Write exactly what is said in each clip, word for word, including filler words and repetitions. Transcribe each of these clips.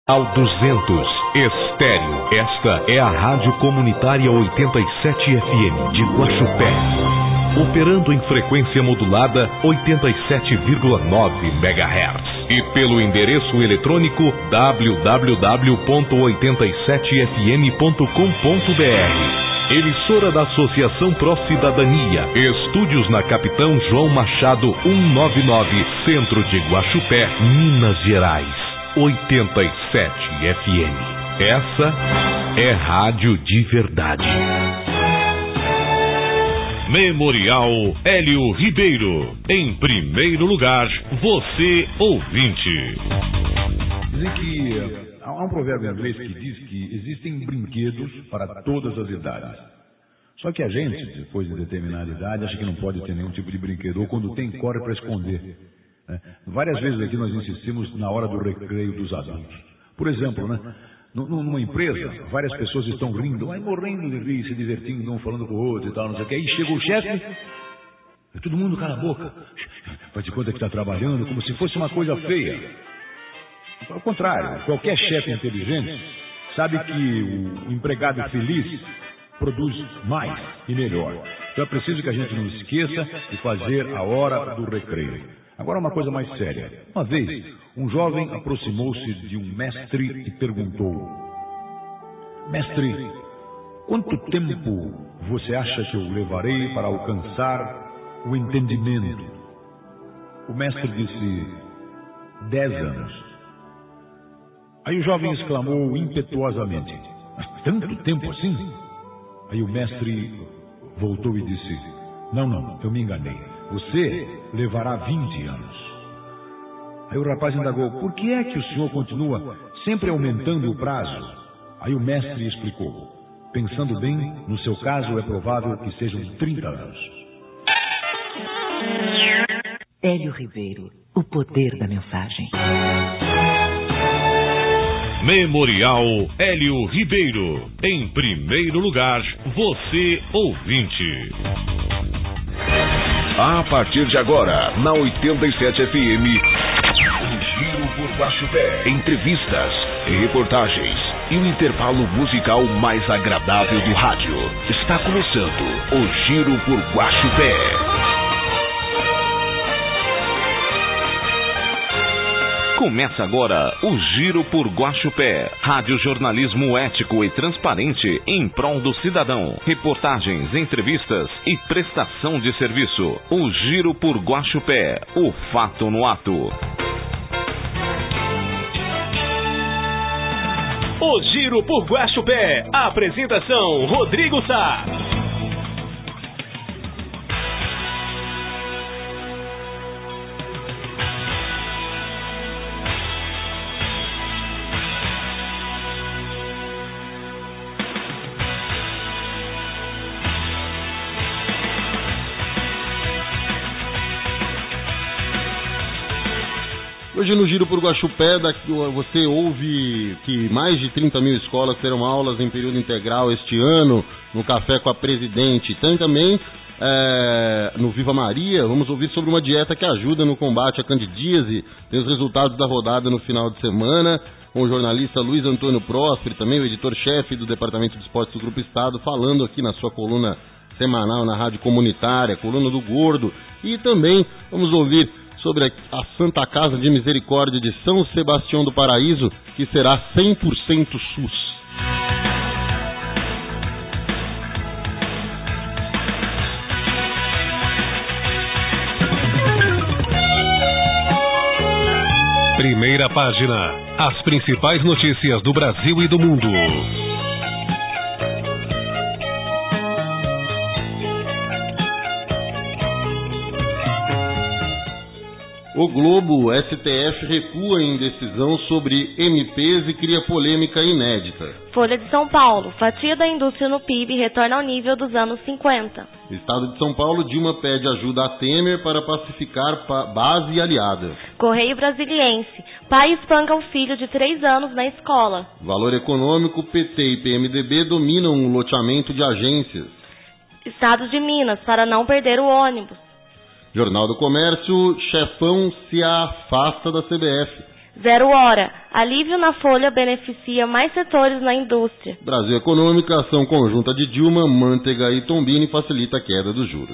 Ao duzentos, Estéreo. Esta é a Rádio Comunitária oitenta e sete F M de Guaxupé. Operando em frequência modulada oitenta e sete vírgula nove megahertz. E pelo endereço eletrônico w w w ponto oitenta e sete f m ponto com ponto b r. Emissora da Associação Pró Cidadania. Estúdios na Capitão João Machado cento e noventa e nove, Centro de Guaxupé, Minas Gerais. oitenta e sete F M. Essa é rádio de verdade. Memorial Hélio Ribeiro. Em primeiro lugar, você ouvinte. Dizem que há um provérbio inglês que diz que existem brinquedos para todas as idades. Só que a gente, depois de determinada idade, acha que não pode ter nenhum tipo de brinquedo, ou quando tem, corre para esconder. É. Várias vezes aqui nós insistimos na hora do recreio dos adultos. Por exemplo, né, numa empresa, várias pessoas estão rindo, vai morrendo de rir, se divertindo, um falando com o outro e tal, não sei o que. Aí chega o chefe, e todo mundo cala a boca, faz de conta que está trabalhando, como se fosse uma coisa feia. Ao contrário, qualquer chefe inteligente sabe que o empregado feliz produz mais e melhor. Então é preciso que a gente não esqueça de fazer a hora do recreio. Agora uma coisa mais séria. Uma vez, um jovem aproximou-se de um mestre e perguntou: Mestre, quanto tempo você acha que eu levarei para alcançar o entendimento? O mestre disse: Dez anos. Aí o jovem exclamou impetuosamente: Mas tanto tempo assim? Aí o mestre voltou e disse: Não, não, eu me enganei. Você levará vinte anos. Aí o rapaz indagou: Por que é que o senhor continua sempre aumentando o prazo? Aí o mestre explicou: Pensando bem, no seu caso é provável que sejam trinta anos. Hélio Ribeiro, o poder da mensagem. Memorial Hélio Ribeiro. Em primeiro lugar, você ouvinte. A partir de agora, na oitenta e sete F M, o Giro por Guaxupé. Entrevistas, reportagens e o intervalo musical mais agradável do rádio. Está começando o Giro por Guaxupé. Começa agora o Giro por Guaxupé. Rádio jornalismo ético e transparente em prol do cidadão. Reportagens, entrevistas e prestação de serviço. O Giro por Guaxupé. O fato no ato. O Giro por Guaxupé. Apresentação: Rodrigo Sá. Hoje no Giro por Guaxupé, você ouve que mais de trinta mil escolas terão aulas em período integral este ano, no Café com a Presidente. Tem também é, no Viva Maria, vamos ouvir sobre uma dieta que ajuda no combate à candidíase. Tem os resultados da rodada no final de semana, com o jornalista Luiz Antônio Próspero, também o editor-chefe do Departamento de Esportes do Grupo Estado, falando aqui na sua coluna semanal na Rádio Comunitária, coluna do Gordo. E também vamos ouvir sobre a Santa Casa de Misericórdia de São Sebastião do Paraíso, que será cem por cento SUS. Primeira página. As principais notícias do Brasil e do mundo. O Globo, S T F recua em decisão sobre M Ps e cria polêmica inédita. Folha de São Paulo, fatia da indústria no P I B retorna ao nível dos anos cinquenta. Estado de São Paulo, Dilma pede ajuda a Temer para pacificar base e aliada. Correio Brasiliense, pai espanca o filho de três anos na escola. Valor econômico, P T e P M D B dominam o loteamento de agências. Estado de Minas, para não perder o ônibus. Jornal do Comércio, chefão se afasta da C B F. Zero hora. Alívio na folha beneficia mais setores na indústria. Brasil Econômica, ação conjunta de Dilma, Manteiga e Tombini facilita a queda dos juros.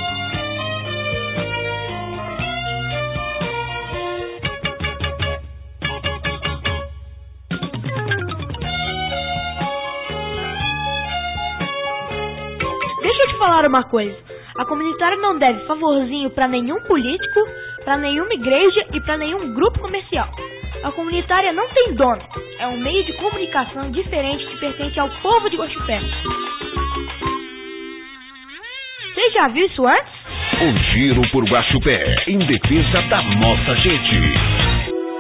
Deixa eu te falar uma coisa. A comunitária não deve favorzinho para nenhum político, para nenhuma igreja e para nenhum grupo comercial. A comunitária não tem dono. É um meio de comunicação diferente que pertence ao povo de Guaxupé. Você já viu isso antes? O Giro por Guaxupé, em defesa da nossa gente.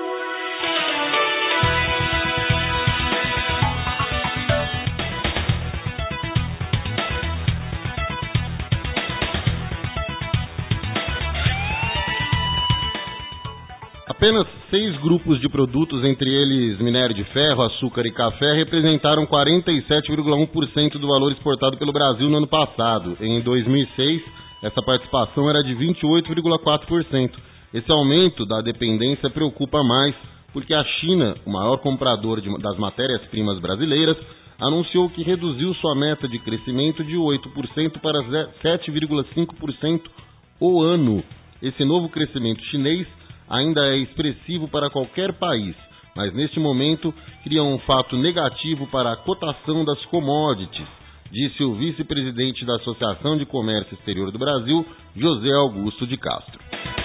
Apenas seis grupos de produtos, entre eles minério de ferro, açúcar e café, representaram quarenta e sete vírgula um por cento do valor exportado pelo Brasil no ano passado. Em dois mil e seis, essa participação era de vinte e oito vírgula quatro por cento. Esse aumento da dependência preocupa mais, porque a China, o maior comprador de, das matérias-primas brasileiras, anunciou que reduziu sua meta de crescimento de oito por cento para sete vírgula cinco por cento ao ano. Esse novo crescimento chinês ainda é expressivo para qualquer país, mas neste momento cria um fato negativo para a cotação das commodities, disse o vice-presidente da Associação de Comércio Exterior do Brasil, José Augusto de Castro.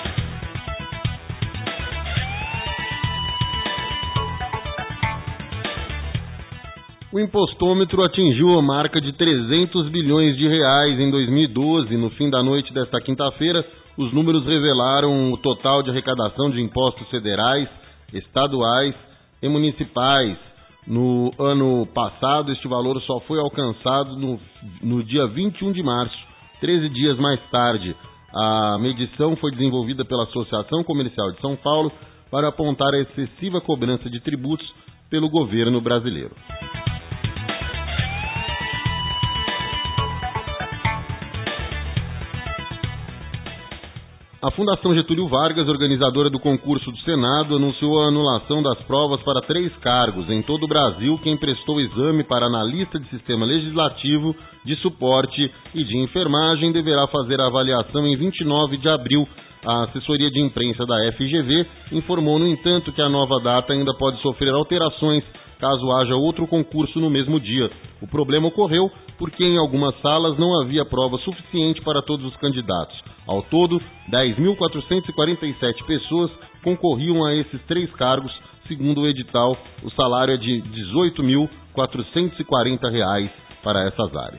O impostômetro atingiu a marca de trezentos bilhões de reais em dois mil e doze. No fim da noite desta quinta-feira, os números revelaram o total de arrecadação de impostos federais, estaduais e municipais. No ano passado, este valor só foi alcançado no, no dia vinte e um de março, treze dias mais tarde. A medição foi desenvolvida pela Associação Comercial de São Paulo para apontar a excessiva cobrança de tributos pelo governo brasileiro. A Fundação Getúlio Vargas, organizadora do concurso do Senado, anunciou a anulação das provas para três cargos. Em todo o Brasil, quem prestou exame para analista de sistema legislativo, de suporte e de enfermagem deverá fazer a avaliação em vinte e nove de abril. A assessoria de imprensa da F G V informou, no entanto, que a nova data ainda pode sofrer alterações caso haja outro concurso no mesmo dia. O problema ocorreu porque em algumas salas não havia prova suficiente para todos os candidatos. Ao todo, dez mil quatrocentas e quarenta e sete pessoas concorriam a esses três cargos. Segundo o edital, o salário é de dezoito mil quatrocentos e quarenta reais para essas áreas.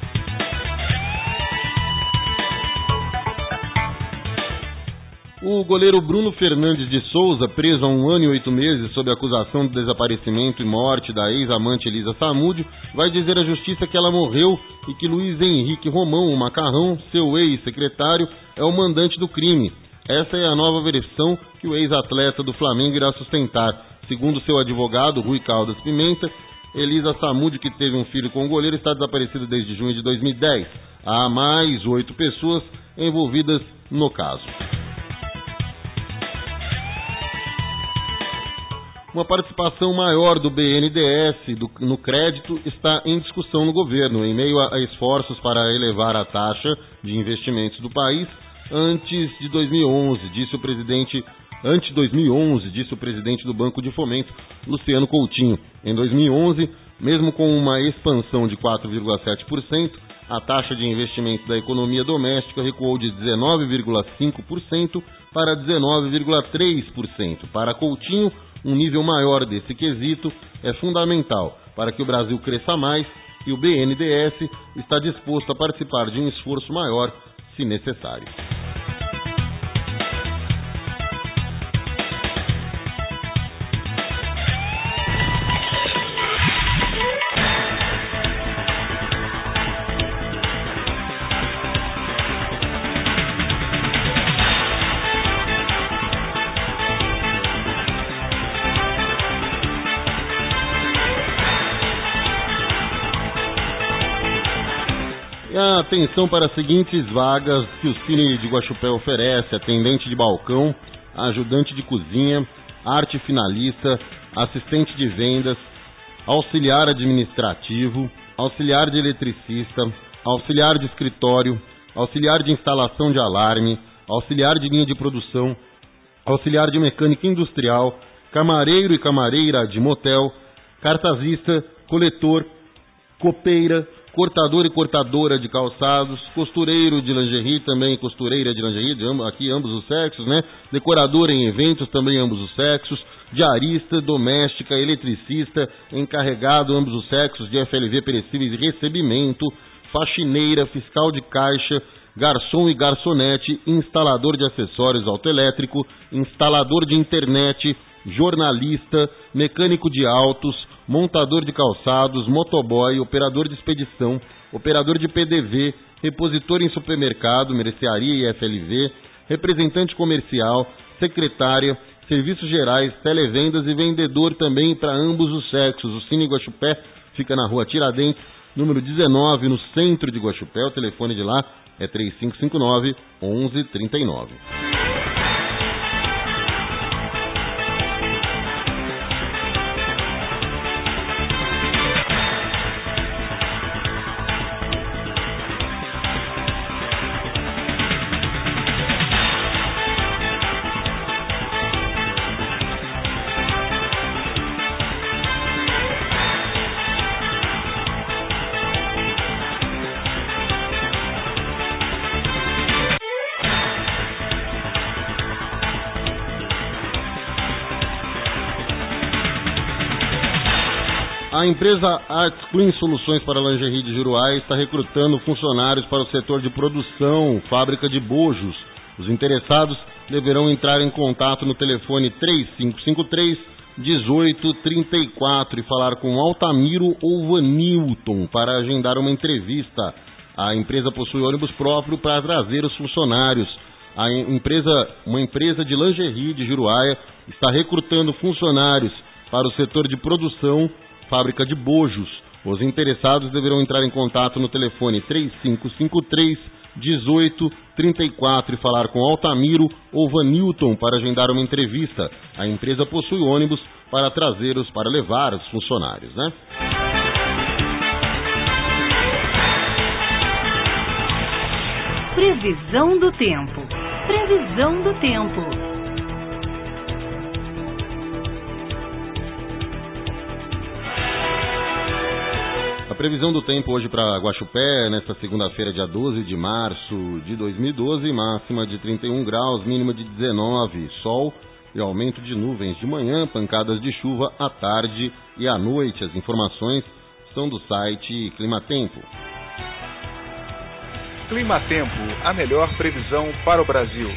O goleiro Bruno Fernandes de Souza, preso há um ano e oito meses sob acusação de desaparecimento e morte da ex-amante Elisa Samúdio, vai dizer à justiça que ela morreu e que Luiz Henrique Romão, o Macarrão, seu ex-secretário, é o mandante do crime. Essa é a nova versão que o ex-atleta do Flamengo irá sustentar. Segundo seu advogado, Rui Caldas Pimenta, Elisa Samúdio, que teve um filho com o goleiro, está desaparecida desde junho de dois mil e dez. Há mais oito pessoas envolvidas no caso. Uma participação maior do B N D E S do, no crédito está em discussão no governo, em meio a, a esforços para elevar a taxa de investimentos do país antes de dois mil e onze, disse o presidente, antes de dois mil e onze, disse o presidente do Banco de Fomento, Luciano Coutinho. Em dois mil e onze, mesmo com uma expansão de quatro vírgula sete por cento, a taxa de investimento da economia doméstica recuou de dezenove vírgula cinco por cento para dezenove vírgula três por cento. Para Coutinho, um nível maior desse quesito é fundamental para que o Brasil cresça mais e o B N D E S está disposto a participar de um esforço maior, se necessário. Atenção para as seguintes vagas que o Cine de Guaxupé oferece: atendente de balcão, ajudante de cozinha, arte finalista, assistente de vendas, auxiliar administrativo, auxiliar de eletricista, auxiliar de escritório, auxiliar de instalação de alarme, auxiliar de linha de produção, auxiliar de mecânica industrial, camareiro e camareira de motel, cartazista, coletor, copeira, cortador e cortadora de calçados, costureiro de lingerie, também costureira de lingerie, de amb- aqui ambos os sexos, né? Decorador em eventos, também ambos os sexos, diarista, doméstica, eletricista, encarregado, ambos os sexos, de F L V perecíveis e recebimento, faxineira, fiscal de caixa, garçom e garçonete, instalador de acessórios autoelétrico, instalador de internet, jornalista, mecânico de autos, montador de calçados, motoboy, operador de expedição, operador de P D V, repositor em supermercado, mercearia e F L V, representante comercial, secretária, serviços gerais, televendas e vendedor também para ambos os sexos. O Cine Guaxupé fica na rua Tiradentes, número dezenove, no centro de Guaxupé. O telefone de lá é três cinco cinco nove, onze trinta e nove. A empresa Arts Clean Soluções para Lingerie de Juruá está recrutando funcionários para o setor de produção, fábrica de bojos. Os interessados deverão entrar em contato no telefone três cinco cinco três, dezoito trinta e quatro e falar com Altamiro ou Vanilton para agendar uma entrevista. A empresa possui ônibus próprio para trazer os funcionários. A empresa, uma empresa de lingerie de Juruá está recrutando funcionários para o setor de produção, fábrica de bojos. Os interessados deverão entrar em contato no telefone três cinco cinco três, dezoito trinta e quatro e falar com Altamiro ou Vanilton para agendar uma entrevista. A empresa possui ônibus para trazê-los, para levar os funcionários, né? Previsão do tempo. Previsão do tempo. A previsão do tempo hoje para Guaxupé, nesta segunda-feira, dia doze de março de dois mil e doze, máxima de trinta e um graus, mínima de dezenove, sol e aumento de nuvens de manhã, pancadas de chuva à tarde e à noite. As informações são do site Climatempo. Climatempo, a melhor previsão para o Brasil.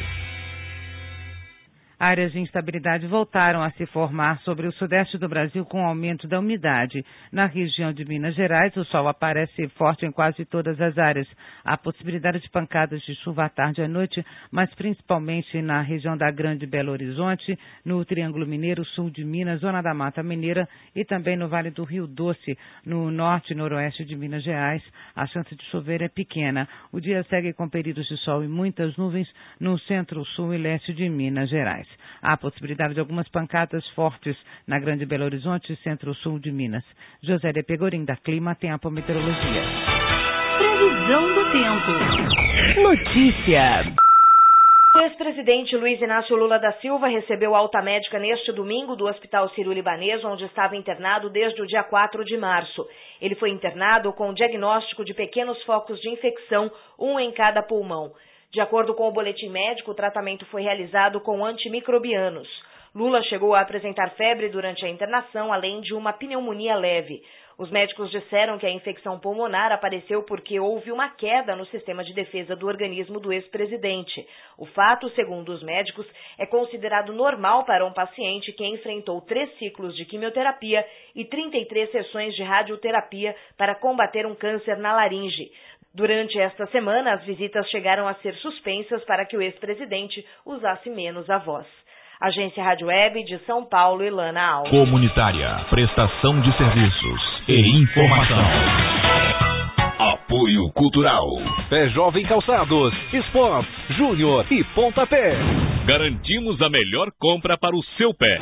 Áreas de instabilidade voltaram a se formar sobre o sudeste do Brasil com o aumento da umidade. Na região de Minas Gerais, o sol aparece forte em quase todas as áreas. Há possibilidade de pancadas de chuva à tarde e à noite, mas principalmente na região da Grande Belo Horizonte, no Triângulo Mineiro, sul de Minas, zona da Mata Mineira e também no Vale do Rio Doce, no norte e noroeste de Minas Gerais. A chance de chover é pequena. O dia segue com períodos de sol e muitas nuvens no centro, sul e leste de Minas Gerais. Há possibilidade de algumas pancadas fortes na Grande Belo Horizonte e centro-sul de Minas. Josélia Pegorim, da Clima Tempo Meteorologia. Previsão do tempo. Notícia. O ex-presidente Luiz Inácio Lula da Silva recebeu alta médica neste domingo do Hospital Sírio-Libanês, onde estava internado desde o dia quatro de março. Ele foi internado com diagnóstico de pequenos focos de infecção, um em cada pulmão. De acordo com o boletim médico, o tratamento foi realizado com antimicrobianos. Lula chegou a apresentar febre durante a internação, além de uma pneumonia leve. Os médicos disseram que a infecção pulmonar apareceu porque houve uma queda no sistema de defesa do organismo do ex-presidente. O fato, segundo os médicos, é considerado normal para um paciente que enfrentou três ciclos de quimioterapia e trinta e três sessões de radioterapia para combater um câncer na laringe. Durante esta semana, as visitas chegaram a ser suspensas para que o ex-presidente usasse menos a voz. Agência Rádio Web de São Paulo, Ilana Alves. Comunitária, prestação de serviços e informação. Apoio Cultural. Pé Jovem Calçados, Esportes, Júnior e Pontapé. Garantimos a melhor compra para o seu pé.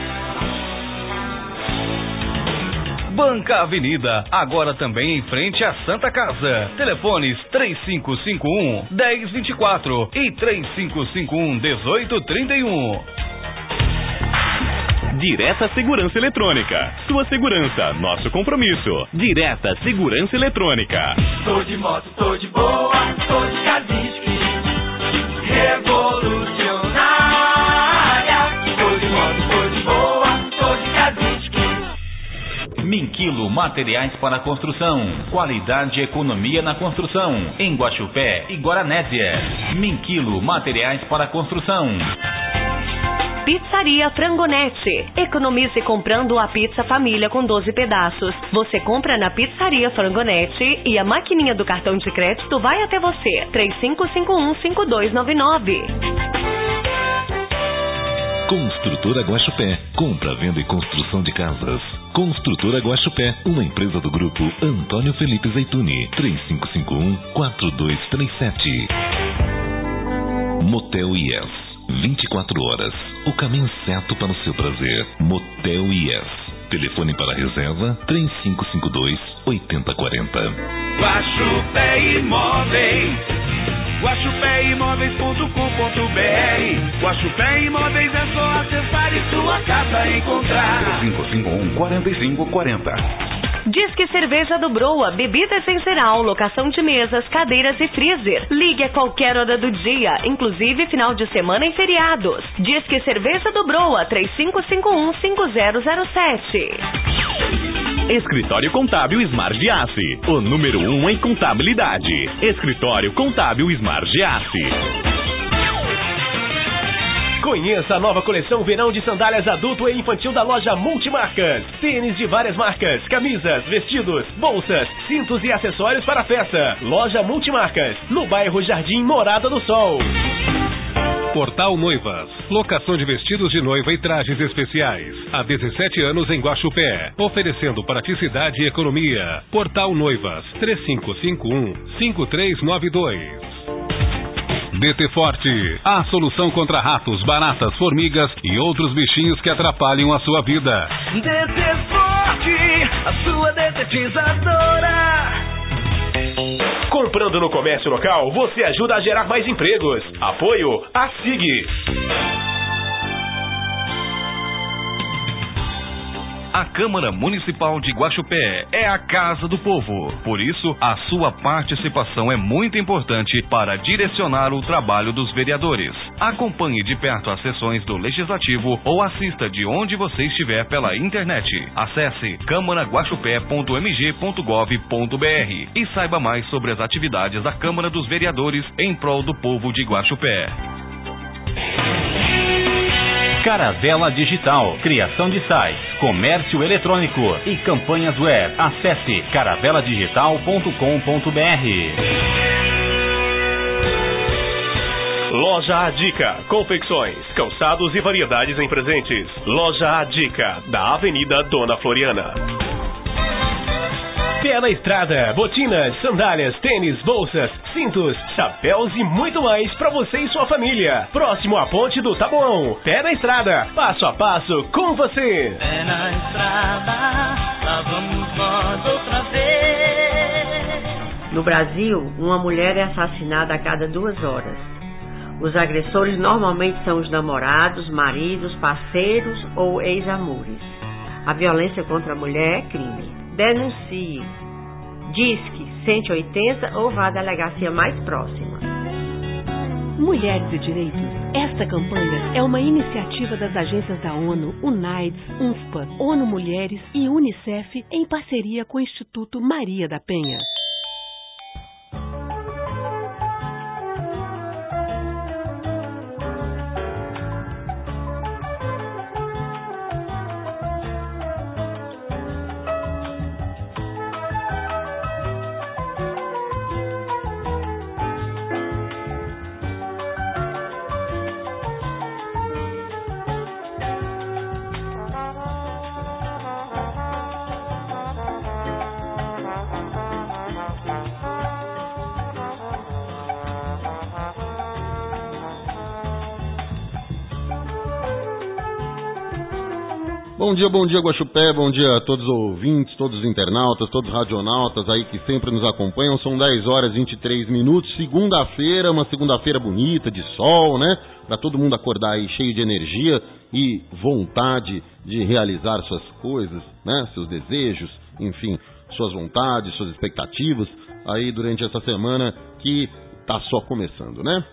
Banca Avenida, agora também em frente à Santa Casa. Telefones três cinco cinco um, um zero dois quatro e três cinco cinco um, um oito três um. Direta Segurança Eletrônica. Sua segurança, nosso compromisso. Direta Segurança Eletrônica. Tô de moto, tô de boa, tô de Kazinski. Revolucionária. Tô de moto, tô de boa, tô de Kazinski. Minquilo Materiais para Construção. Qualidade e economia na construção. Em Guaxupé e Guaranésia. Minquilo Materiais para Construção. Pizzaria Frangonete. Economize comprando a pizza família com doze pedaços. Você compra na Pizzaria Frangonete e a maquininha do cartão de crédito vai até você. três cinco cinco um, cinco dois nove nove. Construtora Guaxupé. Compra, venda e construção de casas. Construtora Guaxupé, uma empresa do grupo Antônio Felipe Zeituni. três cinco cinco um, quatro dois três sete. Motel Yes. vinte e quatro horas. O caminho certo para o seu prazer. Motel Yes. Telefone para reserva três cinco cinco dois, oito zero quatro zero. Guaxupé Imóveis. Guaxupé Imóveis ponto com ponto br. Guaxupé Imóveis é só acessar e sua casa encontrar. três cinco cinco um, quatro cinco quatro zero. Disque Cerveja do Broa, bebidas em geral, locação de mesas, cadeiras e freezer. Ligue a qualquer hora do dia, inclusive final de semana e feriados. Disque Cerveja do Broa, três cinco cinco um, cinco zero zero sete. Escritório Contábil Smart Giassi, o número um em contabilidade. Escritório Contábil Smart Giassi. Conheça a nova coleção verão de sandálias adulto e infantil da loja Multimarcas. Tênis de várias marcas, camisas, vestidos, bolsas, cintos e acessórios para a festa. Loja Multimarcas, no bairro Jardim Morada do Sol. Portal Noivas. Locação de vestidos de noiva e trajes especiais. Há dezessete anos em Guaxupé. Oferecendo praticidade e economia. Portal Noivas. três cinco cinco um, cinco três nove dois. D T Forte, a solução contra ratos, baratas, formigas e outros bichinhos que atrapalham a sua vida. D T Forte, a sua detetizadora. Comprando no comércio local, você ajuda a gerar mais empregos. Apoio a S I G. A Câmara Municipal de Guaxupé é a Casa do Povo. Por isso, a sua participação é muito importante para direcionar o trabalho dos vereadores. Acompanhe de perto as sessões do Legislativo ou assista de onde você estiver pela internet. Acesse câmara guaxupé ponto m g ponto gov ponto b r e saiba mais sobre as atividades da Câmara dos Vereadores em prol do povo de Guaxupé. Caravela Digital, criação de sites, comércio eletrônico e campanhas web. Acesse caravela digital ponto com ponto b r. Loja A Dica, confecções, calçados e variedades em presentes. Loja A Dica, da Avenida Dona Floriana. Pé na estrada, botinas, sandálias, tênis, bolsas, cintos, chapéus e muito mais para você e sua família. Próximo à ponte do Taboão. Pé na estrada, passo a passo com você. Pé na estrada, lá vamos nós outra vez. No Brasil, uma mulher é assassinada a cada duas horas. Os agressores normalmente são os namorados, maridos, parceiros ou ex-amores. A violência contra a mulher é crime. Denuncie. Disque cento e oitenta ou vá à delegacia mais próxima. Mulheres e Direitos. Esta campanha é uma iniciativa das agências da ONU, UNAIDS, UNFPA, ONU Mulheres e UNICEF em parceria com o Instituto Maria da Penha. Bom dia, bom dia, Guaxupé, bom dia a todos os ouvintes, todos os internautas, todos os radionautas aí que sempre nos acompanham. São dez horas e vinte e três minutos, segunda-feira, uma segunda-feira bonita, de sol, né? Pra todo mundo acordar aí cheio de energia e vontade de realizar suas coisas, né? Seus desejos, enfim, suas vontades, suas expectativas aí durante essa semana que tá só começando, né?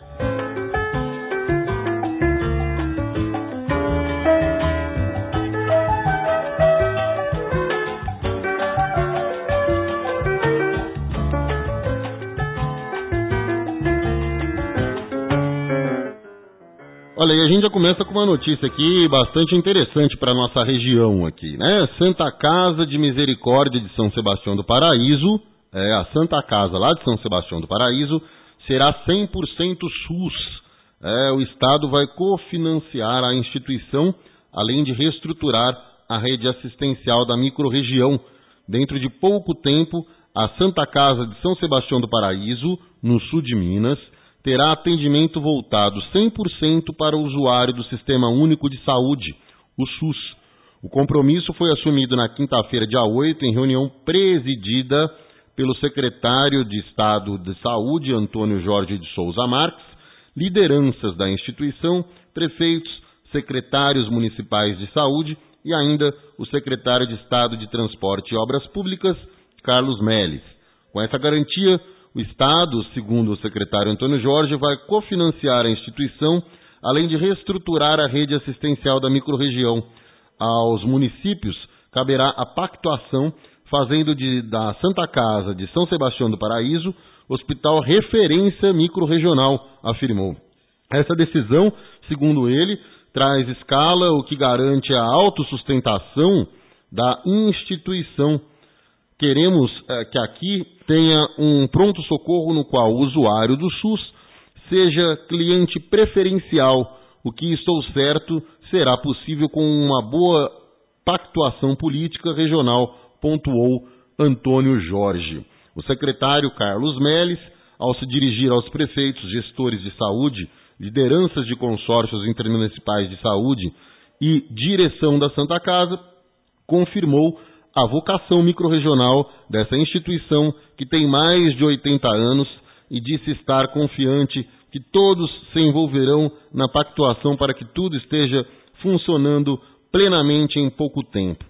Olha, e a gente já começa com uma notícia aqui bastante interessante para nossa região aqui, né? Santa Casa de Misericórdia de São Sebastião do Paraíso, é, a Santa Casa lá de São Sebastião do Paraíso, será cem por cento SUS. É, o Estado vai cofinanciar a instituição, além de reestruturar a rede assistencial da microrregião. Dentro de pouco tempo, a Santa Casa de São Sebastião do Paraíso, no sul de Minas, terá atendimento voltado cem por cento para o usuário do Sistema Único de Saúde, o SUS. O compromisso foi assumido na quinta-feira, dia oito, em reunião presidida pelo secretário de Estado de Saúde, Antônio Jorge de Souza Marques, lideranças da instituição, prefeitos, secretários municipais de saúde e ainda o secretário de Estado de Transporte e Obras Públicas, Carlos Melles. Com essa garantia, o Estado, segundo o secretário Antônio Jorge, vai cofinanciar a instituição, além de reestruturar a rede assistencial da microrregião. Aos municípios caberá a pactuação, fazendo de, da Santa Casa de São Sebastião do Paraíso hospital referência microrregional, afirmou. Essa decisão, segundo ele, traz escala, o que garante a autossustentação da instituição. Queremos é, que aqui tenha um pronto-socorro no qual o usuário do SUS seja cliente preferencial, o que, estou certo, será possível com uma boa pactuação política regional, pontuou Antônio Jorge. O secretário Carlos Melles, ao se dirigir aos prefeitos, gestores de saúde, lideranças de consórcios intermunicipais de saúde e direção da Santa Casa, confirmou a vocação microrregional dessa instituição que tem mais de oitenta anos e disse estar confiante que todos se envolverão na pactuação para que tudo esteja funcionando plenamente em pouco tempo.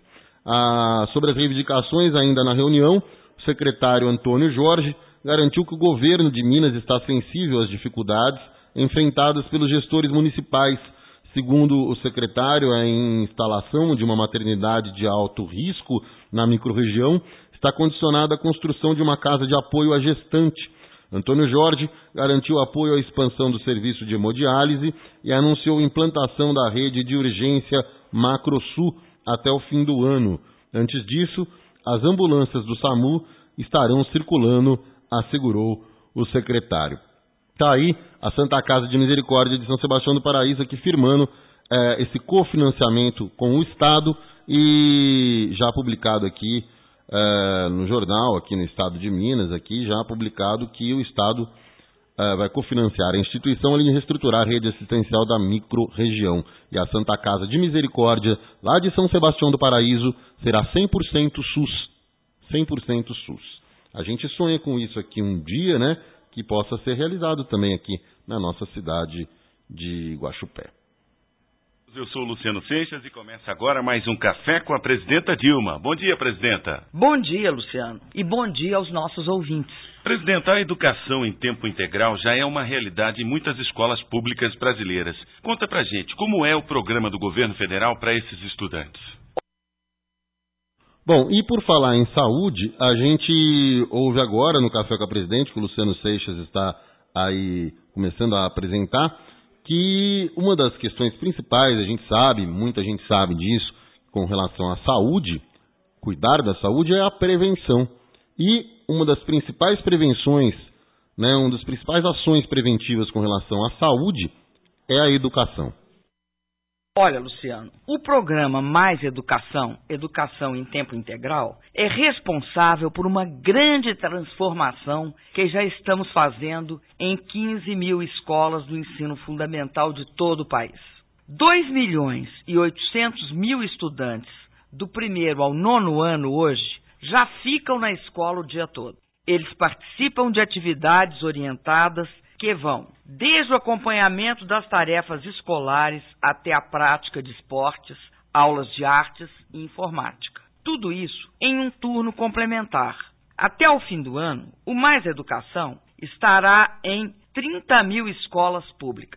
Ah, sobre as reivindicações, ainda na reunião, o secretário Antônio Jorge garantiu que o governo de Minas está sensível às dificuldades enfrentadas pelos gestores municipais. Segundo o secretário, a instalação de uma maternidade de alto risco na microrregião está condicionada à construção de uma casa de apoio à gestante. Antônio Jorge garantiu apoio à expansão do serviço de hemodiálise e anunciou a implantação da rede de urgência MacroSul até o fim do ano. Antes disso, as ambulâncias do SAMU estarão circulando, assegurou o secretário. Está aí a Santa Casa de Misericórdia de São Sebastião do Paraíso aqui firmando eh, esse cofinanciamento com o Estado e já publicado aqui eh, no jornal, aqui no Estado de Minas, aqui já publicado que o Estado eh, vai cofinanciar a instituição além de reestruturar a rede assistencial da microrregião. E a Santa Casa de Misericórdia, lá de São Sebastião do Paraíso, será cem por cento SUS. cem por cento SUS. A gente sonha com isso aqui um dia, né? Que possa ser realizado também aqui na nossa cidade de Guaxupé. Eu sou o Luciano Seixas e começa agora mais um Café com a Presidenta Dilma. Bom dia, Presidenta. Bom dia, Luciano. E bom dia aos nossos ouvintes. Presidenta, a educação em tempo integral já é uma realidade em muitas escolas públicas brasileiras. Conta pra gente, como é o programa do governo federal para esses estudantes? Bom, e por falar em saúde, a gente ouve agora no Café com a Presidente, que o Luciano Seixas está aí começando a apresentar, que uma das questões principais, a gente sabe, muita gente sabe disso, com relação à saúde, cuidar da saúde é a prevenção. E uma das principais prevenções, né, uma das principais ações preventivas com relação à saúde é a educação. Olha, Luciano, o programa Mais Educação, Educação em Tempo Integral, é responsável por uma grande transformação que já estamos fazendo em quinze mil escolas do ensino fundamental de todo o país. dois milhões e oitocentos mil estudantes do primeiro ao nono ano hoje já ficam na escola o dia todo. Eles participam de atividades orientadas que vão desde o acompanhamento das tarefas escolares até a prática de esportes, aulas de artes e informática. Tudo isso em um turno complementar. Até o fim do ano, o Mais Educação estará em trinta mil escolas públicas.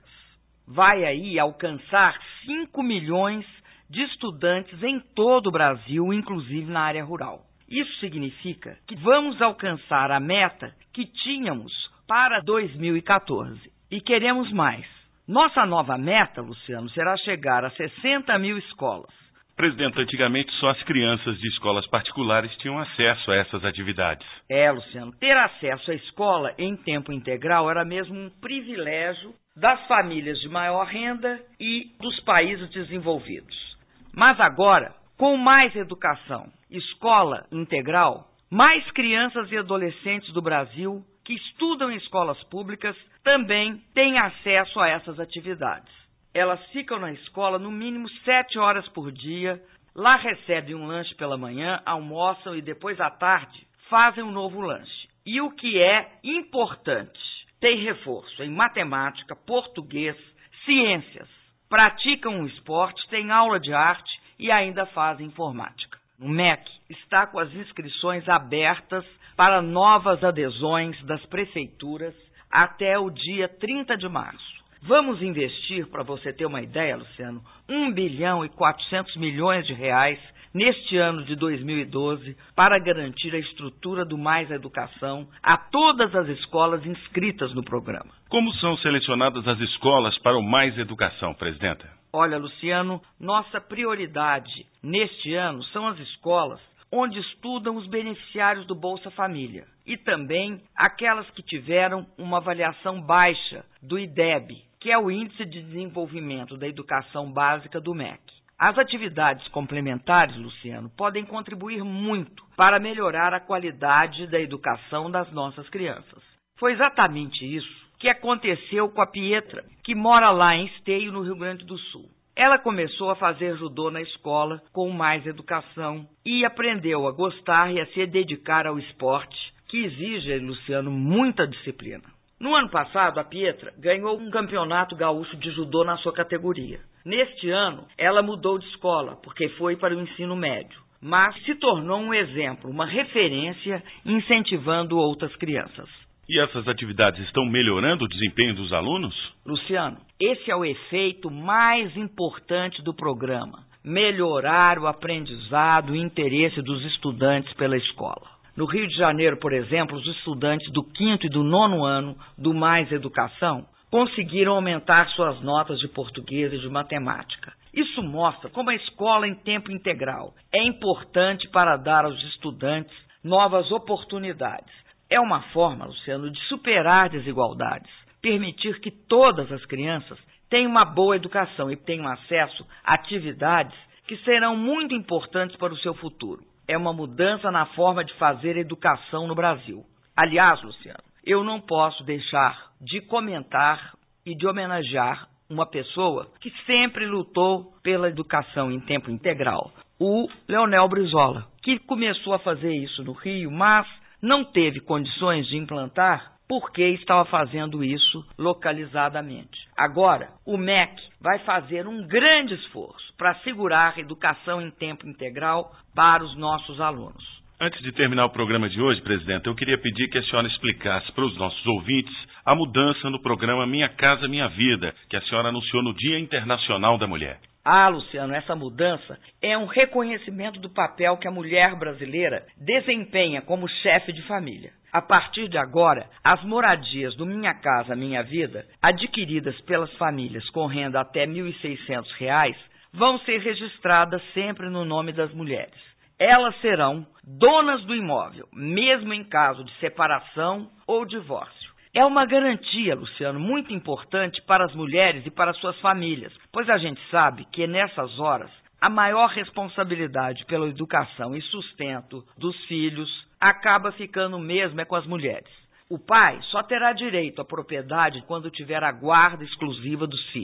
Vai aí alcançar cinco milhões de estudantes em todo o Brasil, inclusive na área rural. Isso significa que vamos alcançar a meta que tínhamos para dois mil e quatorze. E queremos mais. Nossa nova meta, Luciano, será chegar a sessenta mil escolas. Presidente, antigamente só as crianças de escolas particulares tinham acesso a essas atividades. É, Luciano, ter acesso à escola em tempo integral era mesmo um privilégio das famílias de maior renda e dos países desenvolvidos. Mas agora, com mais educação, escola integral, mais crianças e adolescentes do Brasil que estudam em escolas públicas também têm acesso a essas atividades. Elas ficam na escola no mínimo sete horas por dia, lá recebem um lanche pela manhã, almoçam e depois à tarde fazem um novo lanche. E o que é importante, tem reforço em matemática, português, ciências, praticam um esporte, têm aula de arte e ainda fazem informática. O M E C está com as inscrições abertas para novas adesões das prefeituras até o dia trinta de março. Vamos investir, para você ter uma ideia, Luciano, um bilhão e quatrocentos milhões de reais neste ano de dois mil e doze para garantir a estrutura do Mais Educação a todas as escolas inscritas no programa. Como são selecionadas as escolas para o Mais Educação, presidenta? Olha, Luciano, nossa prioridade neste ano são as escolas onde estudam os beneficiários do Bolsa Família e também aquelas que tiveram uma avaliação baixa do I D E B, que é o Índice de Desenvolvimento da Educação Básica do M E C. As atividades complementares, Luciano, podem contribuir muito para melhorar a qualidade da educação das nossas crianças. Foi exatamente isso que aconteceu com a Pietra, que mora lá em Esteio, no Rio Grande do Sul. Ela começou a fazer judô na escola com Mais Educação e aprendeu a gostar e a se dedicar ao esporte, que exige, Luciano, muita disciplina. No ano passado, a Pietra ganhou um campeonato gaúcho de judô na sua categoria. Neste ano, ela mudou de escola, porque foi para o ensino médio, mas se tornou um exemplo, uma referência, incentivando outras crianças. E essas atividades estão melhorando o desempenho dos alunos? Luciano, esse é o efeito mais importante do programa: melhorar o aprendizado e interesse dos estudantes pela escola. No Rio de Janeiro, por exemplo, os estudantes do quinto e do nono ano do Mais Educação conseguiram aumentar suas notas de português e de matemática. Isso mostra como a escola em tempo integral é importante para dar aos estudantes novas oportunidades. É uma forma, Luciano, de superar desigualdades, permitir que todas as crianças tenham uma boa educação e tenham acesso a atividades que serão muito importantes para o seu futuro. É uma mudança na forma de fazer educação no Brasil. Aliás, Luciano, eu não posso deixar de comentar e de homenagear uma pessoa que sempre lutou pela educação em tempo integral, o Leonel Brizola, que começou a fazer isso no Rio, mas não teve condições de implantar porque estava fazendo isso localizadamente. Agora, o M E C vai fazer um grande esforço para assegurar a educação em tempo integral para os nossos alunos. Antes de terminar o programa de hoje, presidente, eu queria pedir que a senhora explicasse para os nossos ouvintes a mudança no programa Minha Casa Minha Vida, que a senhora anunciou no Dia Internacional da Mulher. Ah, Luciano, essa mudança é um reconhecimento do papel que a mulher brasileira desempenha como chefe de família. A partir de agora, as moradias do Minha Casa Minha Vida, adquiridas pelas famílias com renda até mil e seiscentos reais, vão ser registradas sempre no nome das mulheres. Elas serão donas do imóvel, mesmo em caso de separação ou divórcio. É uma garantia, Luciano, muito importante para as mulheres e para suas famílias, pois a gente sabe que nessas horas a maior responsabilidade pela educação e sustento dos filhos acaba ficando mesmo é com as mulheres. O pai só terá direito à propriedade quando tiver a guarda exclusiva dos filhos.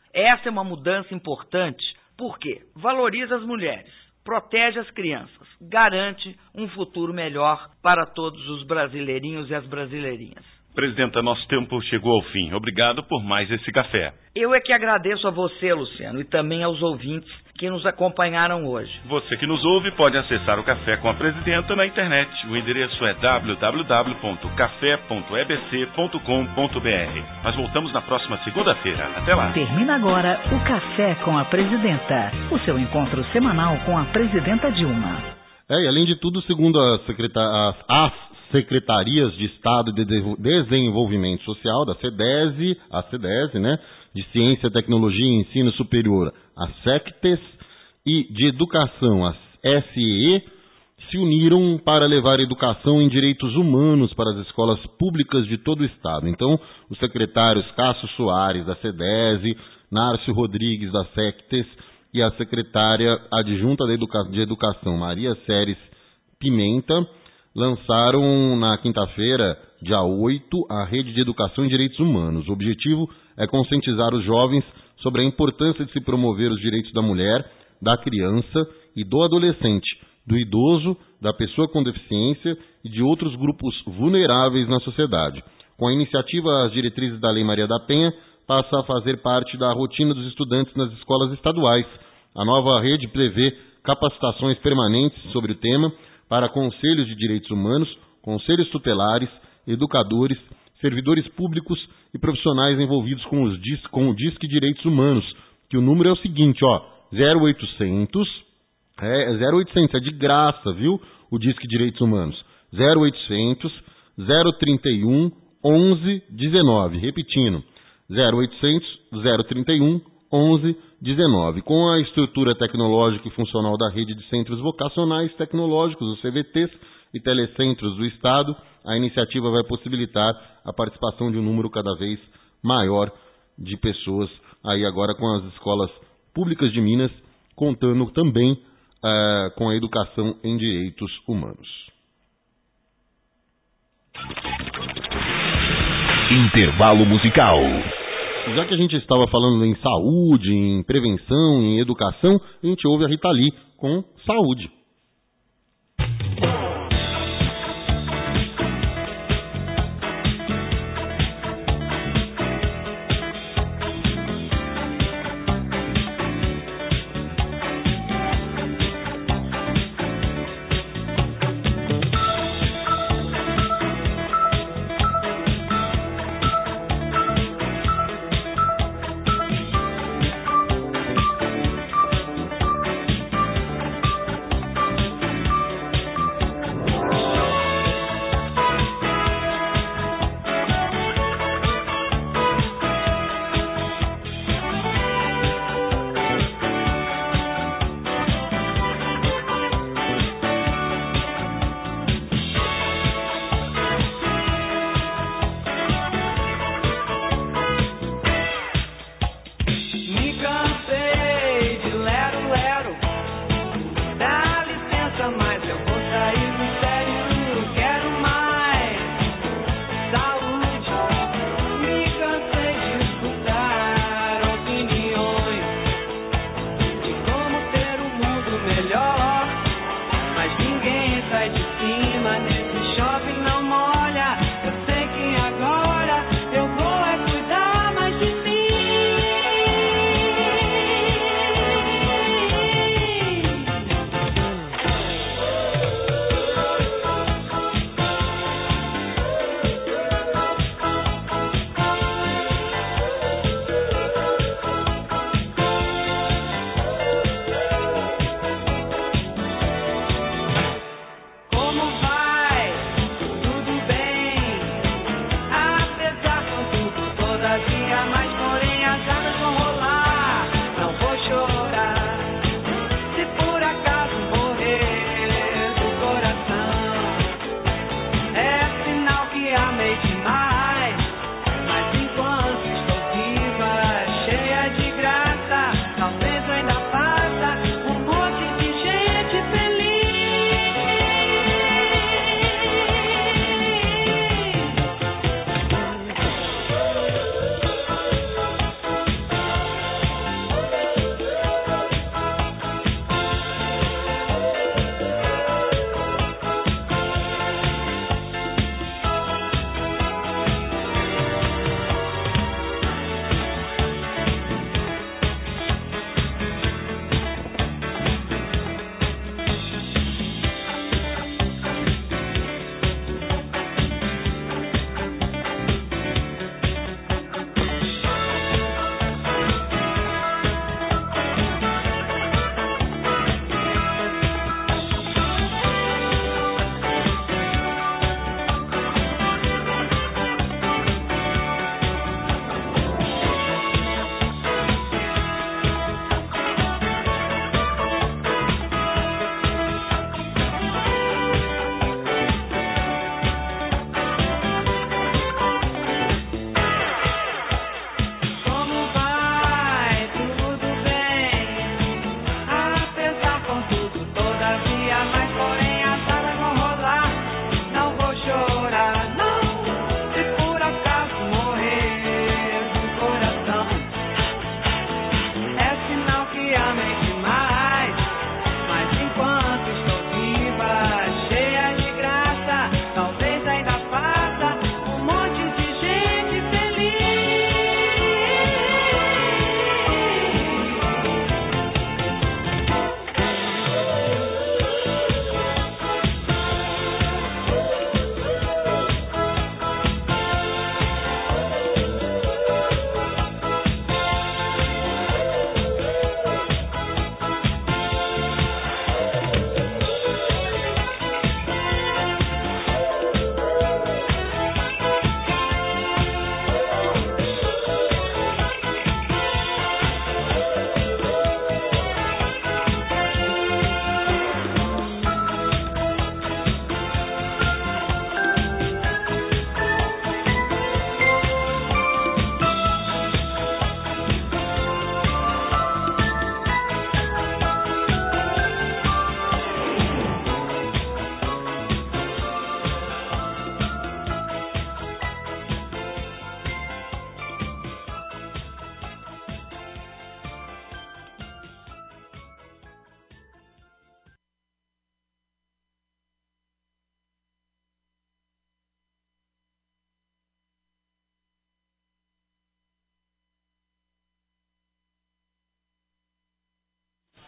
Essa é uma mudança importante porque valoriza as mulheres, protege as crianças, garante um futuro melhor para todos os brasileirinhos e as brasileirinhas. Presidenta, nosso tempo chegou ao fim. Obrigado por mais esse café. Eu é que agradeço a você, Luciano, e também aos ouvintes que nos acompanharam hoje. Você que nos ouve pode acessar o Café com a Presidenta na internet. O endereço é w w w ponto café ponto e b c ponto com ponto b r. Nós voltamos na próxima segunda-feira. Até lá. Termina agora o Café com a Presidenta, o seu encontro semanal com a Presidenta Dilma. É, e além de tudo, segundo a secreta- as, as Secretarias de Estado de Desenvolvimento Social, da CEDESE, a CEDESE, né, de Ciência, Tecnologia e Ensino Superior, a SECTES, e de Educação, a S E E, se uniram para levar educação em direitos humanos para as escolas públicas de todo o Estado. Então, os secretários Cássio Soares, da CEDESE, Nárcio Rodrigues, da SECTES, e a secretária adjunta de, Educa- de Educação, Maria Séries Pimenta, lançaram na quinta-feira, dia oito, a Rede de Educação em Direitos Humanos. O objetivo é conscientizar os jovens sobre a importância de se promover os direitos da mulher, da criança e do adolescente, do idoso, da pessoa com deficiência e de outros grupos vulneráveis na sociedade. Com a iniciativa, as diretrizes da Lei Maria da Penha passam a fazer parte da rotina dos estudantes nas escolas estaduais. A nova rede prevê capacitações permanentes sobre o tema para conselhos de direitos humanos, conselhos tutelares, educadores, servidores públicos e profissionais envolvidos com, os dis, com o Disque Direitos Humanos, que o número é o seguinte, ó, zero oitocentos, é, zero oitocentos, é de graça, viu, o Disque Direitos Humanos, zero oitocentos, zero trinta e um, onze dezenove, repetindo, zero oitocentos, zero trinta e um, onze dezenove. Com a estrutura tecnológica e funcional da rede de centros vocacionais tecnológicos, os C V Ts, e telecentros do Estado, a iniciativa vai possibilitar a participação de um número cada vez maior de pessoas, aí agora com as escolas públicas de Minas, contando também uh, com a educação em direitos humanos. Intervalo musical. Já que a gente estava falando em saúde, em prevenção, em educação, a gente ouve a Rita Lee com saúde.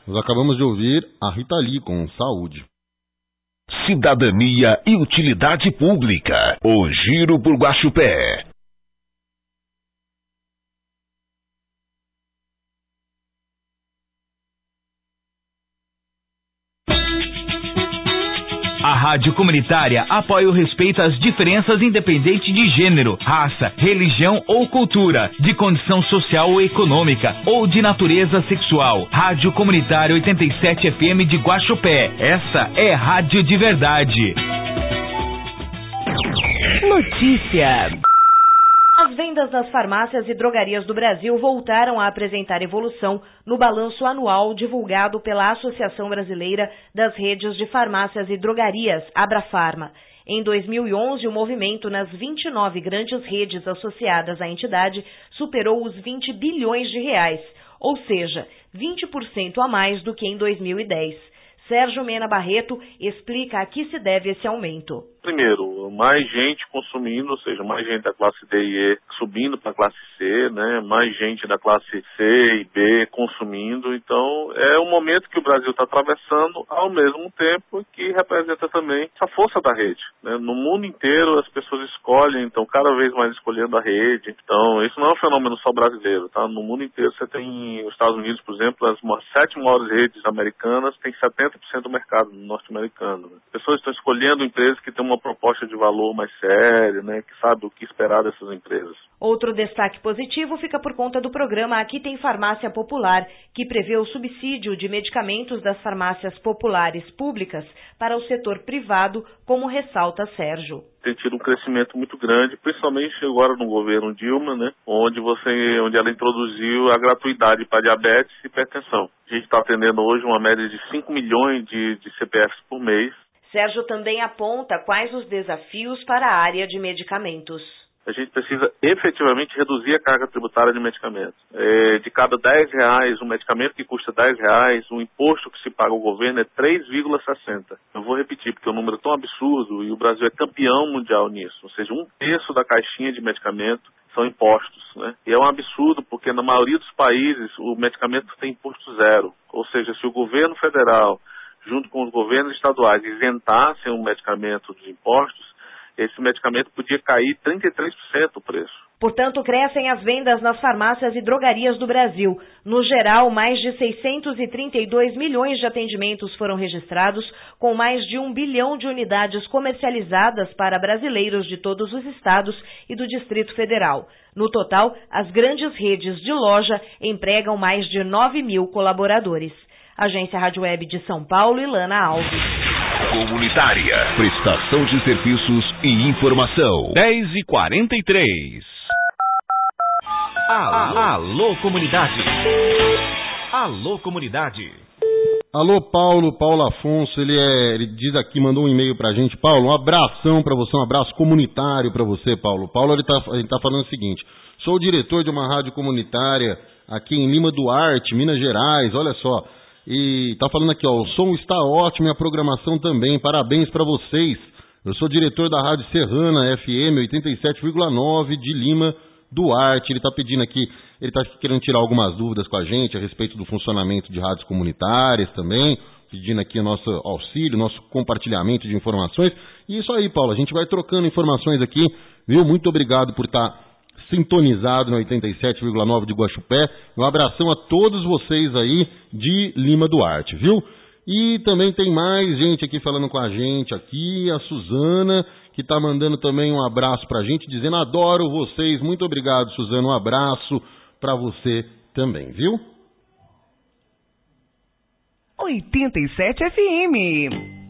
Nós acabamos de ouvir a Rita Lee com Saúde. Cidadania e utilidade pública. O Giro por Guaxupé. A Rádio Comunitária apoia o respeito às diferenças independente de gênero, raça, religião ou cultura, de condição social ou econômica, ou de natureza sexual. Rádio Comunitária oitenta e sete F M de Guaxupé. Essa é rádio de verdade. Notícia. As vendas das farmácias e drogarias do Brasil voltaram a apresentar evolução no balanço anual divulgado pela Associação Brasileira das Redes de Farmácias e Drogarias, Abrafarma. Em dois mil e onze, o movimento nas vinte e nove grandes redes associadas à entidade superou os vinte bilhões de reais, ou seja, vinte por cento a mais do que em dois mil e dez. Sérgio Mena Barreto explica a que se deve esse aumento. Primeiro, mais gente consumindo, ou seja, mais gente da classe D e E subindo para a classe C, né? Mais gente da classe C e B consumindo. Então, é um momento que o Brasil está atravessando, ao mesmo tempo que representa também a força da rede, né? No mundo inteiro, as pessoas escolhem, então, cada vez mais escolhendo a rede. Então, isso não é um fenômeno só brasileiro, tá? No mundo inteiro, você tem os Estados Unidos, por exemplo, as sete maiores redes americanas têm setenta por cento do mercado norte-americano. Né? As pessoas estão escolhendo empresas que têm uma proposta de valor mais séria, né, que sabe o que esperar dessas empresas. Outro destaque positivo fica por conta do programa Aqui Tem Farmácia Popular, que prevê o subsídio de medicamentos das farmácias populares públicas para o setor privado, como ressalta Sérgio. Tem tido um crescimento muito grande, principalmente agora no governo Dilma, né, onde, você, onde ela introduziu a gratuidade para diabetes e hipertensão. A gente está atendendo hoje uma média de cinco milhões de, de C P Fs por mês. Sérgio também aponta quais os desafios para a área de medicamentos. A gente precisa efetivamente reduzir a carga tributária de medicamentos. É, de cada dez reais, um medicamento que custa dez reais, o imposto que se paga ao governo é três vírgula sessenta. Eu vou repetir, porque o número é tão absurdo e o Brasil é campeão mundial nisso. Ou seja, um terço da caixinha de medicamento são impostos, né? E é um absurdo, porque na maioria dos países o medicamento tem imposto zero. Ou seja, se o governo federal, junto com os governos estaduais, isentassem o medicamento dos impostos, esse medicamento podia cair trinta e três por cento o preço. Portanto, crescem as vendas nas farmácias e drogarias do Brasil. No geral, mais de seiscentos e trinta e dois milhões de atendimentos foram registrados, com mais de um bilhão de unidades comercializadas para brasileiros de todos os estados e do Distrito Federal. No total, as grandes redes de loja empregam mais de nove mil colaboradores. Agência Rádio Web de São Paulo, Ilana Alves. Comunitária, prestação de serviços e informação. dez e quarenta e três. Alô, alô comunidade. Alô comunidade. Alô Paulo, Paulo Afonso, ele, é, ele diz aqui, mandou um e-mail pra gente. Paulo, um abração pra você, um abraço comunitário pra você, Paulo. Paulo, ele tá, ele tá falando o seguinte: sou o diretor de uma rádio comunitária aqui em Lima Duarte, Minas Gerais, olha só. E tá falando aqui, ó, o som está ótimo e a programação também, parabéns para vocês. Eu sou diretor da Rádio Serrana F M oitenta e sete vírgula nove de Lima Duarte. Ele tá pedindo aqui, ele tá querendo tirar algumas dúvidas com a gente a respeito do funcionamento de rádios comunitárias também, pedindo aqui o nosso auxílio, nosso compartilhamento de informações. E isso aí, Paulo, a gente vai trocando informações aqui, viu? Muito obrigado por estar sintonizado no oitenta e sete vírgula nove de Guaxupé. Um abração a todos vocês aí de Lima Duarte, viu? E também tem mais gente aqui falando com a gente aqui, a Suzana, que tá mandando também um abraço pra gente, dizendo: adoro vocês. Muito obrigado, Suzana, um abraço pra você também, viu? oitenta e sete F M.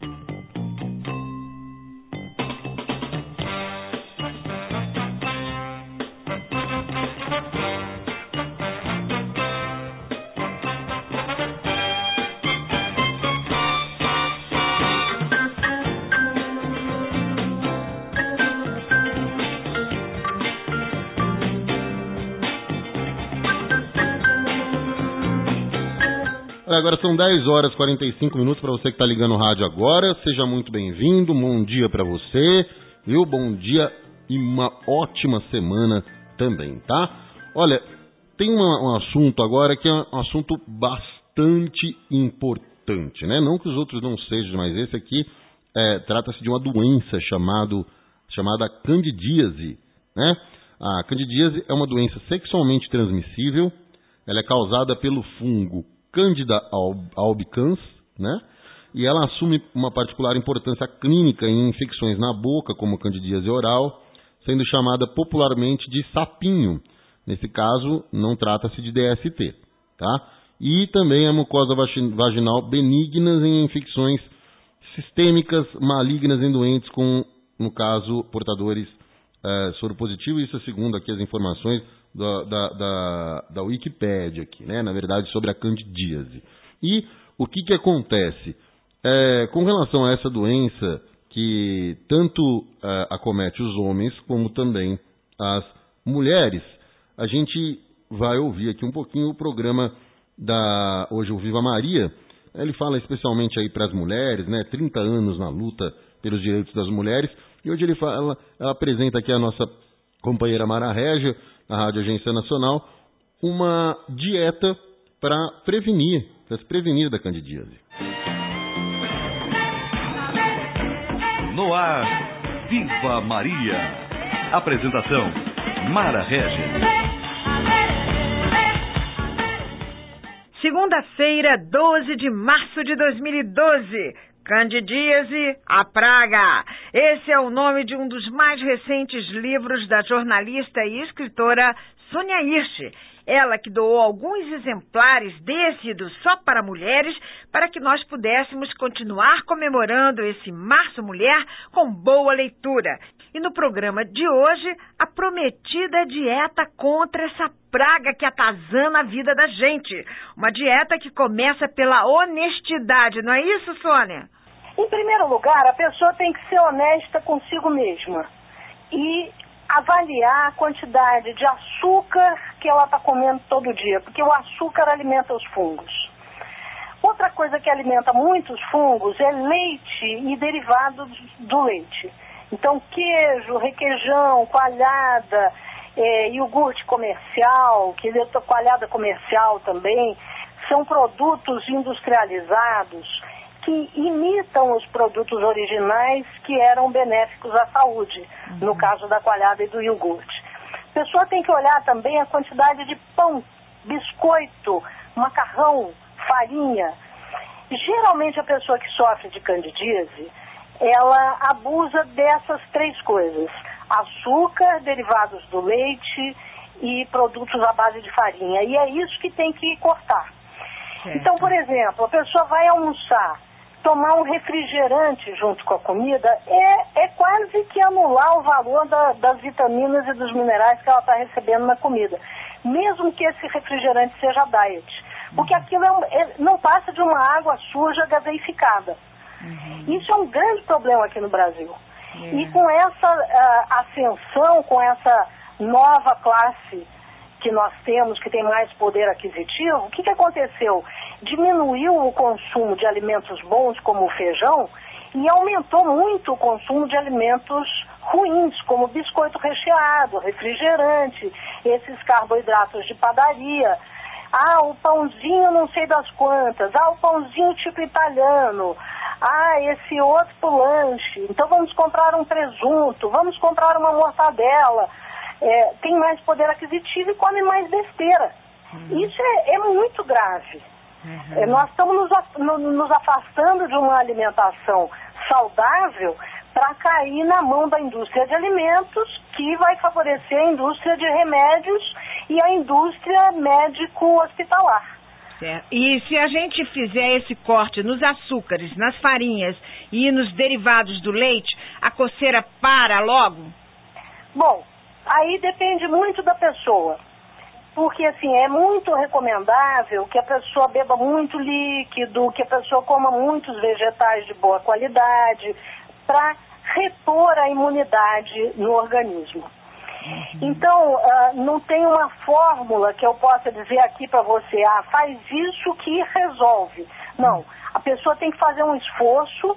Agora são dez horas e quarenta e cinco minutos para você que está ligando o rádio agora. Seja muito bem-vindo, bom dia para você, viu? Bom dia e uma ótima semana também, tá? Olha, tem uma, um assunto agora que é um assunto bastante bastante importante, né? Não que os outros não sejam, mas esse aqui é, trata-se de uma doença chamado, chamada candidíase, né? A candidíase é uma doença sexualmente transmissível, ela é causada pelo fungo Candida albicans, né? E ela assume uma particular importância clínica em infecções na boca, como candidíase oral, sendo chamada popularmente de sapinho. Nesse caso, não trata-se de D S T, tá? E também a mucosa vaginal benignas em infecções sistêmicas malignas em doentes com, no caso, portadores é, soropositivos. Isso é segundo aqui as informações da, da, da, da Wikipédia aqui, né? Na verdade, sobre a candidíase. E o que que acontece? É, com relação a essa doença que tanto é, acomete os homens como também as mulheres, a gente vai ouvir aqui um pouquinho o programa da hoje o Viva Maria. Ele fala especialmente aí para as mulheres, né? trinta anos na luta pelos direitos das mulheres. E hoje ele fala, ela apresenta aqui a nossa companheira Mara Régia, na Rádio Agência Nacional, uma dieta para prevenir, para se prevenir da candidíase. No ar, Viva Maria. Apresentação, Mara Régia. Segunda-feira, doze de março de dois mil e doze. Candidíase, a praga. Esse é o nome de um dos mais recentes livros da jornalista e escritora Sônia Hirsch. Ela que doou alguns exemplares desse do Só para Mulheres para que nós pudéssemos continuar comemorando esse Março Mulher com boa leitura. E no programa de hoje, a prometida dieta contra essa praga que atazana a vida da gente. Uma dieta que começa pela honestidade, não é isso, Sônia? Em primeiro lugar, a pessoa tem que ser honesta consigo mesma e avaliar a quantidade de açúcar que ela está comendo todo dia, porque o açúcar alimenta os fungos. Outra coisa que alimenta muitos fungos é leite e derivados do leite. Então, queijo, requeijão, coalhada, é, iogurte comercial, que é coalhada comercial também, são produtos industrializados que imitam os produtos originais que eram benéficos à saúde, uhum. no caso da coalhada e do iogurte. A pessoa tem que olhar também a quantidade de pão, biscoito, macarrão, farinha. Geralmente a pessoa que sofre de candidíase, ela abusa dessas três coisas: açúcar, derivados do leite e produtos à base de farinha. E é isso que tem que cortar. Certo. Então, por exemplo, a pessoa vai almoçar, tomar um refrigerante junto com a comida, é, é quase que anular o valor da, das vitaminas e dos minerais que ela está recebendo na comida, mesmo que esse refrigerante seja diet, porque aquilo é um, é, não passa de uma água suja gaseificada. Uhum. Isso é um grande problema aqui no Brasil. É. E com essa uh, ascensão, com essa nova classe que nós temos, que tem mais poder aquisitivo, o que, que aconteceu? Diminuiu o consumo de alimentos bons, como o feijão, e aumentou muito o consumo de alimentos ruins, como biscoito recheado, refrigerante, esses carboidratos de padaria. Ah, o pãozinho não sei das quantas, ah, o pãozinho tipo italiano, ah, esse outro lanche, então vamos comprar um presunto, vamos comprar uma mortadela. É, tem mais poder aquisitivo e come mais besteira. Uhum. Isso é, é muito grave. Uhum. É, nós estamos nos, nos afastando de uma alimentação saudável para cair na mão da indústria de alimentos, que vai favorecer a indústria de remédios e a indústria médico-hospitalar. Certo. E se a gente fizer esse corte nos açúcares, nas farinhas e nos derivados do leite, a coceira para logo? Bom, aí depende muito da pessoa, porque assim, é muito recomendável que a pessoa beba muito líquido, que a pessoa coma muitos vegetais de boa qualidade, para repor a imunidade no organismo. Uhum. Então, uh, não tem uma fórmula que eu possa dizer aqui para você, ah, faz isso que resolve. Não, a pessoa tem que fazer um esforço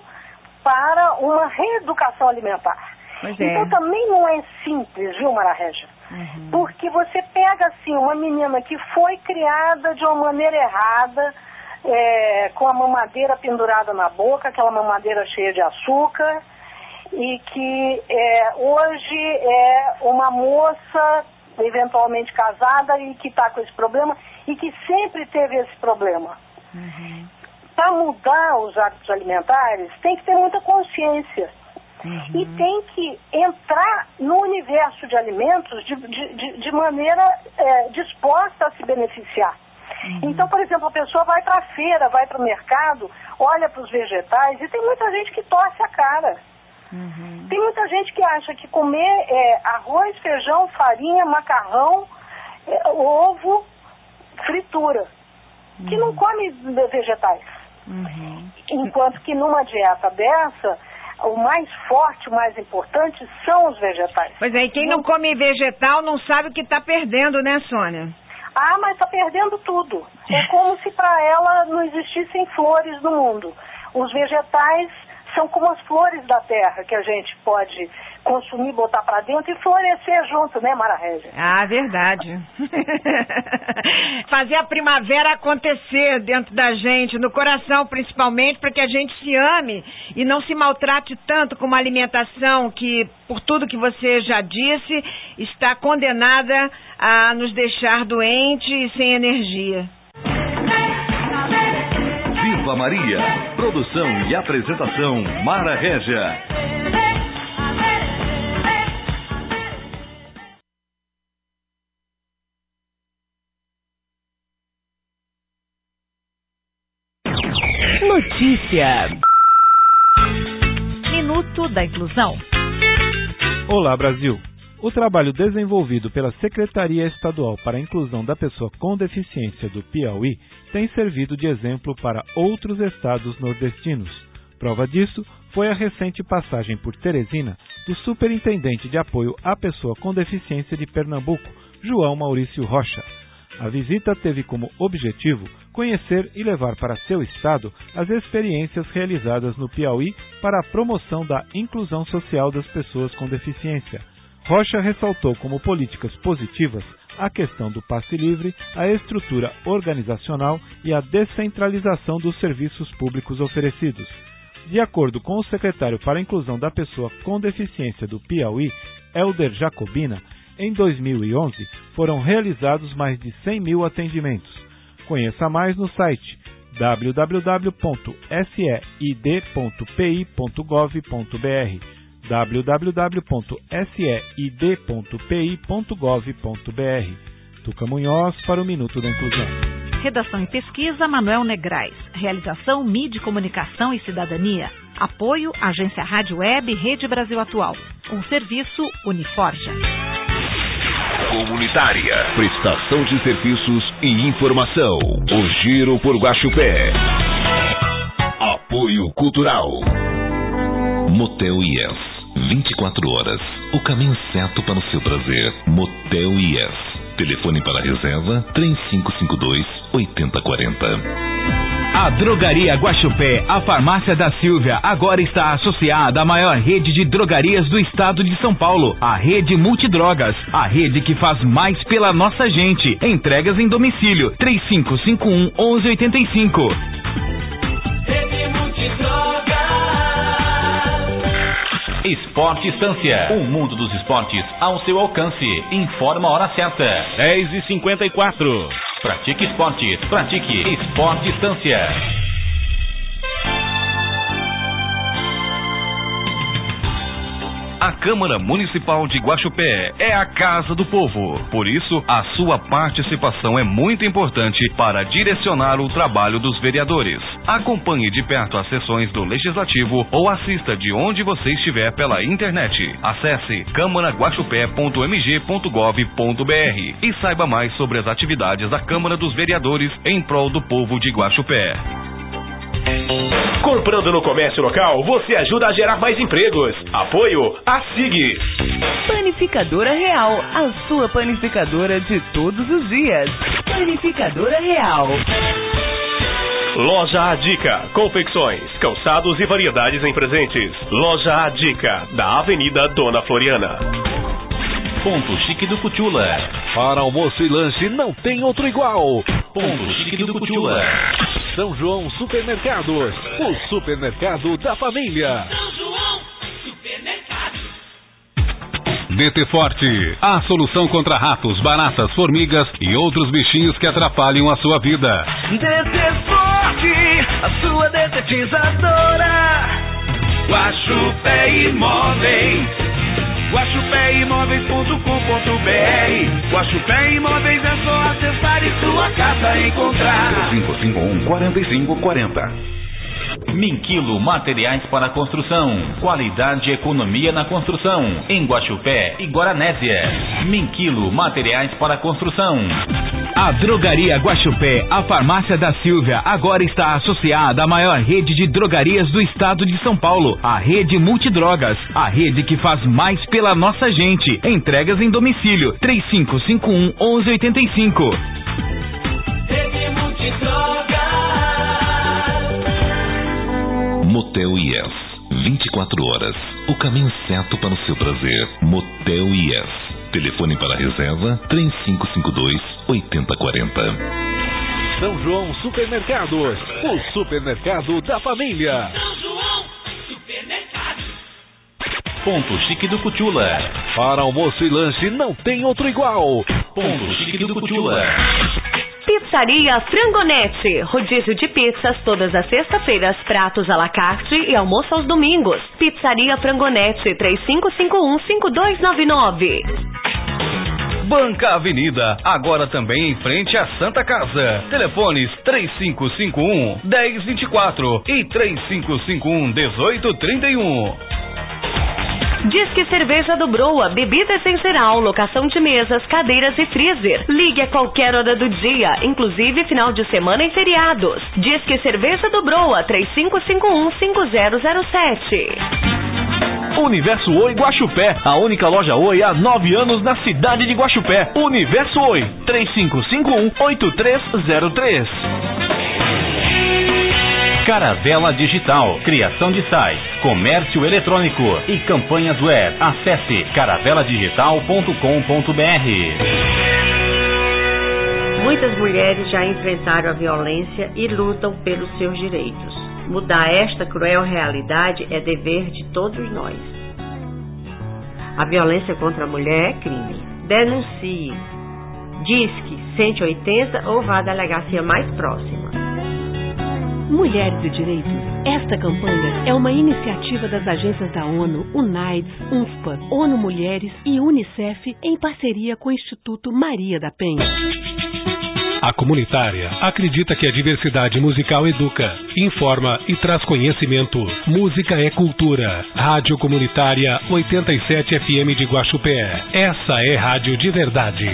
para uma reeducação alimentar. Pois é. Então também não é simples, viu, Mara Régia? Uhum. Porque você pega assim uma menina que foi criada de uma maneira errada, é, com a mamadeira pendurada na boca, aquela mamadeira cheia de açúcar, e que é, hoje é uma moça eventualmente casada e que está com esse problema e que sempre teve esse problema. Uhum. Para mudar os hábitos alimentares, tem que ter muita consciência. Uhum. E tem que entrar no universo de alimentos de, de, de maneira é, disposta a se beneficiar. Uhum. Então, por exemplo, a pessoa vai para a feira, vai para o mercado, olha para os vegetais e tem muita gente que torce a cara. Uhum. Tem muita gente que acha que comer é, arroz, feijão, farinha, macarrão, é, ovo, fritura, uhum. que não come vegetais. Uhum. Enquanto que numa dieta dessa, o mais forte, o mais importante são os vegetais. Pois é, e quem não come vegetal não sabe o que está perdendo, né, Sônia? Ah, mas está perdendo tudo. É como se para ela não existissem flores no mundo. Os vegetais são como as flores da terra que a gente pode consumir, botar para dentro e florescer junto, né, Mara Régia? Ah, verdade. Fazer a primavera acontecer dentro da gente, no coração principalmente, para que a gente se ame e não se maltrate tanto com uma alimentação que, por tudo que você já disse, está condenada a nos deixar doentes e sem energia. Viva Maria. Produção e apresentação Mara Régia. Notícia. Minuto da Inclusão. Olá, Brasil. O trabalho desenvolvido pela Secretaria Estadual para a Inclusão da Pessoa com Deficiência do Piauí tem servido de exemplo para outros estados nordestinos. Prova disso foi a recente passagem por Teresina do Superintendente de Apoio à Pessoa com Deficiência de Pernambuco, João Maurício Rocha. A visita teve como objetivo conhecer e levar para seu estado as experiências realizadas no Piauí para a promoção da inclusão social das pessoas com deficiência. Rocha ressaltou como políticas positivas a questão do passe livre, a estrutura organizacional e a descentralização dos serviços públicos oferecidos. De acordo com o secretário para a Inclusão da Pessoa com Deficiência do Piauí, Helder Jacobina, em dois mil e onze foram realizados mais de cem mil atendimentos. Conheça mais no site w w w ponto s e i d ponto p i ponto gov ponto b r w w w ponto s e i d ponto p i ponto gov ponto b r. Tuca Munhoz para o Minuto da Inclusão. Redação e pesquisa, Manuel Negrais. Realização, Mídia, Comunicação e Cidadania. Apoio, Agência Rádio Web, Rede Brasil Atual. Um serviço, Uniforja. Comunitária. Prestação de serviços e informação. O Giro por Guaxupé. Apoio Cultural. Motel Yes. vinte e quatro horas. O caminho certo para o seu prazer. Motel Yes. Telefone para reserva três cinco cinco dois, oito zero quatro zero. A Drogaria Guaxupé, a farmácia da Silvia, agora está associada à maior rede de drogarias do estado de São Paulo, a Rede Multidrogas, a rede que faz mais pela nossa gente. Entregas em domicílio, três cinco cinco um, um um oito cinco. Rede Multidrogas. Esporte Estância, o mundo dos esportes ao seu alcance. Informa a hora certa. dez e cinquenta e quatro. Pratique esportes, pratique Esporte Estância. A Câmara Municipal de Guaxupé é a Casa do Povo. Por isso, a sua participação é muito importante para direcionar o trabalho dos vereadores. Acompanhe de perto as sessões do Legislativo ou assista de onde você estiver pela internet. Acesse câmara guaxupé ponto m g ponto gov ponto b r e saiba mais sobre as atividades da Câmara dos Vereadores em prol do povo de Guaxupé. Comprando no comércio local, você ajuda a gerar mais empregos. Apoio a S I G. Panificadora Real, a sua panificadora de todos os dias. Panificadora Real. Loja A Dica, confecções, calçados e variedades em presentes. Loja A Dica, da Avenida Dona Floriana. Ponto Chique do Cutula. Para almoço e lanche não tem outro igual. Ponto Chique do Cutula. São João Supermercados, o supermercado da família. São João Supermercado. D T Forte, a solução contra ratos, baratas, formigas e outros bichinhos que atrapalham a sua vida. D T Forte, a sua detetizadora. Guaxupé Imóveis, guaxupé imóveis ponto com ponto br. Guaxupé Imóveis é só acessar e sua casa encontrar. cinco cinco um, quatro cinco quatro zero. Minquilo Materiais para Construção. Qualidade e economia na construção. Em Guaxupé e Guaranésia. Minquilo Materiais para Construção. A Drogaria Guaxupé, a Farmácia da Silvia, agora está associada à maior rede de drogarias do estado de São Paulo, a Rede Multidrogas, a rede que faz mais pela nossa gente. Entregas em domicílio, três cinco cinco um, um um oito cinco. Rede Multidrogas. Motel Yes, vinte e quatro horas, o caminho certo para o seu prazer. Motel Yes. Telefone para reserva três cinco cinco dois, oito zero quatro zero. São João Supermercados, o supermercado da família. São João Supermercado. Ponto Chique do Cutula. Para almoço e lanche não tem outro igual. Ponto Chique do Cutula. Pizzaria Frangonete, rodízio de pizzas todas as sextas-feiras, pratos à la carte e almoço aos domingos. Pizzaria Frangonete, três cinco cinco um, cinco dois nove nove. Banca Avenida, agora também em frente à Santa Casa. Telefones três cinco cinco um, um zero dois quatro e três cinco cinco um, um oito três um. Disque Cerveja do Broa, bebida essencial, locação de mesas, cadeiras e freezer. Ligue a qualquer hora do dia, inclusive final de semana e feriados. Disque Cerveja do Broa, três cinco cinco um, cinco zero zero sete. Universo Oi Guaxupé, a única loja Oi há nove anos na cidade de Guaxupé. Universo Oi, três cinco cinco um, oito três zero três. Caravela Digital, criação de sites, comércio eletrônico e campanhas web. Acesse caravela digital ponto com ponto br. Muitas mulheres já enfrentaram a violência e lutam pelos seus direitos. Mudar esta cruel realidade é dever de todos nós. A violência contra a mulher é crime. Denuncie. Disque cento e oitenta ou vá à delegacia mais próxima. Mulheres e Direitos. Esta campanha é uma iniciativa das agências da ONU, UNAIDS, UNFPA, ONU Mulheres e UNICEF em parceria com o Instituto Maria da Penha. A comunitária acredita que a diversidade musical educa, informa e traz conhecimento. Música é cultura. Rádio Comunitária oitenta e sete F M de Guaxupé. Essa é rádio de verdade.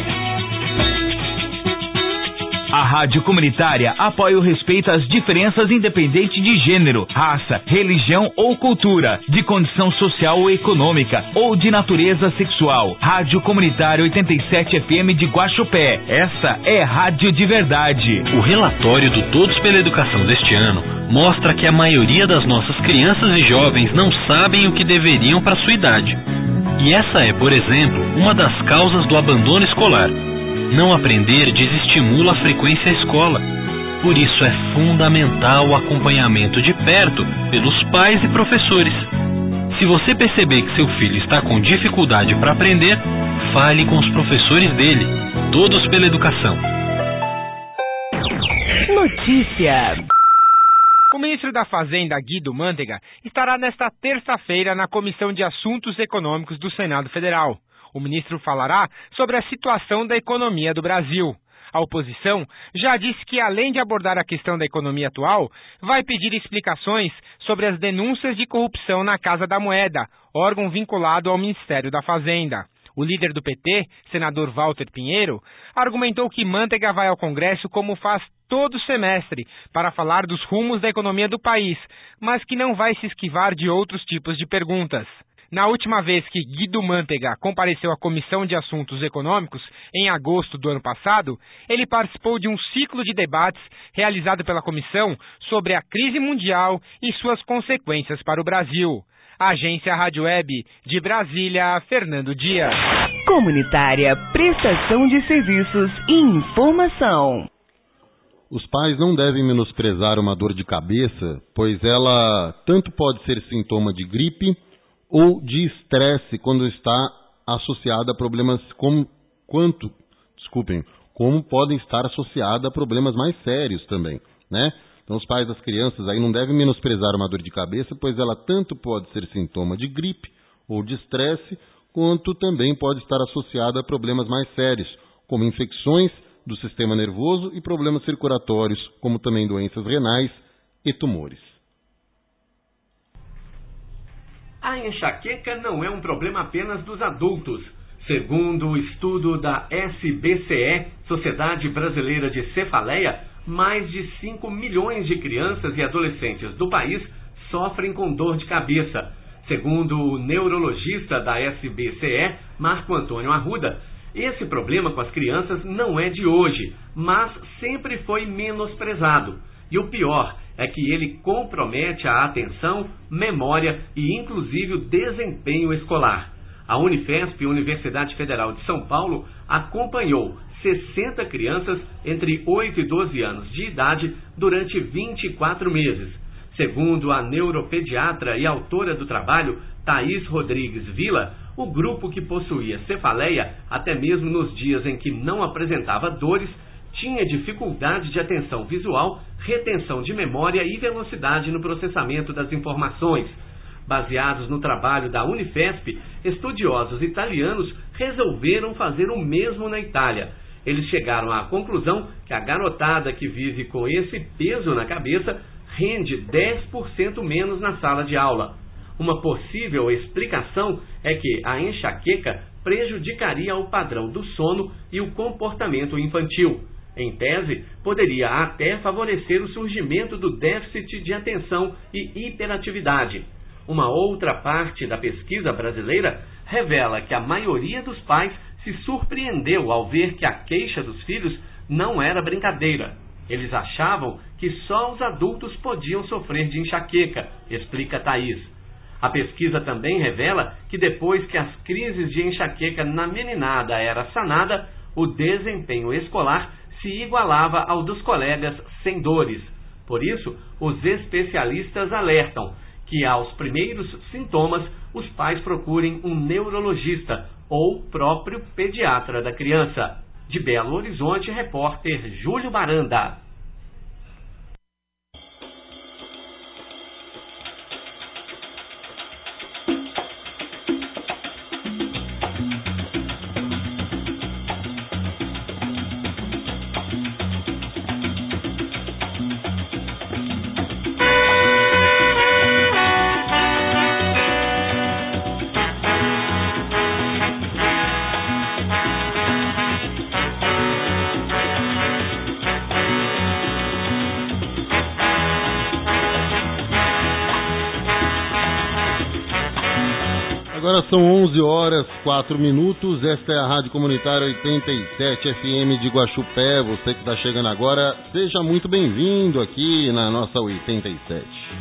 A Rádio Comunitária apoia o respeito às diferenças independente de gênero, raça, religião ou cultura, de condição social ou econômica, ou de natureza sexual. Rádio Comunitária oitenta e sete F M de Guaxupé. Essa é rádio de verdade. O relatório do Todos pela Educação deste ano mostra que a maioria das nossas crianças e jovens não sabem o que deveriam para sua idade. E essa é, por exemplo, uma das causas do abandono escolar. Não aprender desestimula a frequência à escola. Por isso é fundamental o acompanhamento de perto pelos pais e professores. Se você perceber que seu filho está com dificuldade para aprender, fale com os professores dele. Todos pela Educação. Notícia. O ministro da Fazenda, Guido Mantega, estará nesta terça-feira na Comissão de Assuntos Econômicos do Senado Federal. O ministro falará sobre a situação da economia do Brasil. A oposição já disse que, além de abordar a questão da economia atual, vai pedir explicações sobre as denúncias de corrupção na Casa da Moeda, órgão vinculado ao Ministério da Fazenda. O líder do P T, senador Walter Pinheiro, argumentou que Mantega vai ao Congresso como faz todo semestre para falar dos rumos da economia do país, mas que não vai se esquivar de outros tipos de perguntas. Na última vez que Guido Mantega compareceu à Comissão de Assuntos Econômicos, em agosto do ano passado, ele participou de um ciclo de debates realizado pela comissão sobre a crise mundial e suas consequências para o Brasil. Agência Rádio Web de Brasília, Fernando Dias. Comunitária, prestação de serviços e informação. os pais não devem menosprezar uma dor de cabeça, pois ela tanto pode ser sintoma de gripe ou de estresse quando está associada a problemas como quanto, desculpem, como podem estar associada a problemas mais sérios também, né? Então os pais das crianças aí não devem menosprezar uma dor de cabeça, pois ela tanto pode ser sintoma de gripe ou de estresse, quanto também pode estar associada a problemas mais sérios, como infecções do sistema nervoso e problemas circulatórios, como também doenças renais e tumores. A enxaqueca não é um problema apenas dos adultos. Segundo o estudo da S B C E, Sociedade Brasileira de Cefaleia, mais de cinco milhões de crianças e adolescentes do país sofrem com dor de cabeça. Segundo o neurologista da S B C E, Marco Antônio Arruda, esse problema com as crianças não é de hoje, mas sempre foi menosprezado. E o pior é que ele compromete a atenção, memória e inclusive o desempenho escolar. A Unifesp, Universidade Federal de São Paulo, acompanhou sessenta crianças entre oito e doze anos de idade durante vinte e quatro meses. Segundo a neuropediatra e autora do trabalho, Thaís Rodrigues Vila, o grupo que possuía cefaleia, até mesmo nos dias em que não apresentava dores, tinha dificuldade de atenção visual, retenção de memória e velocidade no processamento das informações. Baseados no trabalho da Unifesp, estudiosos italianos resolveram fazer o mesmo na Itália. Eles chegaram à conclusão que a garotada que vive com esse peso na cabeça rende dez por cento menos na sala de aula. Uma possível explicação é que a enxaqueca prejudicaria o padrão do sono e o comportamento infantil. Em tese, poderia até favorecer o surgimento do déficit de atenção e hiperatividade. Uma outra parte da pesquisa brasileira revela que a maioria dos pais se surpreendeu ao ver que a queixa dos filhos não era brincadeira. Eles achavam que só os adultos podiam sofrer de enxaqueca, explica Thaís. A pesquisa também revela que depois que as crises de enxaqueca na meninada era sanada, o desempenho escolar se igualava ao dos colegas sem dores. Por isso, os especialistas alertam que aos primeiros sintomas os pais procurem um neurologista ou próprio pediatra da criança. De Belo Horizonte, repórter Júlio Baranda. Agora são onze horas, quatro minutos. Esta é a Rádio Comunitária oitenta e sete F M de Guaxupé. Você que está chegando agora, seja muito bem-vindo aqui na nossa oitenta e sete.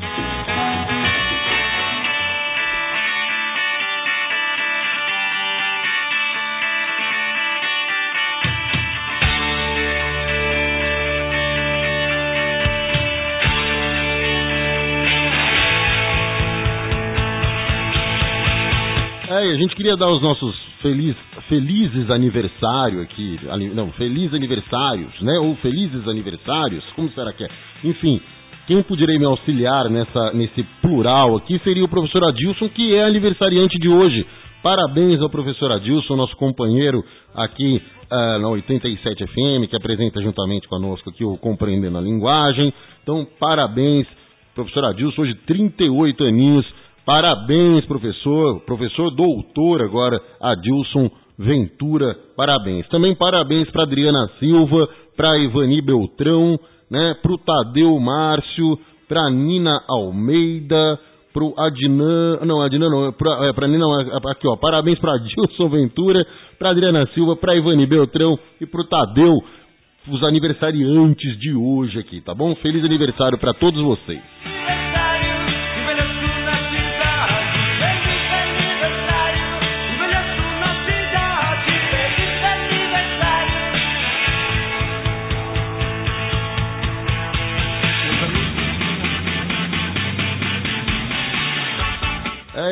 É, a gente queria dar os nossos feliz, felizes aniversários aqui, não, felizes aniversários, né, ou felizes aniversários, como será que é? Enfim, quem poderia me auxiliar nessa, nesse plural aqui seria o professor Adilson, que é aniversariante de hoje. Parabéns ao professor Adilson, nosso companheiro aqui uh, na oitenta e sete F M, que apresenta juntamente conosco aqui o Compreendendo a Linguagem. Então, parabéns, professor Adilson, hoje trinta e oito aninhos. Parabéns, professor, professor doutor agora, Adilson Ventura, parabéns. Também parabéns para Adriana Silva, para Ivani Beltrão, né, para o Tadeu Márcio, para Nina Almeida, para o Adnan, não, Adnan não, para é, Nina, aqui ó, parabéns para Adilson Ventura, para Adriana Silva, para Ivani Beltrão e para o Tadeu, os aniversariantes de hoje aqui, tá bom? Feliz aniversário para todos vocês.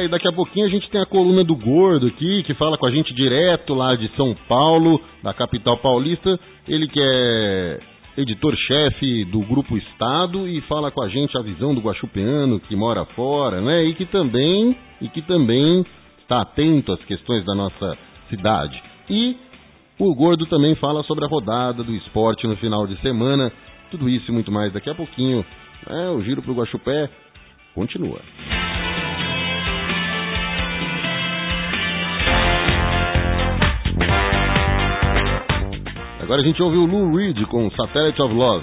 e daqui a pouquinho a gente tem a coluna do Gordo aqui, que fala com a gente direto lá de São Paulo, da capital paulista. Ele que é editor-chefe do Grupo Estado e fala com a gente a visão do guaxupeano que mora fora, né? E que também, e que também está atento às questões da nossa cidade. E o Gordo também fala sobre a rodada do esporte no final de semana. Tudo isso e muito mais daqui a pouquinho. É, o Giro pro Guaxupé continua. Agora a gente ouve o Lou Reed com Satellite of Love.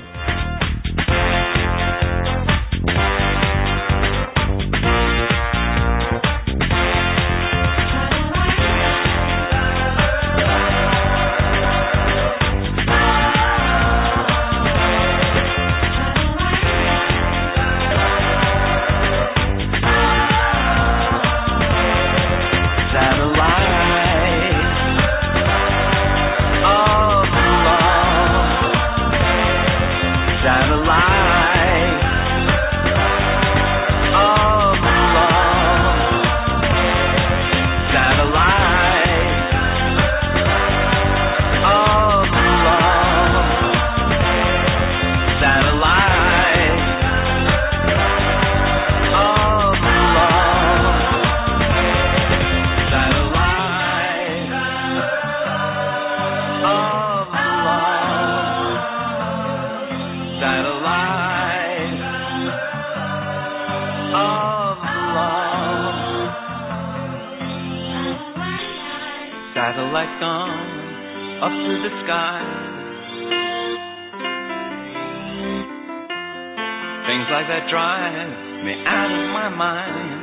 Satellites gone up to the sky. Things like that drive me out of my mind.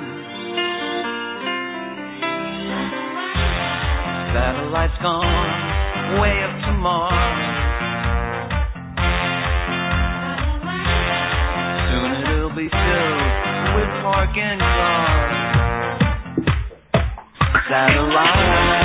Satellites gone way up to Mars. Soon it'll be filled with parking cars. Satellites.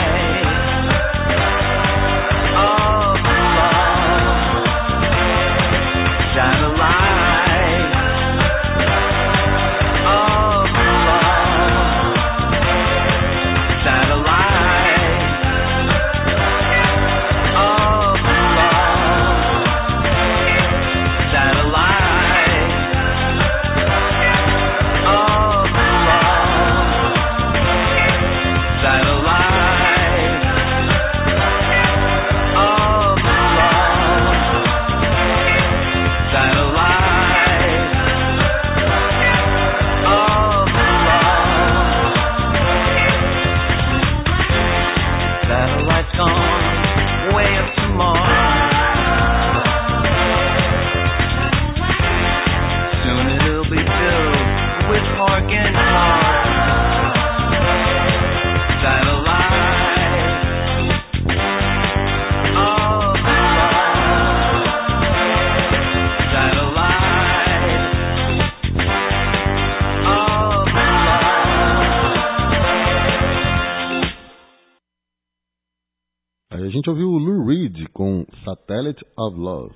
A gente ouviu o Lou Reed com Satellite of Love.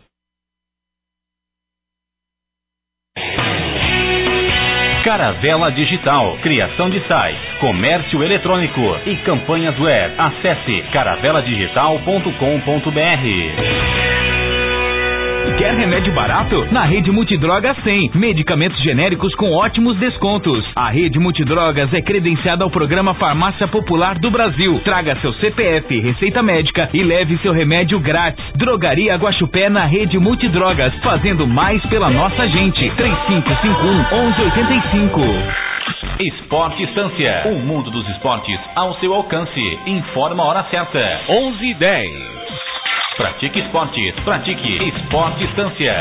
Caravela Digital, criação de sites, comércio eletrônico e campanhas web. Acesse caravela digital ponto com ponto b r. Quer remédio barato? Na Rede Multidrogas tem medicamentos genéricos com ótimos descontos. A Rede Multidrogas é credenciada ao programa Farmácia Popular do Brasil. Traga seu C P F, receita médica e leve seu remédio grátis. Drogaria Guaxupé na Rede Multidrogas, fazendo mais pela nossa gente. três cinco cinco um, um um oito cinco. Esporte Estância, o mundo dos esportes ao seu alcance. Informa a hora certa. onze e dez. Pratique esportes, pratique Esporte Estância.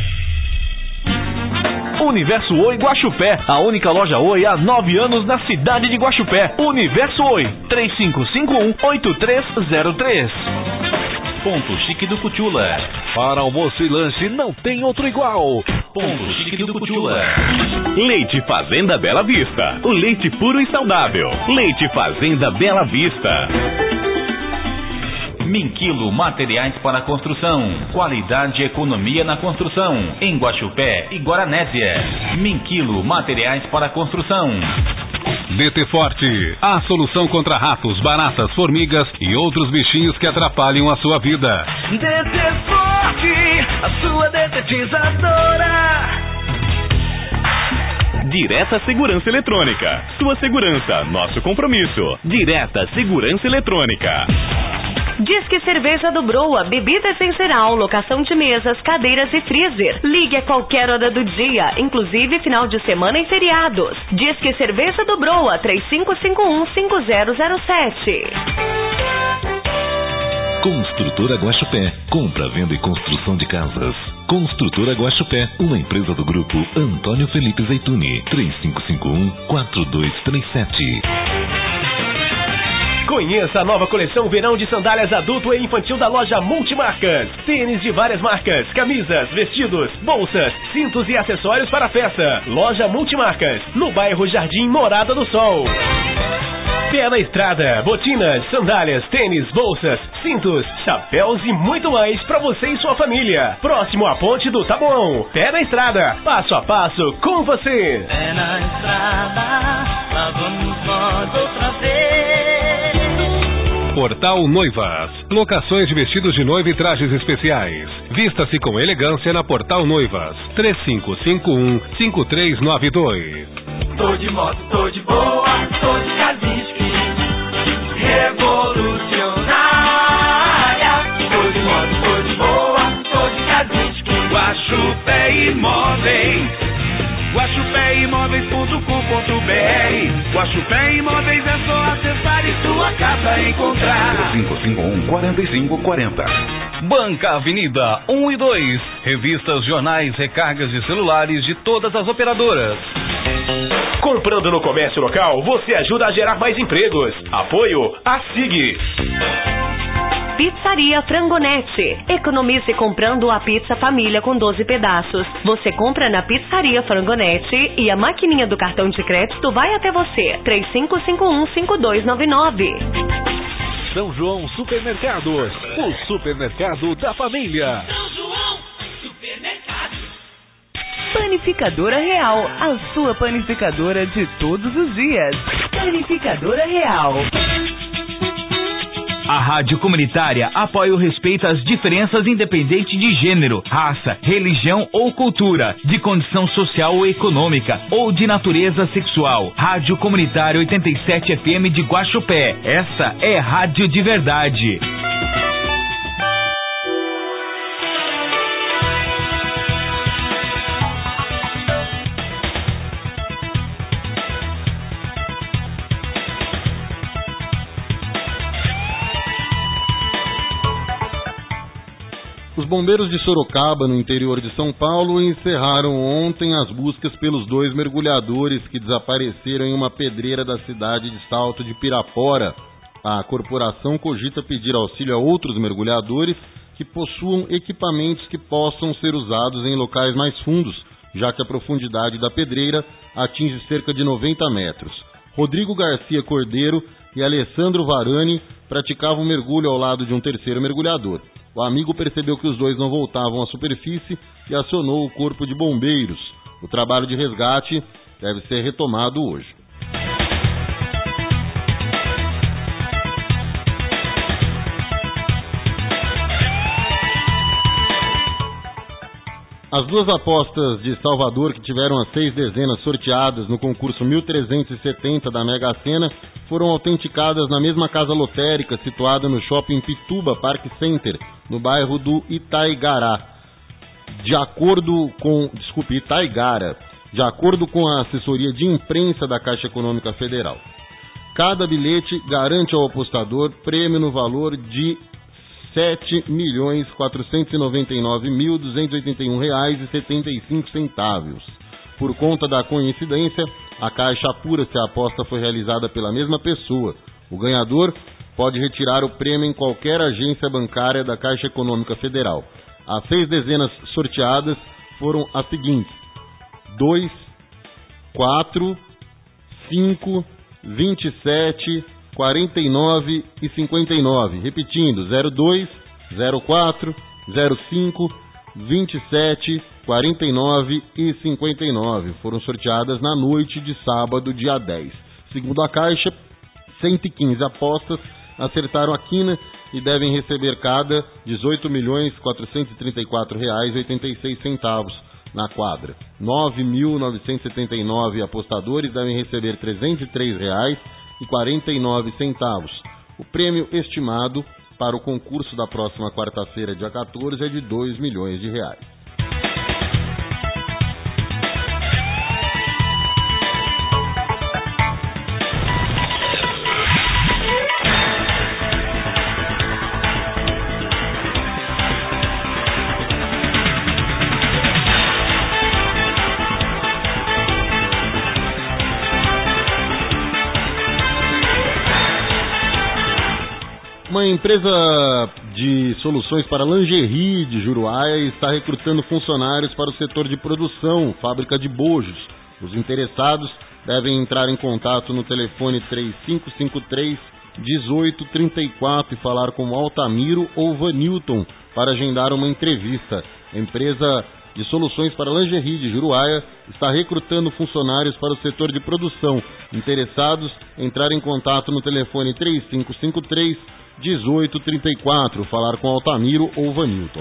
Universo Oi Guaxupé, a única loja Oi há nove anos na cidade de Guaxupé. Universo Oi, três cinco cinco um, oito três zero três. Ponto Chique do Cutiula. Para almoço e lanche não tem outro igual. Ponto Chique do Cutiula. Leite Fazenda Bela Vista, o leite puro e saudável. Leite Fazenda Bela Vista. Minquilo Materiais para Construção. Qualidade e economia na construção. Em Guaxupé e Guaranésia. Minquilo Materiais para Construção. D T Forte, a solução contra ratos, baratas, formigas e outros bichinhos que atrapalham a sua vida. D T Forte, a sua detetizadora. Direta Segurança Eletrônica. Sua segurança, nosso compromisso. Direta Segurança Eletrônica. Disque Cerveja do Broa, bebida essencial, locação de mesas, cadeiras e freezer. Ligue a qualquer hora do dia, inclusive final de semana e feriados. Disque Cerveja do Broa, três cinco cinco um, cinco zero zero sete. Construtora Guaxupé. Compra, venda e construção de casas. Construtora Guaxupé, uma empresa do grupo Antônio Felipe Zeituni. três cinco cinco um, quatro dois três sete. Conheça a nova coleção verão de sandálias adulto e infantil da loja Multimarcas. Tênis de várias marcas, camisas, vestidos, bolsas, cintos e acessórios para a festa. Loja Multimarcas, no bairro Jardim Morada do Sol. Pé na estrada, botinas, sandálias, tênis, bolsas, cintos, chapéus e muito mais para você e sua família. Próximo à ponte do Taboão. Pé na estrada, passo a passo com você. Pé na estrada, lá vamos nós outra vez. Portal Noivas. Locações de vestidos de noiva e trajes especiais. Vista-se com elegância na Portal Noivas. três cinco cinco um, cinco três nove dois. Tô de moto, tô de boa, tô de Kazinski, revolucionária. Tô de moto, tô de boa, tô de Kazinski. Guaxupé Imóveis. Guaxupé Imóveis ponto com ponto br. Guaxupé Imóveis é só acessar e sua casa encontrar. cinco cinco um, quatro cinco quatro zero. Banca Avenida um e dois. Revistas, jornais, recargas de celulares de todas as operadoras. Comprando no comércio local, você ajuda a gerar mais empregos. Apoio a S I G. Pizzaria Frangonete. Economize comprando a pizza família com doze pedaços. Você compra na Pizzaria Frangonete e a maquininha do cartão de crédito vai até você. três cinco cinco um, cinco dois nove nove. São João Supermercados, o supermercado da família. São João Supermercados. Panificadora Real, a sua panificadora de todos os dias. Panificadora Real. A Rádio Comunitária apoia o respeito às diferenças independente de gênero, raça, religião ou cultura, de condição social ou econômica, ou de natureza sexual. Rádio Comunitária oitenta e sete F M de Guaxupé. Essa é rádio de verdade. Os bombeiros de Sorocaba, no interior de São Paulo, encerraram ontem as buscas pelos dois mergulhadores que desapareceram em uma pedreira da cidade de Salto de Pirapora. A corporação cogita pedir auxílio a outros mergulhadores que possuam equipamentos que possam ser usados em locais mais fundos, já que a profundidade da pedreira atinge cerca de noventa metros. Rodrigo Garcia Cordeiro e Alessandro Varani praticavam mergulho ao lado de um terceiro mergulhador. O amigo percebeu que os dois não voltavam à superfície e acionou o corpo de bombeiros. O trabalho de resgate deve ser retomado hoje. As duas apostas de Salvador que tiveram as seis dezenas sorteadas no concurso mil trezentos e setenta da Mega Sena foram autenticadas na mesma casa lotérica situada no Shopping Pituba Park Center, no bairro do Itaigará. De acordo com, desculpe, Itaigara, de acordo com a assessoria de imprensa da Caixa Econômica Federal. Cada bilhete garante ao apostador prêmio no valor de sete milhões quatrocentos e noventa e nove mil duzentos e oitenta e um reais e setenta e cinco centavos. Por conta da coincidência, a Caixa apura se a aposta foi realizada pela mesma pessoa. O ganhador pode retirar o prêmio em qualquer agência bancária da Caixa Econômica Federal. As seis dezenas sorteadas foram as seguintes: dois, quatro, cinco, vinte e sete, quarenta e nove e cinquenta e nove. Repetindo, zero dois, zero quatro, zero cinco, vinte e sete, quarenta e nove e cinquenta e nove. Foram sorteadas na noite de sábado, dia dez. Segundo a Caixa, cento e quinze apostas acertaram a quina e devem receber cada dezoito milhões quatrocentos e trinta e quatro reais e oitenta e seis centavos na quadra. nove mil novecentos e setenta e nove apostadores devem receber trezentos e três reais e quarenta e nove centavos. O prêmio estimado para o concurso da próxima quarta-feira, dia quatorze, é de dois milhões de reais. Uma empresa de soluções para lingerie de Juruáia está recrutando funcionários para o setor de produção, fábrica de bojos. Os interessados devem entrar em contato no telefone três cinco cinco três, um oito três quatro e falar com Altamiro ou Vanilton para agendar uma entrevista. A empresa de soluções para lingerie de Juruáia está recrutando funcionários para o setor de produção. Interessados, entrar em contato no telefone três cinco cinco três, um oito três quatro, falar com Altamiro ou Vanilton.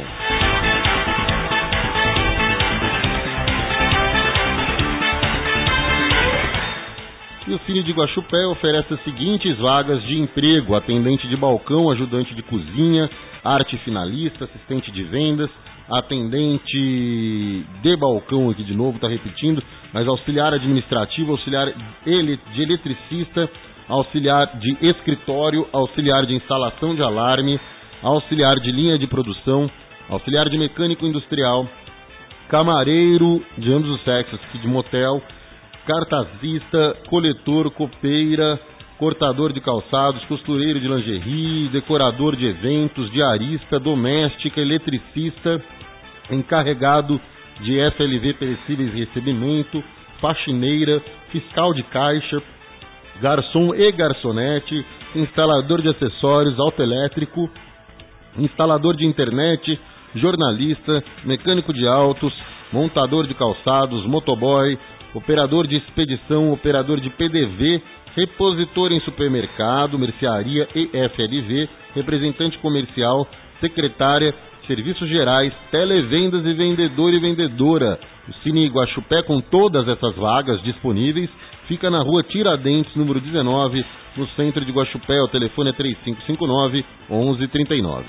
E o Cine de Guaxupé oferece as seguintes vagas de emprego: atendente de balcão, ajudante de cozinha, arte finalista, assistente de vendas, atendente de balcão, aqui de novo, está repetindo, mas auxiliar administrativo, auxiliar de eletricista, auxiliar de escritório, auxiliar de instalação de alarme, auxiliar de linha de produção, auxiliar de mecânico industrial, camareiro de ambos os sexos, aqui de motel, cartazista, coletor, copeira, cortador de calçados, costureiro de lingerie, decorador de eventos, diarista, doméstica, eletricista, encarregado de F L V perecíveis e recebimento, faxineira, fiscal de caixa, garçom e garçonete, instalador de acessórios, autoelétrico, instalador de internet, jornalista, mecânico de autos, montador de calçados, motoboy, operador de expedição, operador de P D V, repositor em supermercado, mercearia e F L V, representante comercial, secretária, serviços gerais, televendas e vendedor e vendedora. O Cine Guaxupé, com todas essas vagas disponíveis, fica na rua Tiradentes, número dezenove, no centro de Guaxupé. O telefone é três cinco cinco nove, um um três nove.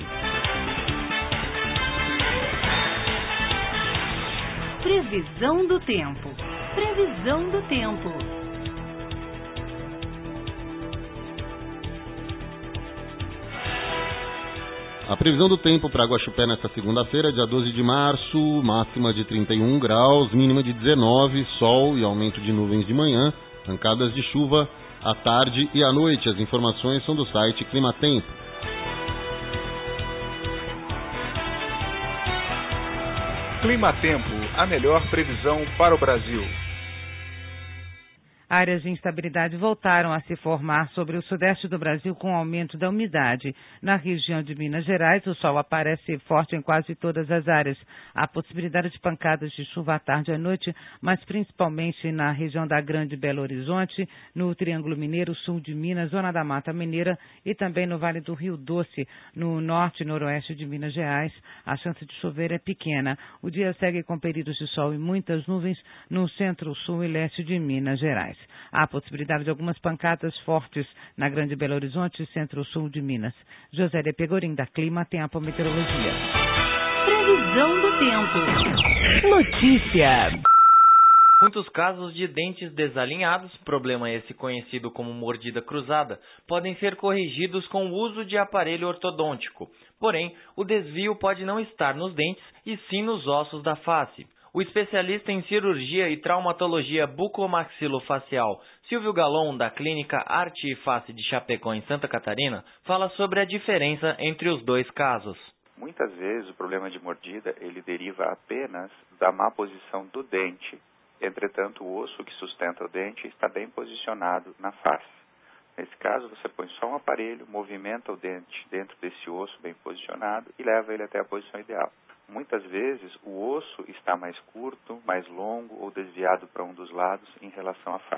Previsão do tempo. Previsão do tempo. A previsão do tempo para Guaxupé nesta segunda-feira, dia doze de março, máxima de trinta e um graus, mínima de dezenove, sol e aumento de nuvens de manhã, pancadas de chuva à tarde e à noite. As informações são do site Climatempo. Climatempo, a melhor previsão para o Brasil. Áreas de instabilidade voltaram a se formar sobre o sudeste do Brasil com o aumento da umidade. Na região de Minas Gerais, o sol aparece forte em quase todas as áreas. Há possibilidade de pancadas de chuva à tarde e à noite, mas principalmente na região da Grande Belo Horizonte, no Triângulo Mineiro, sul de Minas, zona da Mata Mineira e também no Vale do Rio Doce, no norte e noroeste de Minas Gerais. A chance de chover é pequena. O dia segue com períodos de sol e muitas nuvens no centro, sul e leste de Minas Gerais. Há possibilidade de algumas pancadas fortes na Grande Belo Horizonte e centro-sul de Minas. Josélia Pegorim, da Clima Tempo Meteorologia. Previsão do tempo. Notícia. Muitos casos de dentes desalinhados, problema esse conhecido como mordida cruzada, podem ser corrigidos com o uso de aparelho ortodôntico. Porém, o desvio pode não estar nos dentes e sim nos ossos da face. O especialista em cirurgia e traumatologia bucomaxilofacial, Silvio Galon, da Clínica Arte e Face de Chapecó, em Santa Catarina, fala sobre a diferença entre os dois casos. Muitas vezes o problema de mordida ele deriva apenas da má posição do dente. Entretanto, o osso que sustenta o dente está bem posicionado na face. Nesse caso, você põe só um aparelho, movimenta o dente dentro desse osso bem posicionado e leva ele até a posição ideal. Muitas vezes o osso está mais curto, mais longo ou desviado para um dos lados em relação à face.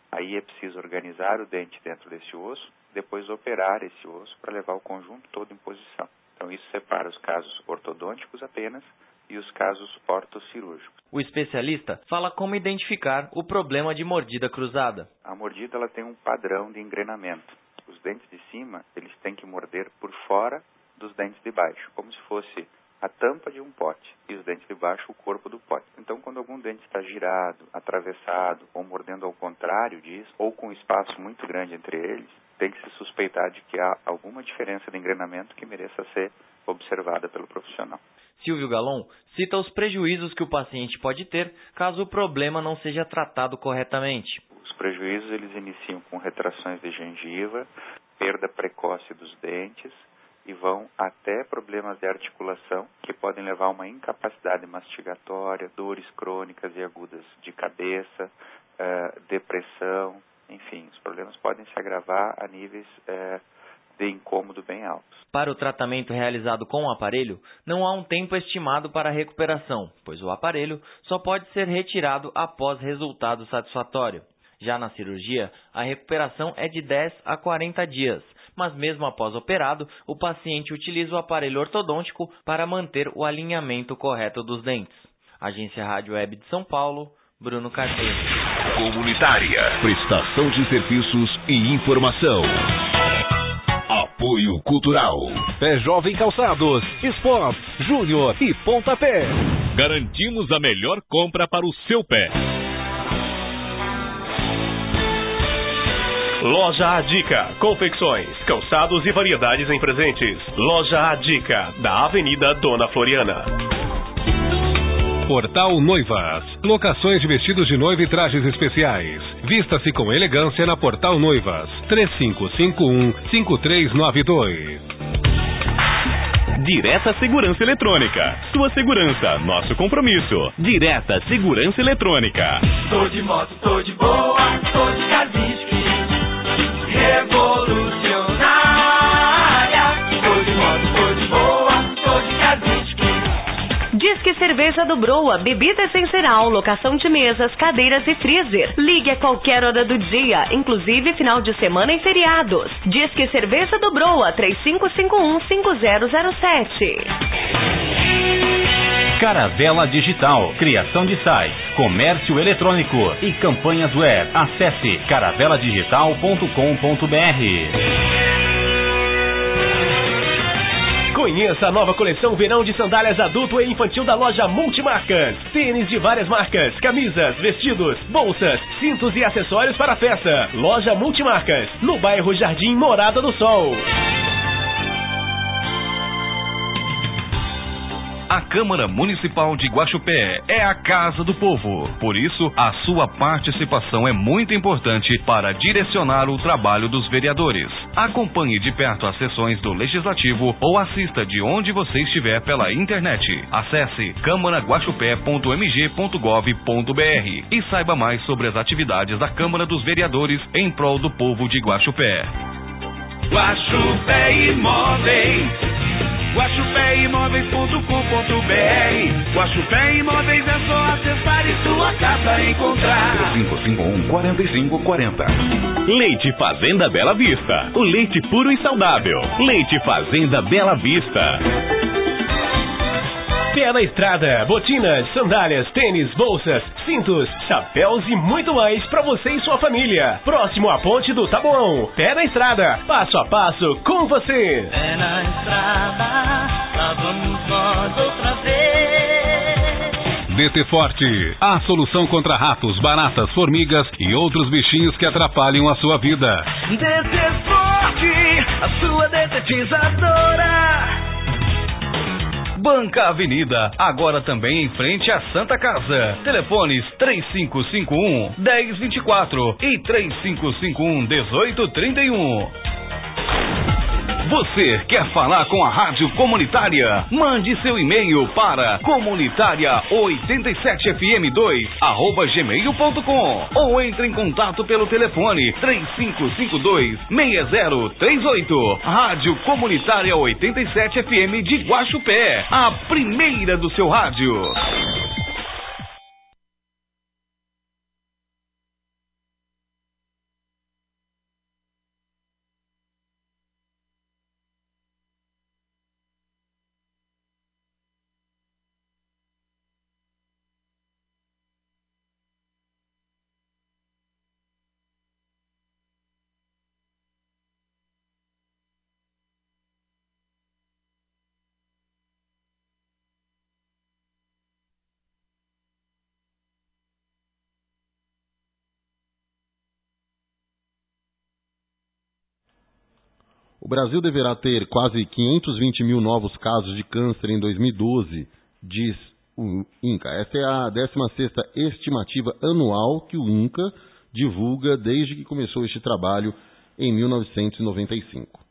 Aí é preciso organizar o dente dentro desse osso, depois operar esse osso para levar o conjunto todo em posição. Então isso separa os casos ortodônticos apenas e os casos ortocirúrgicos. O especialista fala como identificar o problema de mordida cruzada. A mordida ela tem um padrão de engrenamento. Os dentes de cima, eles têm que morder por fora dos dentes de baixo, como se fosse a tampa de um pote e os dentes de baixo o corpo do pote. Então, quando algum dente está girado, atravessado ou mordendo ao contrário disso, ou com um espaço muito grande entre eles, tem que se suspeitar de que há alguma diferença de engrenamento que mereça ser observada pelo profissional. Silvio Galon cita os prejuízos que o paciente pode ter caso o problema não seja tratado corretamente. Os prejuízos eles iniciam com retrações de gengiva, perda precoce dos dentes e vão até problemas de articulação que podem levar a uma incapacidade mastigatória, dores crônicas e agudas de cabeça, uh, depressão, enfim, os problemas podem se agravar a níveis uh, de incômodo bem altos. Para o tratamento realizado com o aparelho, não há um tempo estimado para a recuperação, pois o aparelho só pode ser retirado após resultado satisfatório. Já na cirurgia, a recuperação é de dez a quarenta dias, mas mesmo após operado, o paciente utiliza o aparelho ortodôntico para manter o alinhamento correto dos dentes. Agência Rádio Web de São Paulo, Bruno Carneiro. Comunitária, prestação de serviços e informação. Apoio Cultural. Pé Jovem Calçados, Sport, Júnior e Pontapé. Garantimos a melhor compra para o seu pé. Loja A Dica, confecções, calçados e variedades em presentes. Loja A Dica, da Avenida Dona Floriana. Portal Noivas, locações de vestidos de noiva e trajes especiais. Vista-se com elegância na Portal Noivas, três cinco cinco um, cinco três nove dois. Direta Segurança Eletrônica. Sua segurança, nosso compromisso. Direta Segurança Eletrônica. Tô de moto, tô de boa, tô de Kavinsky. Revolucionária. Tô de moto, tô de boa, tô de Kavinsky. Disque Cerveja do Broa, bebida essencial, locação de mesas, cadeiras e freezer. Ligue a qualquer hora do dia, inclusive final de semana e feriados. Disque Cerveja do Broa, três cinco cinco um, cinco zero zero sete. Caravela Digital, criação de sites, comércio eletrônico e campanhas web. Acesse caravela digital ponto com ponto b r. Conheça a nova coleção verão de sandálias adulto e infantil da loja Multimarcas. Tênis de várias marcas, camisas, vestidos, bolsas, cintos e acessórios para a festa. Loja Multimarcas, no bairro Jardim Morada do Sol. A Câmara Municipal de Guaxupé é a Casa do Povo. Por isso, a sua participação é muito importante para direcionar o trabalho dos vereadores. Acompanhe de perto as sessões do Legislativo ou assista de onde você estiver pela internet. Acesse câmara guaxupé ponto m g ponto gov ponto b r e saiba mais sobre as atividades da Câmara dos Vereadores em prol do povo de Guaxupé. Guaxupé Imóveis. Guaxupé Imóveis ponto com ponto b r. Guaxupé Imóveis é só acessar e sua casa encontrar. cinco cinco um, quatro cinco quatro zero. Leite Fazenda Bela Vista. O leite puro e saudável. Leite Fazenda Bela Vista. Pé na Estrada, botinas, sandálias, tênis, bolsas, cintos, chapéus e muito mais para você e sua família. Próximo à ponte do Taboão. Pé na Estrada, passo a passo com você. Pé na estrada, lá vamos nós outra vez. D T Forte, a solução contra ratos, baratas, formigas e outros bichinhos que atrapalham a sua vida. D T Forte, a sua detetizadora. Banca Avenida, agora também em frente à Santa Casa. Telefones três cinco cinco um, um zero dois quatro e três cinco cinco um, um oito três um. Você quer falar com a Rádio Comunitária? Mande seu e-mail para comunitaria oitenta e sete f m dois arroba gmail ponto com ou entre em contato pelo telefone três cinco cinco dois, seis zero três oito. Rádio Comunitária oitenta e sete F M de Guaxupé, a primeira do seu rádio. O Brasil deverá ter quase quinhentos e vinte mil novos casos de câncer em dois mil e doze, diz o INCA. Essa é a décima sexta estimativa anual que o INCA divulga desde que começou este trabalho em mil novecentos e noventa e cinco.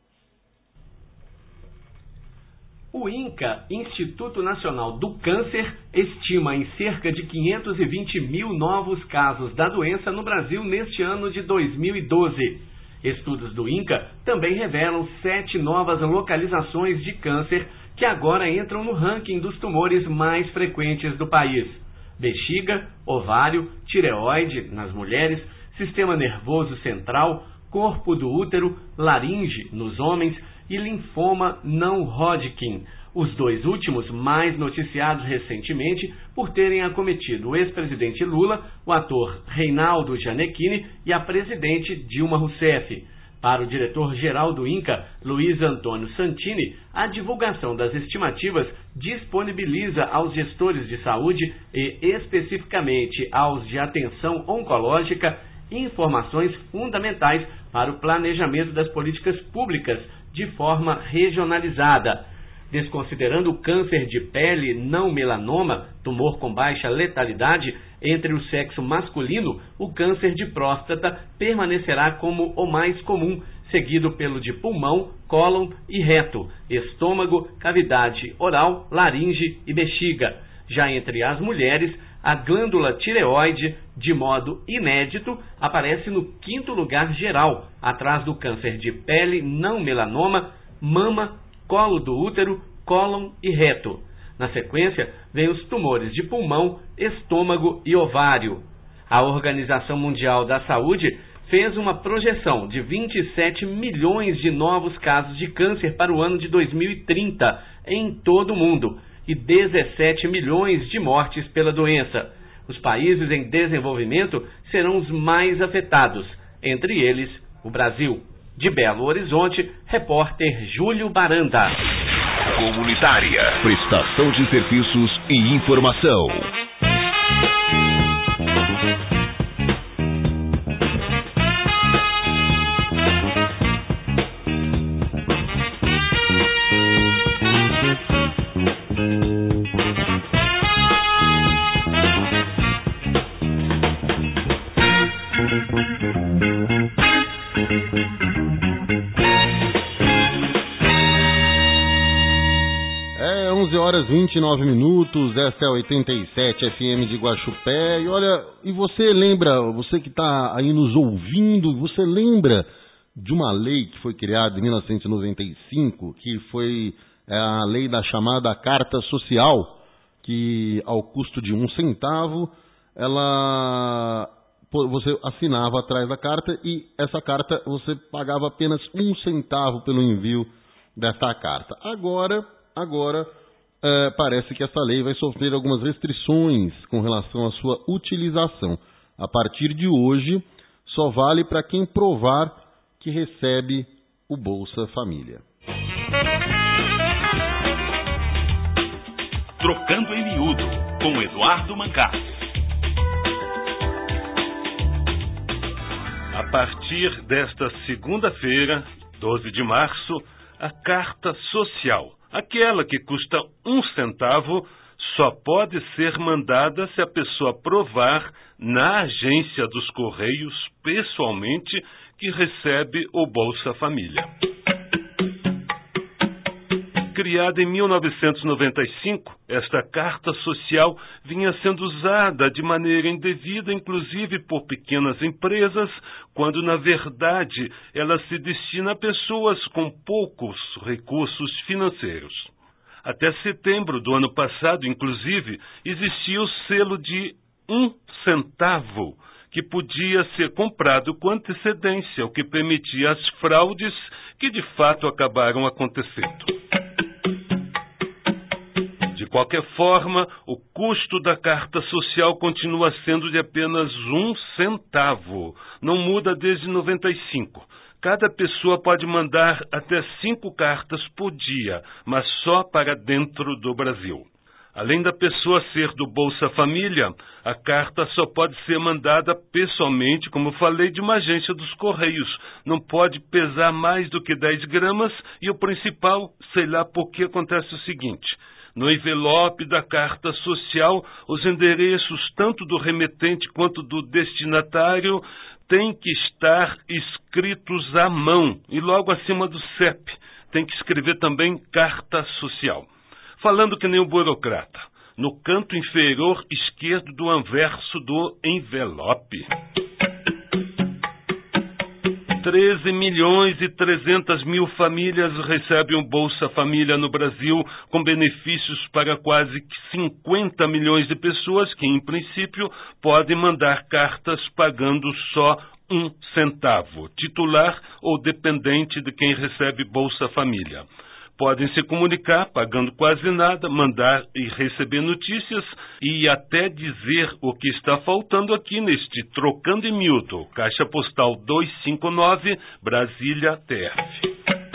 O INCA, Instituto Nacional do Câncer, estima em cerca de quinhentos e vinte mil novos casos da doença no Brasil neste ano de dois mil e doze. Estudos do INCA também revelam sete novas localizações de câncer que agora entram no ranking dos tumores mais frequentes do país: bexiga, ovário, tireoide nas mulheres, sistema nervoso central, corpo do útero, laringe nos homens e linfoma não Hodgkin, os dois últimos mais noticiados recentemente por terem acometido o ex-presidente Lula, o ator Reinaldo Gianecchini e a presidente Dilma Rousseff. Para o diretor-geral do INCA, Luiz Antônio Santini, a divulgação das estimativas disponibiliza aos gestores de saúde e especificamente aos de atenção oncológica informações fundamentais para o planejamento das políticas públicas de forma regionalizada. Desconsiderando o câncer de pele não melanoma, tumor com baixa letalidade, entre o sexo masculino, o câncer de próstata permanecerá como o mais comum, seguido pelo de pulmão, cólon e reto, estômago, cavidade oral, laringe e bexiga. Já entre as mulheres, a glândula tireoide, de modo inédito, aparece no quinto lugar geral, atrás do câncer de pele não melanoma, mama, colo do útero, cólon e reto. Na sequência, vem os tumores de pulmão, estômago e ovário. A Organização Mundial da Saúde fez uma projeção de vinte e sete milhões de novos casos de câncer para o ano de dois mil e trinta em todo o mundo e dezessete milhões de mortes pela doença. Os países em desenvolvimento serão os mais afetados, entre eles o Brasil. De Belo Horizonte, repórter Júlio Baranda. Comunitária, prestação de serviços e informação. onze horas e vinte e nove minutos, essa é a oitenta e sete F M de Guaxupé. E olha, e você lembra, você que está aí nos ouvindo, você lembra de uma lei que foi criada em mil novecentos e noventa e cinco, que foi é, a lei da chamada Carta Social, que ao custo de um centavo, ela você assinava atrás da carta e essa carta você pagava apenas um centavo pelo envio dessa carta. Agora, agora É, parece que essa lei vai sofrer algumas restrições com relação à sua utilização. A partir de hoje, só vale para quem provar que recebe o Bolsa Família. Trocando em Miúdo, com Eduardo Mancar. A partir desta segunda-feira, doze de março, a Carta Social, aquela que custa um centavo, só pode ser mandada se a pessoa provar na agência dos Correios, pessoalmente, que recebe o Bolsa Família. Criada em mil novecentos e noventa e cinco, esta carta social vinha sendo usada de maneira indevida, inclusive por pequenas empresas, quando, na verdade, ela se destina a pessoas com poucos recursos financeiros. Até setembro do ano passado, inclusive, existia o selo de um centavo, que podia ser comprado com antecedência, o que permitia as fraudes que, de fato, acabaram acontecendo. De qualquer forma, o custo da carta social continua sendo de apenas um centavo. Não muda desde noventa e cinco. Cada pessoa pode mandar até cinco cartas por dia, mas só para dentro do Brasil. Além da pessoa ser do Bolsa Família, a carta só pode ser mandada pessoalmente, como falei, de uma agência dos Correios. Não pode pesar mais do que dez gramas e o principal, sei lá por que acontece o seguinte: no envelope da carta social, os endereços tanto do remetente quanto do destinatário têm que estar escritos à mão e logo acima do C E P tem que escrever também carta social. Falando que nem um burocrata, no canto inferior esquerdo do anverso do envelope. treze milhões e trezentas mil famílias recebem o Bolsa Família no Brasil, com benefícios para quase cinquenta milhões de pessoas que, em princípio, podem mandar cartas pagando só um centavo, titular ou dependente de quem recebe Bolsa Família. Podem se comunicar pagando quase nada, mandar e receber notícias e até dizer o que está faltando aqui neste Trocando em Milton, Caixa Postal duzentos e cinquenta e nove, Brasília, T F.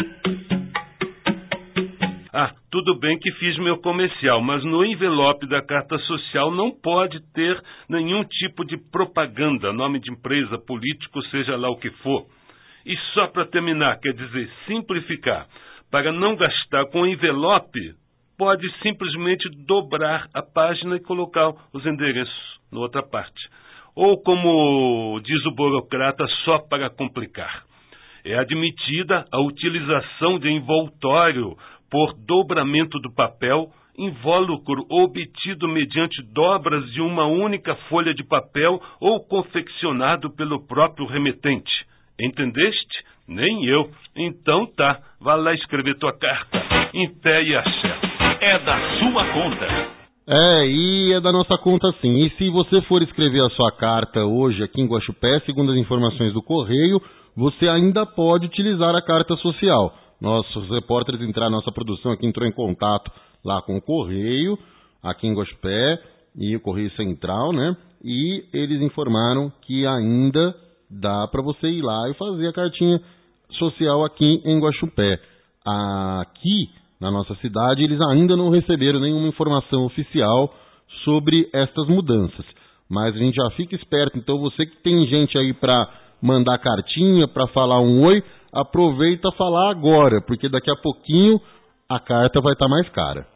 Ah, tudo bem que fiz meu comercial, mas no envelope da carta social não pode ter nenhum tipo de propaganda, nome de empresa, político, seja lá o que for. E só para terminar, quer dizer, simplificar. Para não gastar com envelope, pode simplesmente dobrar a página e colocar os endereços na outra parte. Ou, como diz o burocrata, só para complicar. É admitida a utilização de envoltório por dobramento do papel, invólucro obtido mediante dobras de uma única folha de papel ou confeccionado pelo próprio remetente. Entendeste? Nem eu. Então tá, vá lá escrever tua carta. Em pé e axé. É da sua conta. É, e é da nossa conta sim. E se você for escrever a sua carta hoje aqui em Guaxupé, segundo as informações do Correio, você ainda pode utilizar a carta social. Nossos repórteres entraram, nossa produção aqui entrou em contato lá com o Correio, aqui em Guaxupé, e o Correio Central, né? E eles informaram que ainda dá para você ir lá e fazer a cartinha social aqui em Guaxupé. Aqui, na nossa cidade, eles ainda não receberam nenhuma informação oficial sobre estas mudanças. Mas a gente já fica esperto. Então, você que tem gente aí para mandar cartinha, para falar um oi, aproveita falar agora, porque daqui a pouquinho a carta vai estar mais cara.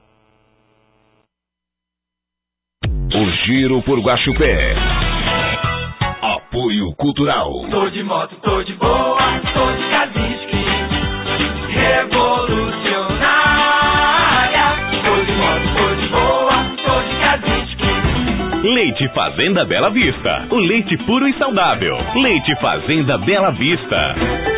O Giro por Guaxupé. Apoio Cultural. Tô de moto, tô de boa, tô de Kazinski, revolucionária. Tô de moto, tô de boa, tô de Kazinski. Leite Fazenda Bela Vista, o leite puro e saudável. Leite Fazenda Bela Vista.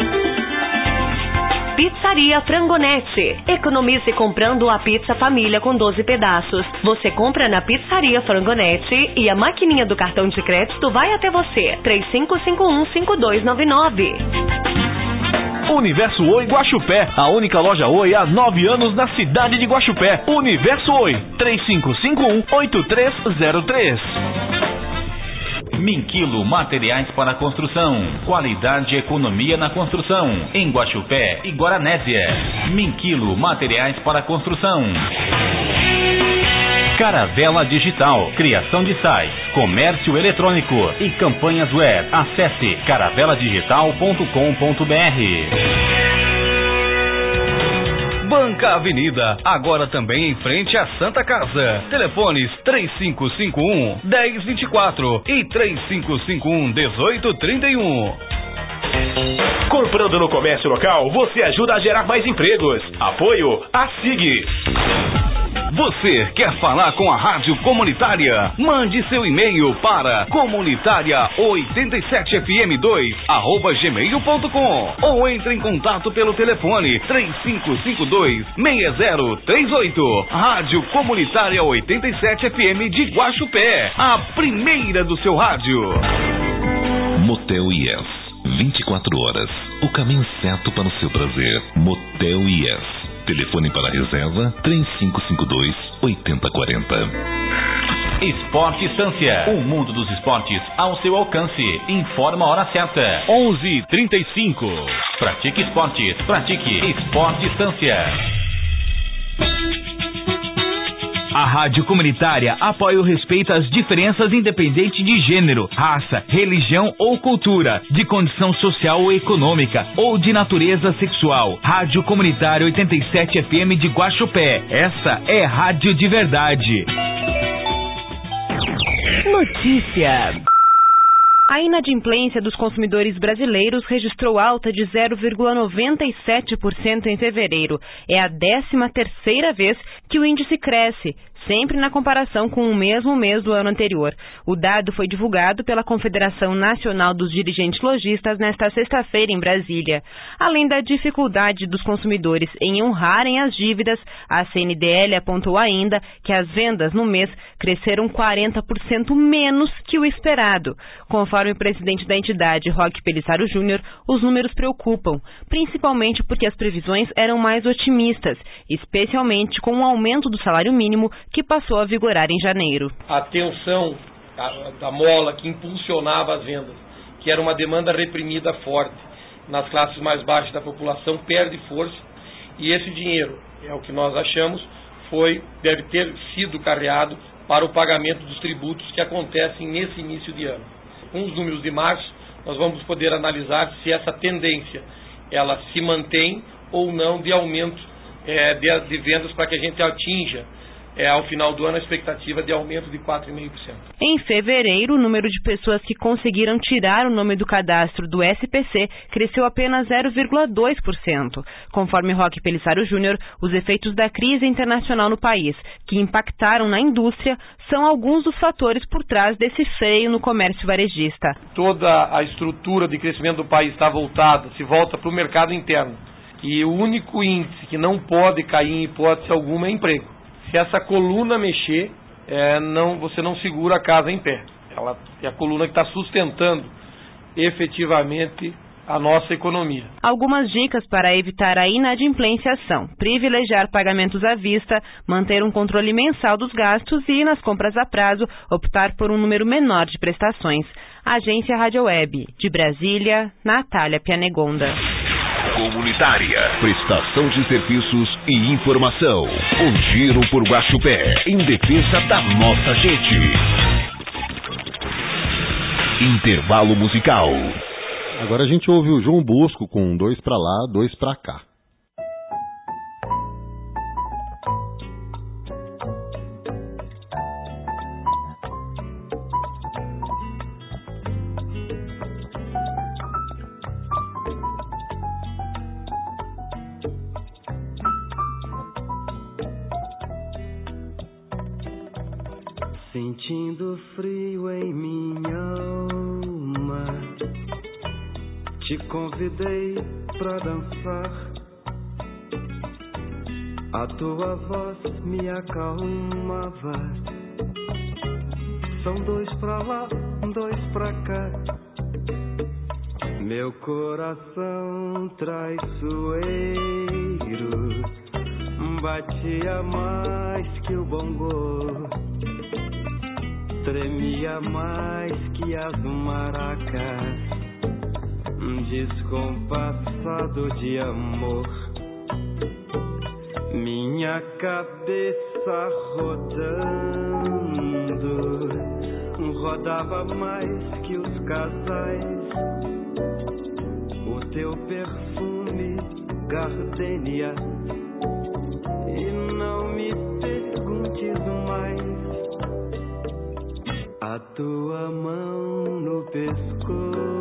Pizzaria Frangonete. Economize comprando a pizza família com doze pedaços. Você compra na Pizzaria Frangonete e a maquininha do cartão de crédito vai até você. três cinco cinco um, cinco dois nove nove. Universo Oi Guaxupé, a única loja Oi há nove anos na cidade de Guaxupé. Universo Oi, três cinco cinco um, oito três zero três. Minquilo Materiais para Construção. Qualidade e economia na construção. Em Guaxupé e Guaranésia. Minquilo Materiais para Construção. Caravela Digital. Criação de sites, comércio eletrônico e campanhas web. Acesse caravela digital ponto com ponto br. Banca Avenida, agora também em frente à Santa Casa. Telefones três cinco cinco um, um zero dois quatro e três cinco cinco um, um oito três um. Comprando no comércio local, você ajuda a gerar mais empregos. Apoio a S I G. Você quer falar com a Rádio Comunitária? Mande seu e-mail para comunitaria oitenta e sete f m dois arroba gmail ponto com ou entre em contato pelo telefone três cinco cinco dois, seis zero três oito. Rádio Comunitária oitenta e sete F M de Guaxupé, a primeira do seu rádio. Motel Yes, vinte e quatro horas, o caminho certo para o seu prazer. Motel Yes. Telefone para reserva três cinco cinco dois, oito zero quatro zero. Esporte Estância, o mundo dos esportes ao seu alcance. Informa a hora certa. onze e trinta e cinco. Pratique esportes, pratique Esporte Estância. A Rádio Comunitária apoia o respeito às diferenças independente de gênero, raça, religião ou cultura, de condição social ou econômica ou de natureza sexual. Rádio Comunitária oitenta e sete F M de Guaxupé. Essa é rádio de verdade. Notícia. A inadimplência dos consumidores brasileiros registrou alta de zero vírgula noventa e sete por cento em fevereiro. É a décima terceira vez que o índice cresce, sempre na comparação com o mesmo mês do ano anterior. O dado foi divulgado pela Confederação Nacional dos Dirigentes Lojistas nesta sexta-feira em Brasília. Além da dificuldade dos consumidores em honrarem as dívidas, a C N D L apontou ainda que as vendas no mês cresceram quarenta por cento menos que o esperado. Conforme o presidente da entidade, Roque Pelissaro Júnior, os números preocupam, principalmente porque as previsões eram mais otimistas, especialmente com o aumento do salário mínimo que passou a vigorar em janeiro. A tensão da mola que impulsionava as vendas, que era uma demanda reprimida forte nas classes mais baixas da população, perde força, e esse dinheiro, é o que nós achamos, foi, deve ter sido carreado para o pagamento dos tributos que acontecem nesse início de ano. Com os números de março, nós vamos poder analisar se essa tendência ela se mantém ou não de aumento é, de, de vendas para que a gente atinja É, ao final do ano, a expectativa de aumento de quatro vírgula cinco por cento. Em fevereiro, o número de pessoas que conseguiram tirar o nome do cadastro do S P C cresceu apenas zero vírgula dois por cento. Conforme Roque Pelissaro Júnior, os efeitos da crise internacional no país, que impactaram na indústria, são alguns dos fatores por trás desse freio no comércio varejista. Toda a estrutura de crescimento do país está voltada, se volta para o mercado interno. E o único índice que não pode cair em hipótese alguma é emprego. Se essa coluna mexer, é, não, você não segura a casa em pé. Ela é a coluna que está sustentando efetivamente a nossa economia. Algumas dicas para evitar a inadimplência são privilegiar pagamentos à vista, manter um controle mensal dos gastos e, nas compras a prazo, optar por um número menor de prestações. Agência Rádio Web. De Brasília, Natália Pianegonda. Comunitária, prestação de serviços e informação. Um giro por Guaxupé, em defesa da nossa gente. Intervalo musical. Agora a gente ouve o João Bosco com dois pra lá, dois pra cá. Sentindo frio em minha alma, te convidei pra dançar. A tua voz me acalmava. São dois pra lá, dois pra cá. Meu coração traiçoeiro batia mais que o bongô, tremia mais que as maracas, descompassado de amor. Minha cabeça rodando, rodava mais que os casais. O teu perfume, gardenia, e não me perguntes mais. A tua mão no pescoço,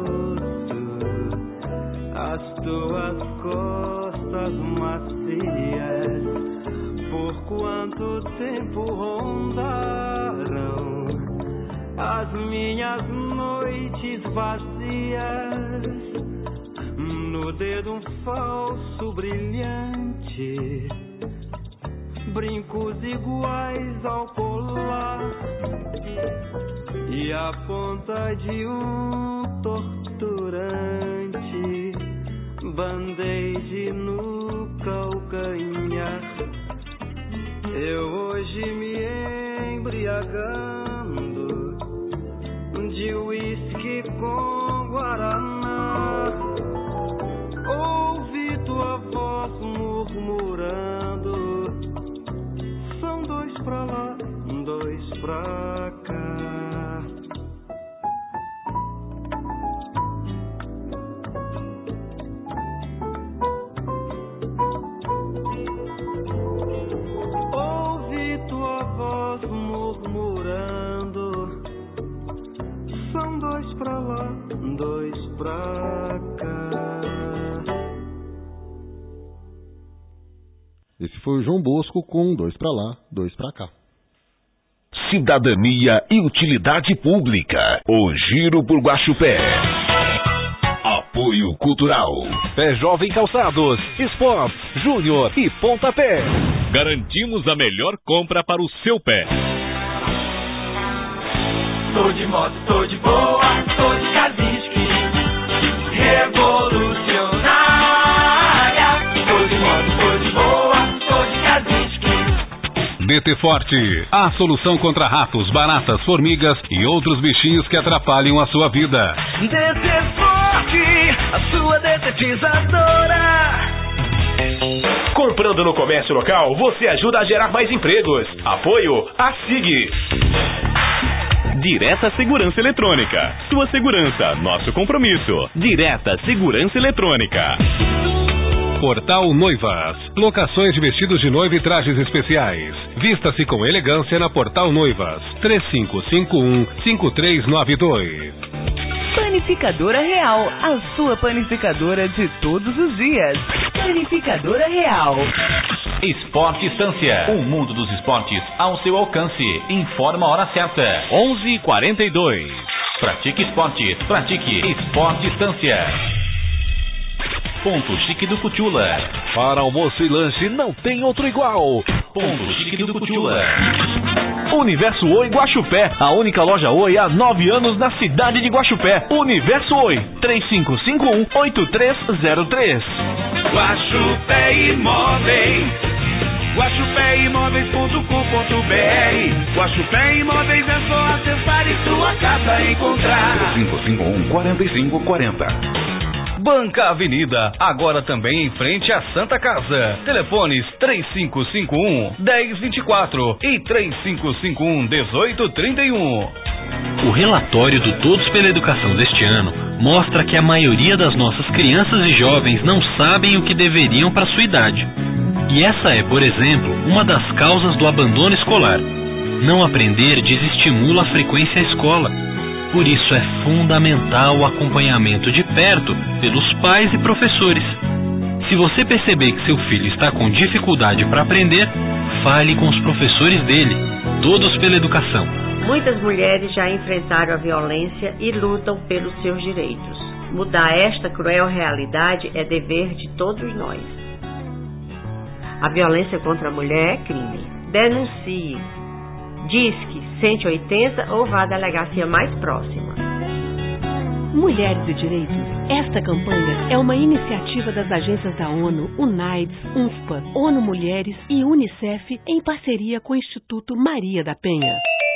as tuas costas macias, por quanto tempo rondaram as minhas noites vazias. No dedo um falso brilhante, brincos iguais ao colar, e a ponta de um torturante band-aid no calcanhar. Eu hoje me embriagando de uísque com guaraná, ouvi tua voz murmurando, são dois pra lá, Esse foi o João Bosco com dois pra lá, dois pra cá. Cidadania e utilidade pública. O Giro por Guaxupé. Apoio Cultural. Pé Jovem Calçados, Sport, Júnior e Pontapé. Garantimos a melhor compra para o seu pé. Tô de moto, tô de boa, tô de Kazinski, revolucionária. Tô de moto, tô de boa, tô de Kazinski. D T Forte, a solução contra ratos, baratas, formigas e outros bichinhos que atrapalham a sua vida. D T Forte, a sua detetizadora. Comprando no comércio local, você ajuda a gerar mais empregos. Apoio a S I G. Direta Segurança Eletrônica. Sua segurança, nosso compromisso. Direta Segurança Eletrônica. Portal Noivas. Locações de vestidos de noiva e trajes especiais. Vista-se com elegância na Portal Noivas. três cinco cinco um, cinco três nove dois. Panificadora Real, a sua panificadora de todos os dias. Panificadora Real. Esporte Estância, o mundo dos esportes ao seu alcance. Informa a hora certa. onze e quarenta e dois. Pratique esportes, pratique Esporte Estância. Ponto Chique do Cutiula. Para almoço e lanche não tem outro igual. Ponto Chique do Cutiula. Universo Oi Guaxupé, a única loja Oi há nove anos na cidade de Guaxupé. Universo Oi, três cinco cinco um, oito três zero três. Guaxupé Imóveis, guaxupé imóveis ponto com ponto br. Guaxupé Imóveis é só acessar e sua casa encontrar. cinco cinco um, quatro cinco quatro zero. Banca Avenida, agora também em frente à Santa Casa. Telefones três cinco cinco um, um zero dois quatro e três cinco cinco um, um oito três um. O relatório do Todos pela Educação deste ano mostra que a maioria das nossas crianças e jovens não sabem o que deveriam para sua idade. E essa é, por exemplo, uma das causas do abandono escolar. Não aprender desestimula a frequência à escola. Por isso é fundamental o acompanhamento de perto pelos pais e professores. Se você perceber que seu filho está com dificuldade para aprender, fale com os professores dele. Todos pela Educação. Muitas mulheres já enfrentaram a violência e lutam pelos seus direitos. Mudar esta cruel realidade é dever de todos nós. A violência contra a mulher é crime. Denuncie. Disque cento e oitenta ou vá à delegacia mais próxima. Mulheres e Direitos. Esta campanha é uma iniciativa das agências da ONU, UNAIDS, UNFPA, ONU Mulheres e UNICEF em parceria com o Instituto Maria da Penha.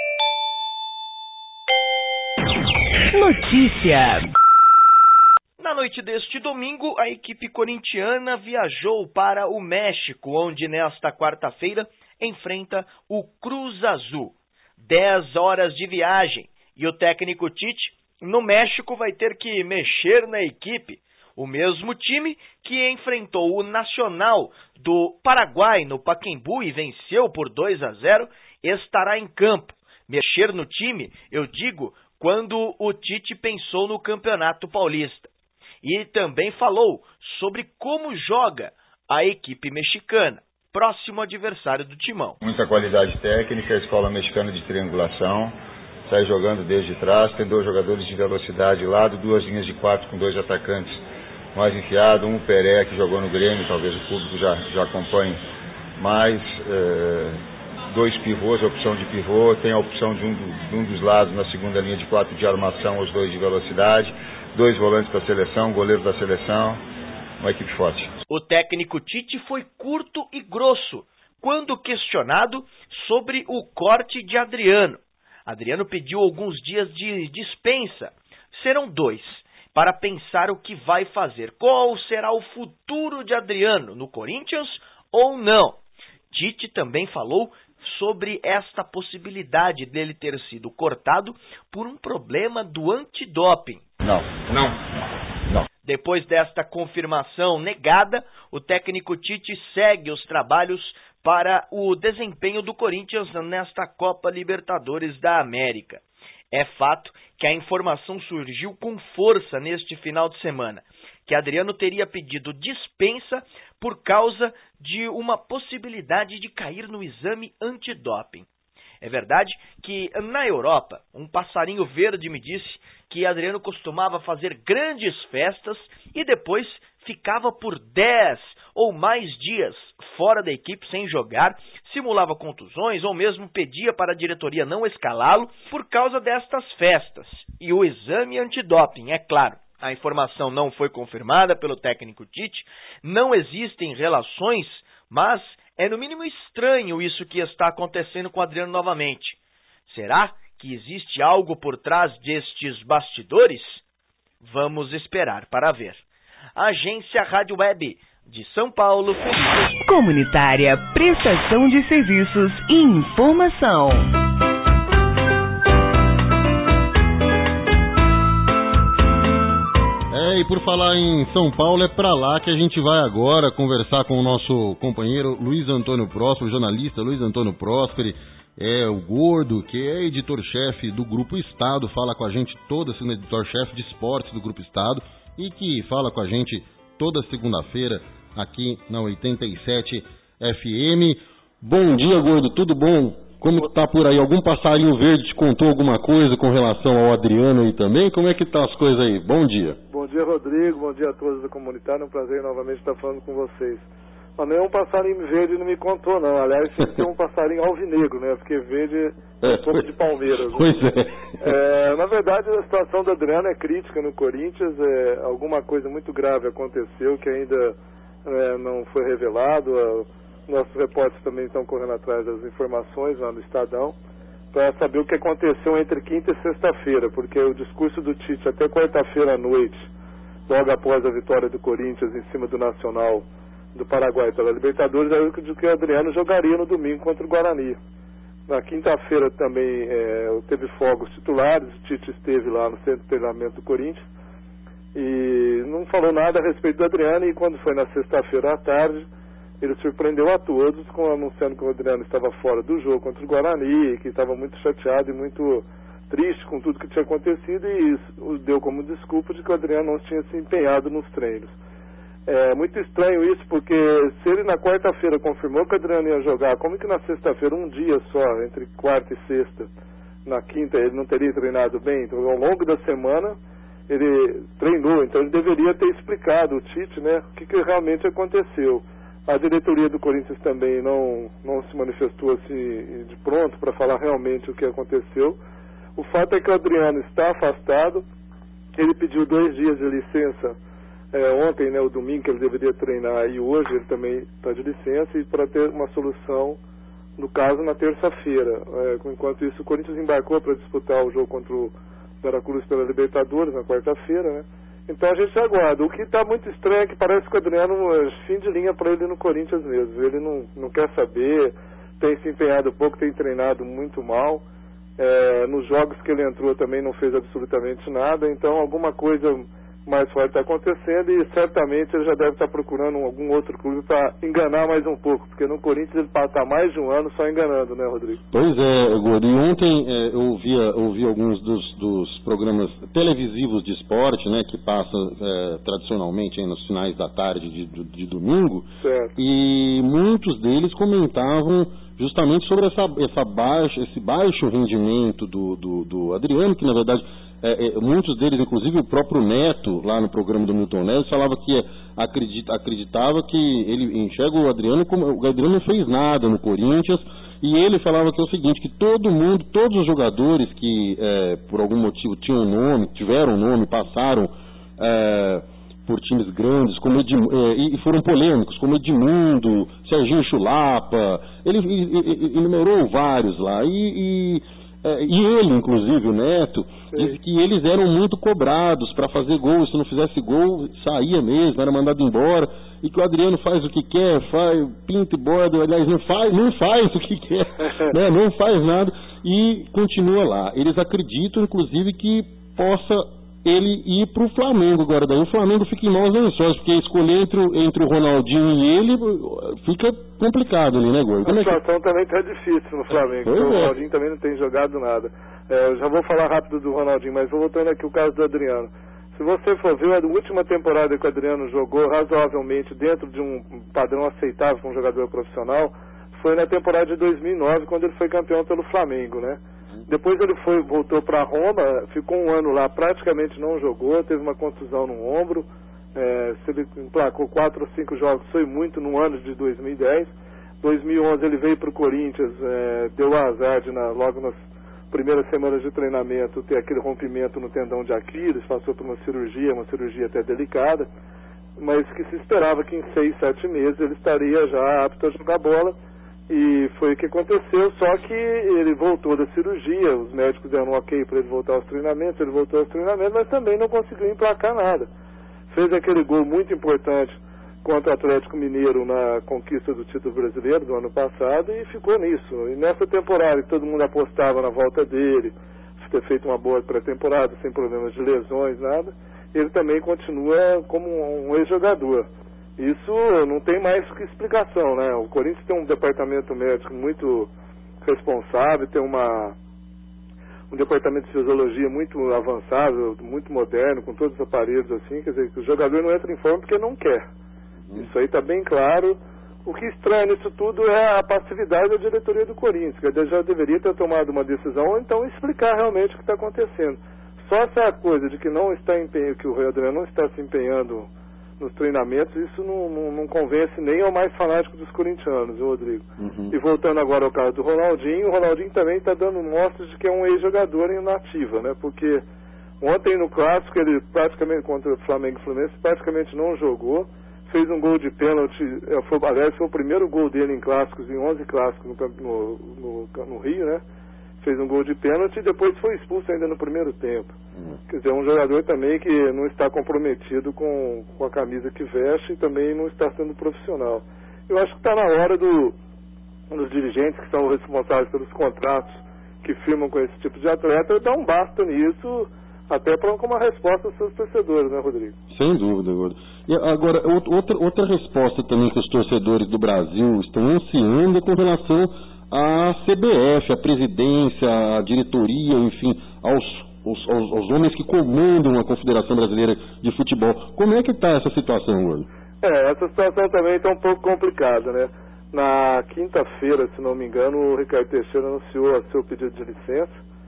Notícia. Na noite deste domingo, a equipe corintiana viajou para o México, onde nesta quarta-feira enfrenta o Cruz Azul. Dez horas de viagem e o técnico Tite, no México, vai ter que mexer na equipe. O mesmo time que enfrentou o Nacional do Paraguai no Pacaembu e venceu por dois a zero, estará em campo. Mexer no time, eu digo, quando o Tite pensou no Campeonato Paulista. E também falou sobre como joga a equipe mexicana, próximo adversário do Timão. Muita qualidade técnica, a escola mexicana de triangulação, sai jogando desde trás, tem dois jogadores de velocidade lado, duas linhas de quatro com dois atacantes mais enfiados, um Peré que jogou no Grêmio, talvez o público já, já acompanhe, mais é, dois pivôs, a opção de pivô, tem a opção de um, de um dos lados na segunda linha de quatro de armação, os dois de velocidade, dois volantes da seleção, goleiro da seleção, uma equipe forte. O técnico Tite foi curto e grosso quando questionado sobre o corte de Adriano. Adriano pediu alguns dias de dispensa, serão dois, para pensar o que vai fazer. Qual será o futuro de Adriano, no Corinthians ou não? Tite também falou sobre esta possibilidade dele ter sido cortado por um problema do antidoping. Não, não, não. Depois desta confirmação negada, o técnico Tite segue os trabalhos para o desempenho do Corinthians nesta Copa Libertadores da América. É fato que a informação surgiu com força neste final de semana, que Adriano teria pedido dispensa por causa de uma possibilidade de cair no exame antidoping. É verdade que, na Europa, um passarinho verde me disse que Adriano costumava fazer grandes festas e depois ficava por dez ou mais dias fora da equipe sem jogar, simulava contusões ou mesmo pedia para a diretoria não escalá-lo por causa destas festas. E o exame antidoping, é claro, a informação não foi confirmada pelo técnico Tite, não existem relações, mas é no mínimo estranho isso que está acontecendo com Adriano novamente. Será que existe algo por trás destes bastidores? Vamos esperar para ver. Agência Rádio Web de São Paulo. Comunitária, prestação de serviços e informação. É, e por falar em São Paulo, é pra lá que a gente vai agora conversar com o nosso companheiro Luiz Antônio Próspero, jornalista Luiz Antônio Próspero, é o Gordo, que é editor-chefe do Grupo Estado, fala com a gente toda segunda, editor-chefe de esportes do Grupo Estado, e que fala com a gente toda segunda-feira aqui na oitenta e sete F M. Bom dia, Gordo, tudo bom? Como tá por aí? Algum passarinho verde te contou alguma coisa com relação ao Adriano aí também? Como é que tá as coisas aí? Bom dia. Bom dia, Rodrigo. Bom dia a todos da comunidade. É um prazer novamente estar falando com vocês. Mas nenhum passarinho verde não me contou, não. Aliás, tem que ter um passarinho alvinegro, né? Porque verde é um pouco de Palmeiras. Né? Pois é. é. Na verdade, a situação do Adriano é crítica no Corinthians. É, alguma coisa muito grave aconteceu que ainda é, não foi revelado. Nossos repórteres também estão correndo atrás das informações lá no Estadão para saber o que aconteceu entre quinta e sexta-feira, porque o discurso do Tite até quarta-feira à noite, logo após a vitória do Corinthians em cima do Nacional do Paraguai pela Libertadores, era de que o Adriano jogaria no domingo contra o Guarani. Na quinta-feira também é, teve fogos titulares, o Tite esteve lá no centro de treinamento do Corinthians e não falou nada a respeito do Adriano, e quando foi na sexta-feira à tarde, ele surpreendeu a todos com anunciando que o Adriano estava fora do jogo contra o Guarani, que estava muito chateado e muito triste com tudo que tinha acontecido, e isso deu como desculpa de que o Adriano não tinha se empenhado nos treinos. É muito estranho isso, porque se ele na quarta-feira confirmou que o Adriano ia jogar, como que na sexta-feira, um dia só, entre quarta e sexta, na quinta, ele não teria treinado bem? Então, ao longo da semana, ele treinou, então ele deveria ter explicado, o Tite, né, o que, que realmente aconteceu. A diretoria do Corinthians também não, não se manifestou assim de pronto para falar realmente o que aconteceu. O fato é que o Adriano está afastado, ele pediu dois dias de licença é, ontem, né, o domingo, que ele deveria treinar, e hoje ele também está de licença, e para ter uma solução, no caso, na terça-feira. É, enquanto isso, o Corinthians embarcou para disputar o jogo contra o Veracruz pela Libertadores na quarta-feira, né? Então a gente aguarda. O que está muito estranho é que parece que o Adriano é fim de linha para ele no Corinthians mesmo. Ele não, não quer saber, tem se empenhado pouco, tem treinado muito mal. É, nos jogos que ele entrou também não fez absolutamente nada. Então alguma coisa mais forte está acontecendo, e certamente ele já deve estar procurando algum outro clube para enganar mais um pouco, porque no Corinthians ele está mais de um ano só enganando, né, Rodrigo? Pois é, Gordo. E ontem é, eu ouvia, ouvi alguns dos, dos programas televisivos de esporte, né, que passam é, tradicionalmente aí nos finais da tarde de, de, de domingo, certo. E muitos deles comentavam justamente sobre essa, essa baixa, esse baixo rendimento do, do, do Adriano, que na verdade É, é, muitos deles, inclusive o próprio Neto, lá no programa do Milton Neves, falava que acredita, acreditava que ele enxerga o Adriano como o Adriano não fez nada no Corinthians, e ele falava que é o seguinte, que todo mundo, todos os jogadores que é, por algum motivo tinham nome, tiveram nome, passaram é, por times grandes, como Edm, é, e foram polêmicos, como Edmundo, Serginho Chulapa, ele, ele, ele enumerou vários lá, e, e e ele, inclusive, o Neto, Sim. disse que eles eram muito cobrados para fazer gol, se não fizesse gol, saía mesmo, era mandado embora, e que o Adriano faz o que quer, faz, pinta e borda, aliás, não faz, não faz o que quer, né, não faz nada, e continua lá. Eles acreditam, inclusive, que possa ele ir para o Flamengo agora. Daí o Flamengo fica em mãos lençóis, porque escolher entre, entre o Ronaldinho e ele fica complicado ali, né, Gordo? A situação é que... também está difícil no Flamengo, porque é. o Ronaldinho também não tem jogado nada. É, eu já vou falar rápido do Ronaldinho, mas vou voltando aqui o caso do Adriano. Se você for ver, a última temporada que o Adriano jogou razoavelmente dentro de um padrão aceitável para um jogador profissional foi na temporada de dois mil e nove, quando ele foi campeão pelo Flamengo, né? Uhum. Depois ele foi, voltou para Roma, ficou um ano lá, praticamente não jogou, teve uma contusão no ombro, é, se ele emplacou quatro ou cinco jogos, foi muito no ano de dois mil e dez. dois mil e onze ele veio para o Corinthians, é, deu o azar de na, logo nas primeiras semanas de treinamento ter aquele rompimento no tendão de Aquiles, passou por uma cirurgia, uma cirurgia até delicada, mas que se esperava que em seis, sete meses ele estaria já apto a jogar bola, e foi o que aconteceu, só que ele voltou da cirurgia, os médicos deram um ok para ele voltar aos treinamentos, ele voltou aos treinamentos, mas também não conseguiu emplacar nada. Fez aquele gol muito importante contra o Atlético Mineiro na conquista do título brasileiro do ano passado e ficou nisso. E nessa temporada que todo mundo apostava na volta dele, ter feito uma boa pré-temporada, sem problemas de lesões, nada, ele também continua como um ex-jogador. Isso não tem mais que explicação, né? O Corinthians tem um departamento médico muito responsável, tem uma, um departamento de fisiologia muito avançado, muito moderno, com todos os aparelhos assim, quer dizer, que o jogador não entra em forma porque não quer. Isso aí está bem claro. O que estranha nisso tudo é a passividade da diretoria do Corinthians, que já deveria ter tomado uma decisão ou então explicar realmente o que está acontecendo. Só essa coisa de que não está empenho, que o Rui Adriano não está se empenhando nos treinamentos, isso não, não, não convence nem ao mais fanático dos corintianos, viu, Rodrigo? Uhum. E voltando agora ao caso do Ronaldinho, o Ronaldinho também está dando mostras de que é um ex-jogador em nativa, né? Porque ontem no clássico ele praticamente, contra o Flamengo e Fluminense, praticamente não jogou. Fez um gol de pênalti, foi, aliás, foi o primeiro gol dele em clássicos, em onze clássicos no, no, no, no Rio, né? Fez um gol de pênalti e depois foi expulso ainda no primeiro tempo. Uhum. Quer dizer, um jogador também que não está comprometido com, com a camisa que veste e também não está sendo profissional. Eu acho que está na hora do, dos dirigentes que são responsáveis pelos contratos que firmam com esse tipo de atleta dar um basta nisso, até para como uma resposta aos seus torcedores, né, Rodrigo? Sem dúvida, Gordo. E agora, outra, outra resposta também que os torcedores do Brasil estão ansiando é com relação à C B F, à presidência, à diretoria, enfim, aos, aos, aos, aos homens que comandam a Confederação Brasileira de Futebol. Como é que está essa situação, Gordo? É, essa situação também está um pouco complicada, né? Na quinta-feira, se não me engano, o Ricardo Teixeira anunciou seu pedido de licença,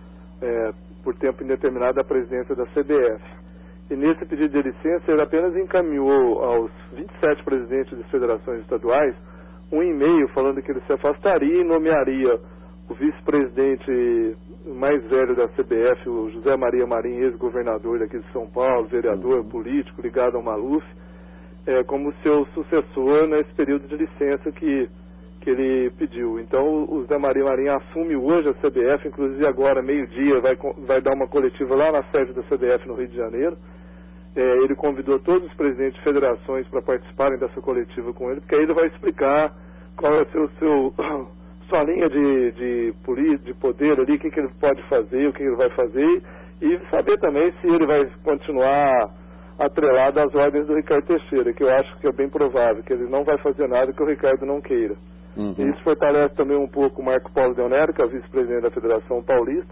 é, por tempo indeterminado à presidência da C B F. E nesse pedido de licença ele apenas encaminhou aos vinte e sete presidentes de federações estaduais um e-mail falando que ele se afastaria e nomearia o vice-presidente mais velho da C B F, o José Maria Marinho, ex-governador daqui de São Paulo, vereador, político, ligado ao Maluf, é, como seu sucessor nesse período de licença que que ele pediu. Então o Zé Maria Marinho assume hoje a C B F, inclusive agora, meio-dia, vai, vai dar uma coletiva lá na sede da C B F no Rio de Janeiro. É, ele convidou todos os presidentes de federações para participarem dessa coletiva com ele, porque aí ele vai explicar qual é o seu, seu, sua linha de, de, de poder ali, o que, que ele pode fazer, o que ele vai fazer, e saber também se ele vai continuar atrelado às ordens do Ricardo Teixeira, que eu acho que é bem provável, que ele não vai fazer nada que o Ricardo não queira. Uhum. E isso fortalece também um pouco o Marco Paulo Del Nero, que é o vice-presidente da Federação Paulista.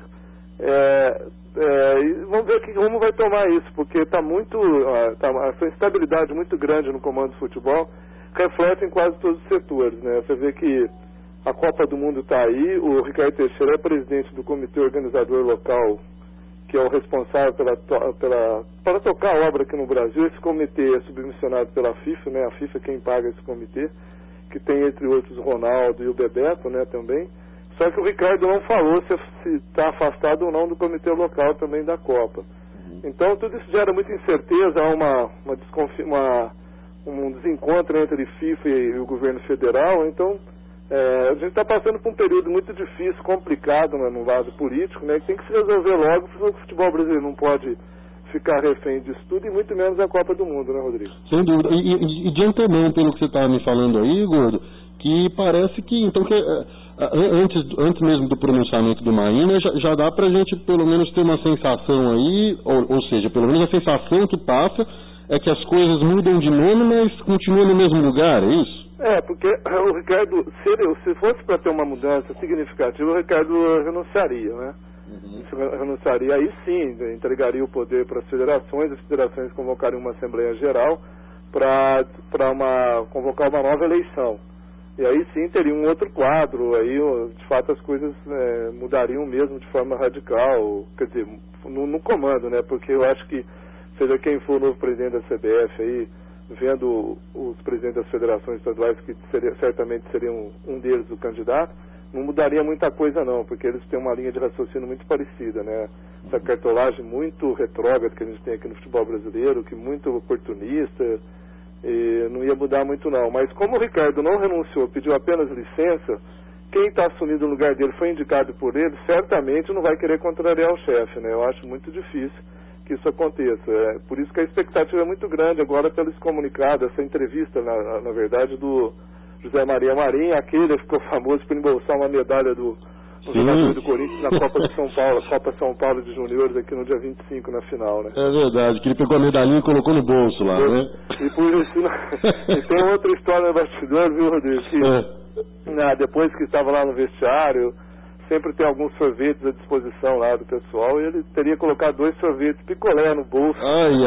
É, é, e vamos ver que rumo vai tomar isso, porque está muito, tá, essa instabilidade muito grande no comando do futebol reflete em quase todos os setores, né? Você vê que a Copa do Mundo está aí, o Ricardo Teixeira é presidente do comitê organizador local, que é o responsável pela, pela, para tocar a obra aqui no Brasil. Esse comitê é submissionado pela FIFA, né? A FIFA é quem paga esse comitê, que tem entre outros o Ronaldo e o Bebeto, né, também. Só que o Ricardo não falou se está afastado ou não do comitê local também da Copa. Uhum. Então tudo isso gera muita incerteza, há uma, uma, desconfi- uma um desencontro entre FIFA e, e o governo federal. Então é, a gente está passando por um período muito difícil, complicado, né, no lado político, né, que tem que se resolver logo, porque o futebol brasileiro não pode ficar refém disso tudo, e muito menos a Copa do Mundo, né, Rodrigo? Sem dúvida. E, e, e de antemão, pelo que você estava me falando aí, Gordo, que parece que, então, que antes, antes mesmo do pronunciamento do Maína, já, já dá pra gente, pelo menos, ter uma sensação aí, ou, ou seja, pelo menos a sensação que passa é que as coisas mudam de nome, mas continuam no mesmo lugar, é isso? É, porque o Ricardo, se, ele, se fosse para ter uma mudança significativa, o Ricardo renunciaria, né? Uhum. Renunciaria, aí sim, entregaria o poder para as federações, as federações convocariam uma Assembleia Geral para uma, convocar uma nova eleição. E aí sim teria um outro quadro, aí de fato as coisas é, mudariam mesmo de forma radical, quer dizer, no, no comando, né? Porque eu acho que, seja quem for o novo presidente da C B F aí, vendo os presidentes das federações estaduais, que seria, certamente seriam um deles o candidato, não mudaria muita coisa não, porque eles têm uma linha de raciocínio muito parecida, né? Essa cartolagem muito retrógrada que a gente tem aqui no futebol brasileiro, que muito oportunista, e não ia mudar muito não. Mas como o Ricardo não renunciou, pediu apenas licença, quem está assumindo o lugar dele foi indicado por ele, certamente não vai querer contrariar o chefe, né? Eu acho muito difícil que isso aconteça. É, por isso que a expectativa é muito grande agora pelo esse comunicado, essa entrevista, na, na verdade, do José Maria Marinho, aquele que ficou famoso por embolsar uma medalha do, do jogador do Corinthians na Copa de São Paulo, Copa São Paulo de Juniores, aqui no dia vinte e cinco, na final, né? É verdade, que ele pegou a medalhinha e colocou no bolso lá, e, né? E, por isso, e tem outra história no bastidor, viu, Rodrigo? Que, é. né, depois que estava lá no vestiário, sempre tem alguns sorvetes à disposição lá do pessoal, e ele teria colocado dois sorvetes picolé no bolso. Ai,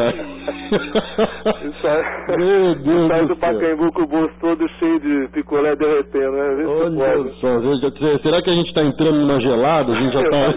ai. E sai, Meu Deus sai do, do Pacaembu com o bolso todo cheio de picolé derretendo, né? Olha só, será que a gente está entrando numa gelada? A gente já tá...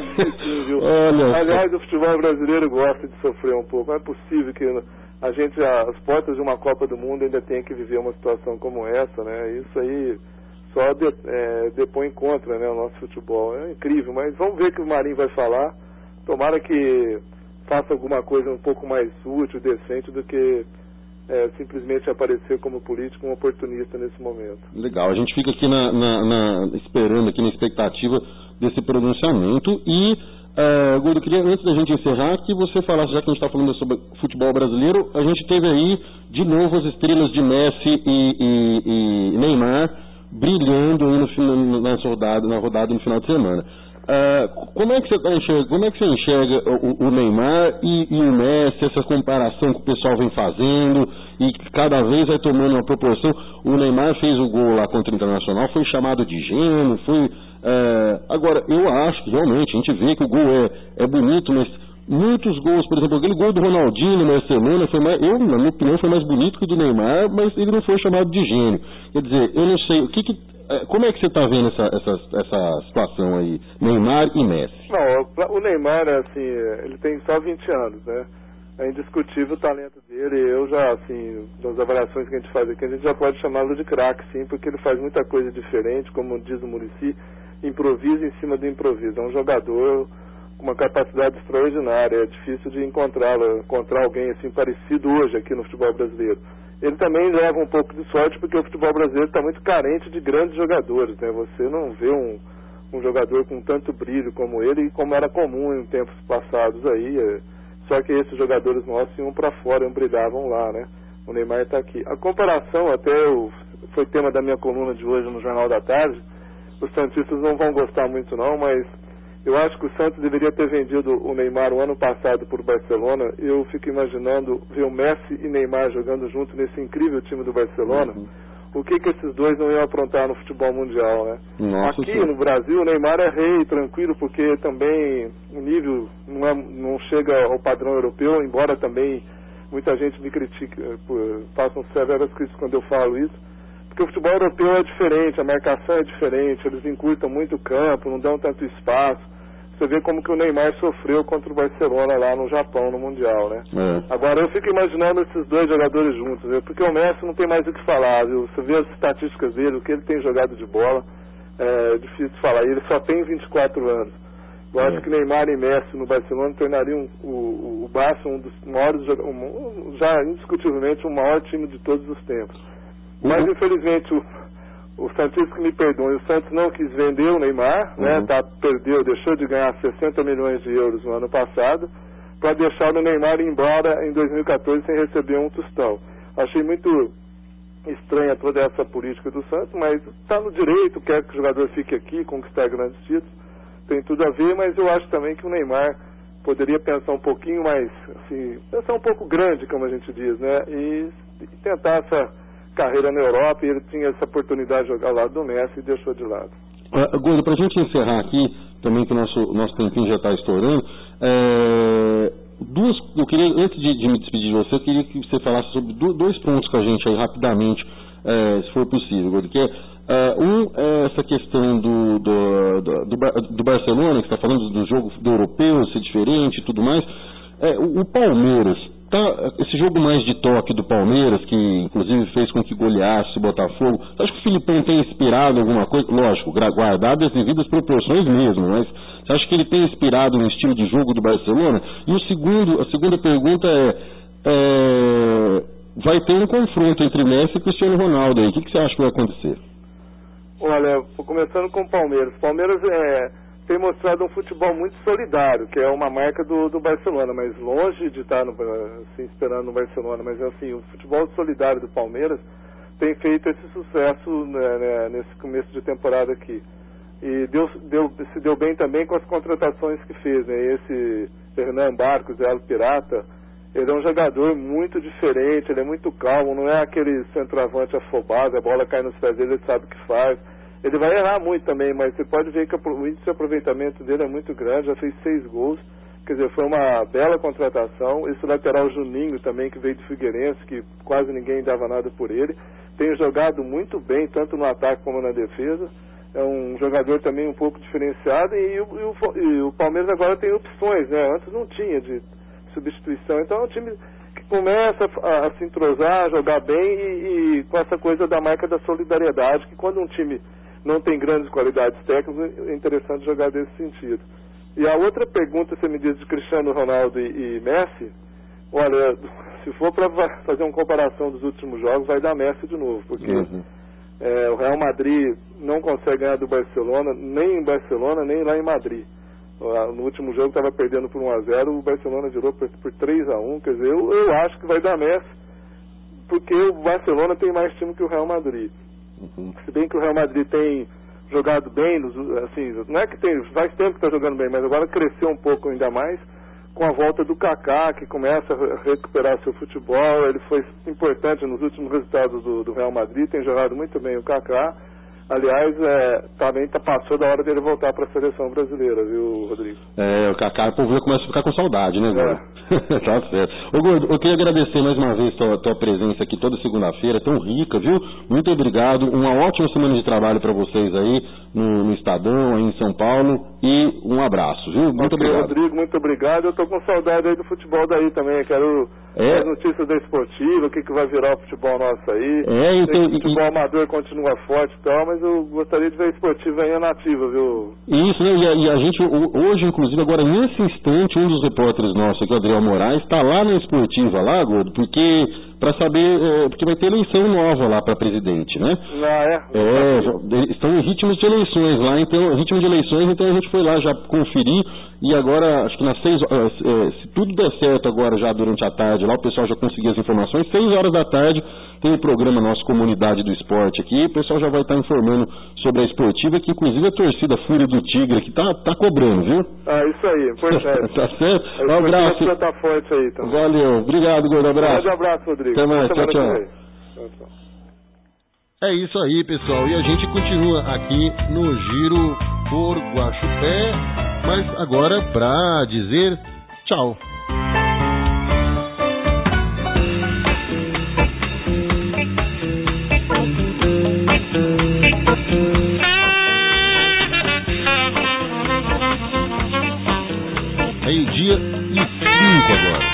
Olha, aliás, o futebol brasileiro gosta de sofrer um pouco. Não é possível que a gente, às portas de uma Copa do Mundo, ainda tenha que viver uma situação como essa, né? Isso aí só de, é, depõe contra, né, o nosso futebol. É incrível, mas vamos ver o que o Marinho vai falar. Tomara que faça alguma coisa um pouco mais útil, decente, do que é, simplesmente aparecer como político, um oportunista nesse momento. Legal, a gente fica aqui na, na, na, esperando, aqui na expectativa desse pronunciamento. E, uh, Gordo, queria, antes da gente encerrar, que você falasse, já que a gente está falando sobre futebol brasileiro, a gente teve aí, de novo, as estrelas de Messi e, e, e Neymar brilhando aí no, na, rodada, na rodada no final de semana. Uh, como é que você enxerga, como é que você enxerga o, o Neymar e, e o Messi, essa comparação que o pessoal vem fazendo e que cada vez vai tomando uma proporção? O Neymar fez o gol lá contra o Internacional, foi chamado de gênio, foi... Uh, agora, eu acho que realmente a gente vê que o gol é, é bonito, mas muitos gols, por exemplo, aquele gol do Ronaldinho no Barcelona, foi mais, eu, na minha opinião, foi mais bonito que o do Neymar, mas ele não foi chamado de gênio. Quer dizer, eu não sei, o que que, como é que você está vendo essa, essa, essa situação aí, Neymar e Messi? Não, o Neymar, assim, ele tem só vinte anos, né? É indiscutível o talento dele, eu já, assim, das avaliações que a gente faz aqui, a gente já pode chamá-lo de craque, sim, porque ele faz muita coisa diferente, como diz o Muricy, improvisa em cima do improviso. É um jogador com uma capacidade extraordinária, é difícil de encontrá-lo, encontrar alguém assim parecido hoje aqui no futebol brasileiro. Ele também leva um pouco de sorte porque o futebol brasileiro está muito carente de grandes jogadores, né? Você não vê um, um jogador com tanto brilho como ele, como era comum em tempos passados aí, é, só que esses jogadores nossos iam para fora, iam brilhavam lá, né? O Neymar está aqui. A comparação, até eu, foi tema da minha coluna de hoje no Jornal da Tarde, os santistas não vão gostar muito não, mas eu acho que o Santos deveria ter vendido o Neymar o ano passado por Barcelona. Eu fico imaginando ver o Messi e Neymar jogando junto nesse incrível time do Barcelona. Uhum. O que que esses dois não iam aprontar no futebol mundial, né? Nossa, aqui sim. No Brasil o Neymar é rei, tranquilo, porque também o nível não, é, não chega ao padrão europeu, embora também muita gente me critique, façam severas críticas quando eu falo isso. Porque o futebol europeu é diferente, a marcação é diferente, eles encurtam muito o campo, não dão tanto espaço. Você vê como que o Neymar sofreu contra o Barcelona lá no Japão, no Mundial, né? É. Agora eu fico imaginando esses dois jogadores juntos, viu? Porque o Messi não tem mais o que falar, viu? Você vê as estatísticas dele, o que ele tem jogado de bola, é difícil de falar. Ele só tem vinte e quatro anos. Eu é. acho que Neymar e Messi no Barcelona tornariam o, o, o Barça um dos maiores, um, já indiscutivelmente o maior time de todos os tempos. Mas, infelizmente, o, o Santos que me perdoe, o Santos não quis vender o Neymar, uhum. né, tá, perdeu, deixou de ganhar sessenta milhões de euros no ano passado, para deixar o Neymar ir embora em dois mil e quatorze sem receber um tostão. Achei muito estranha toda essa política do Santos, mas está no direito, quer que o jogador fique aqui, conquistar grandes títulos, tem tudo a ver, mas eu acho também que o Neymar poderia pensar um pouquinho mais, assim, pensar um pouco grande, como a gente diz, né, e, e tentar essa carreira na Europa, e ele tinha essa oportunidade de jogar ao lado do Messi e deixou de lado. Uh, Gordo, para a gente encerrar aqui, também que o nosso, nosso tempinho já está estourando, é, duas, eu queria, antes de, de me despedir de você, eu queria que você falasse sobre dois pontos com a gente aí rapidamente, é, se for possível, Gordo, que é, uh, um é essa questão do, do, do, do, do Barcelona, que está falando do jogo do europeu ser diferente e tudo mais. É, o, o Palmeiras, tá, esse jogo mais de toque do Palmeiras, que inclusive fez com que goleasse o Botafogo, você acha que o Filipão tem inspirado alguma coisa? Lógico, guardado as devidas proporções mesmo, mas você acha que ele tem inspirado no estilo de jogo do Barcelona? E o segundo, a segunda pergunta é, é vai ter um confronto entre Messi e Cristiano Ronaldo aí, o que, que você acha que vai acontecer? Olha, começando com o Palmeiras. O Palmeiras é... tem mostrado um futebol muito solidário, que é uma marca do, do Barcelona, mas longe de estar no, assim, esperando no Barcelona, mas assim, o futebol solidário do Palmeiras tem feito esse sucesso, né, né, nesse começo de temporada aqui. E deu, deu, se deu bem também com as contratações que fez, né? Esse Hernan Barcos, El Pirata, ele é um jogador muito diferente, ele é muito calmo, não é aquele centroavante afobado, a bola cai nos pés dele, ele sabe o que faz. Ele vai errar muito também, mas você pode ver que o índice de aproveitamento dele é muito grande, já fez seis gols, quer dizer, foi uma bela contratação. Esse lateral Juninho também, que veio do Figueirense, que quase ninguém dava nada por ele, tem jogado muito bem, tanto no ataque como na defesa. É um jogador também um pouco diferenciado e o, e o, e o Palmeiras agora tem opções, né? Antes não tinha de substituição, então é um time que começa a, a se entrosar, a jogar bem e, e com essa coisa da marca da solidariedade, que quando um time não tem grandes qualidades técnicas, é interessante jogar desse sentido. E a outra pergunta, você me diz de Cristiano Ronaldo e, e Messi, olha, se for para fazer uma comparação dos últimos jogos, vai dar Messi de novo, porque uhum. é, o Real Madrid não consegue ganhar do Barcelona, nem em Barcelona, nem lá em Madrid. No último jogo estava perdendo por um a zero, o Barcelona virou por, por três a um, quer dizer, eu, eu acho que vai dar Messi, porque o Barcelona tem mais time que o Real Madrid. Uhum. Se bem que o Real Madrid tem jogado bem, assim, não é que tem, faz tempo que está jogando bem, mas agora cresceu um pouco ainda mais com a volta do Kaká, que começa a recuperar seu futebol. Ele foi importante nos últimos resultados do, do Real Madrid, tem jogado muito bem o Kaká. Aliás, é, também tá, passou da hora dele voltar para a seleção brasileira, viu, Rodrigo? É, o Kaká, o povo já começa a ficar com saudade, né, Gordo? É. Tá certo. Ô, Gordo, eu queria agradecer mais uma vez a tua, tua presença aqui toda segunda-feira, tão rica, viu? Muito obrigado. Uma ótima semana de trabalho para vocês aí no, no Estadão, aí em São Paulo. E um abraço, viu? Muito okay, obrigado. Rodrigo, muito obrigado. Eu tô com saudade aí do futebol daí também. Quero é. as notícias da Esportiva, o que, que vai virar o futebol nosso aí. É, então, o futebol e... amador continua forte e tal, mas eu gostaria de ver a Esportiva aí nativa, viu? Isso, né? E a, e a gente, hoje, inclusive, agora nesse instante, um dos repórteres nossos aqui, o Adriel Moraes, está lá na Esportiva, lá, Gordo, porque para saber, é, porque vai ter eleição nova lá para presidente, né? Ah, é? É, estão em ritmos de eleições lá, então, ritmo de eleições, então a gente foi lá já conferir e agora, acho que nas seis, é, se tudo der certo agora já durante a tarde, lá o pessoal já conseguiu as informações, seis horas da tarde tem o programa nosso Comunidade do Esporte aqui, o pessoal já vai estar informando sobre a Esportiva, que inclusive a torcida Fúria do Tigre aqui tá, tá cobrando, viu? Ah, isso aí, importante. Tá certo? Um abraço. Tá forte aí, então. Valeu, obrigado, Gordo, abraço. Um abraço, Rodrigo. Até mais, tchau, tchau. Tchau, tchau. É isso aí, pessoal, e a gente continua aqui no Giro por Guaxupé, mas agora pra dizer tchau. Meio-dia e cinco agora.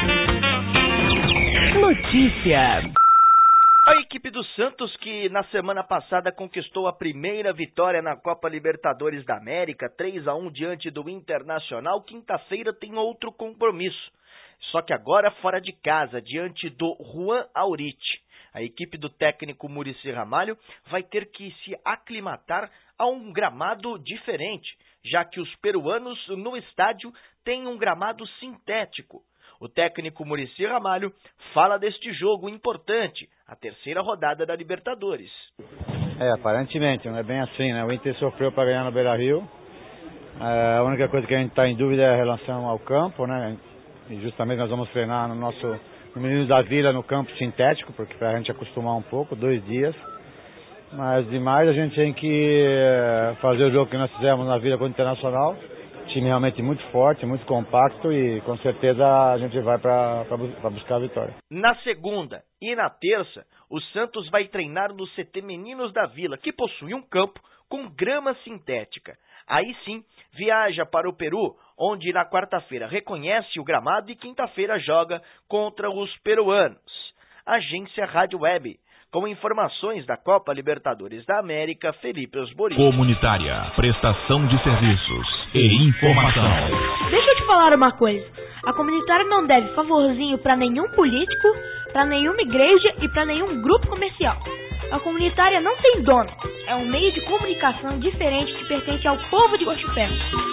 Notícia. A equipe do Santos, que na semana passada conquistou a primeira vitória na Copa Libertadores da América, três a um diante do Internacional, quinta-feira tem outro compromisso. Só que agora fora de casa, diante do Juan Aurich. A equipe do técnico Muricy Ramalho vai ter que se aclimatar a um gramado diferente, já que os peruanos no estádio têm um gramado sintético. O técnico Muricy Ramalho fala deste jogo importante, a terceira rodada da Libertadores. É, aparentemente, não é bem assim, né? O Inter sofreu para ganhar no Beira-Rio. É, a única coisa que a gente está em dúvida é a relação ao campo, né? E justamente nós vamos treinar no nosso no Menino da Vila no campo sintético, porque para a gente acostumar um pouco, dois dias. Mas demais a gente tem que fazer o jogo que nós fizemos na Vila contra o Internacional. Time realmente muito forte, muito compacto e com certeza a gente vai para buscar a vitória. Na segunda e na terça, o Santos vai treinar no C T Meninos da Vila, que possui um campo com grama sintética. Aí sim, viaja para o Peru, onde na quarta-feira reconhece o gramado e quinta-feira joga contra os peruanos. Agência Rádio Web. Com informações da Copa Libertadores da América, Felipe Osborim. Comunitária, prestação de serviços e informação. Deixa eu te falar uma coisa. A comunitária não deve favorzinho para nenhum político, para nenhuma igreja e para nenhum grupo comercial. A comunitária não tem dono. É um meio de comunicação diferente que pertence ao povo de Guaxupé.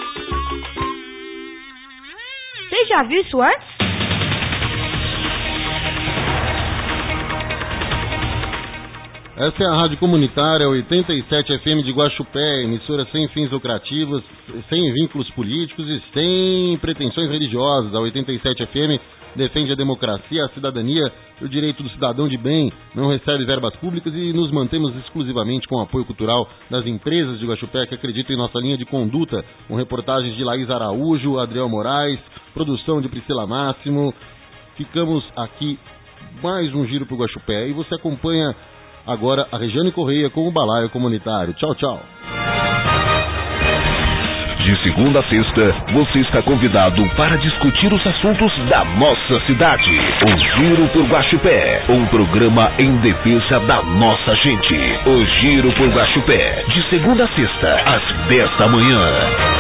Você já viu isso antes? Essa é a Rádio Comunitária oitenta e sete F M de Guaxupé, emissora sem fins lucrativos, sem vínculos políticos e sem pretensões religiosas. A oitenta e sete F M defende a democracia, a cidadania e o direito do cidadão de bem, não recebe verbas públicas e nos mantemos exclusivamente com o apoio cultural das empresas de Guaxupé que acreditam em nossa linha de conduta, com reportagens de Laís Araújo, Adriel Moraes, produção de Priscila Máximo. Ficamos aqui mais um giro para o Guaxupé e você acompanha agora a Regiane Correia com o Balaio Comunitário. Tchau, tchau. De segunda a sexta, você está convidado para discutir os assuntos da nossa cidade. O Giro por Guaxupé, um programa em defesa da nossa gente. O Giro por Guaxupé, de segunda a sexta, às dez da manhã.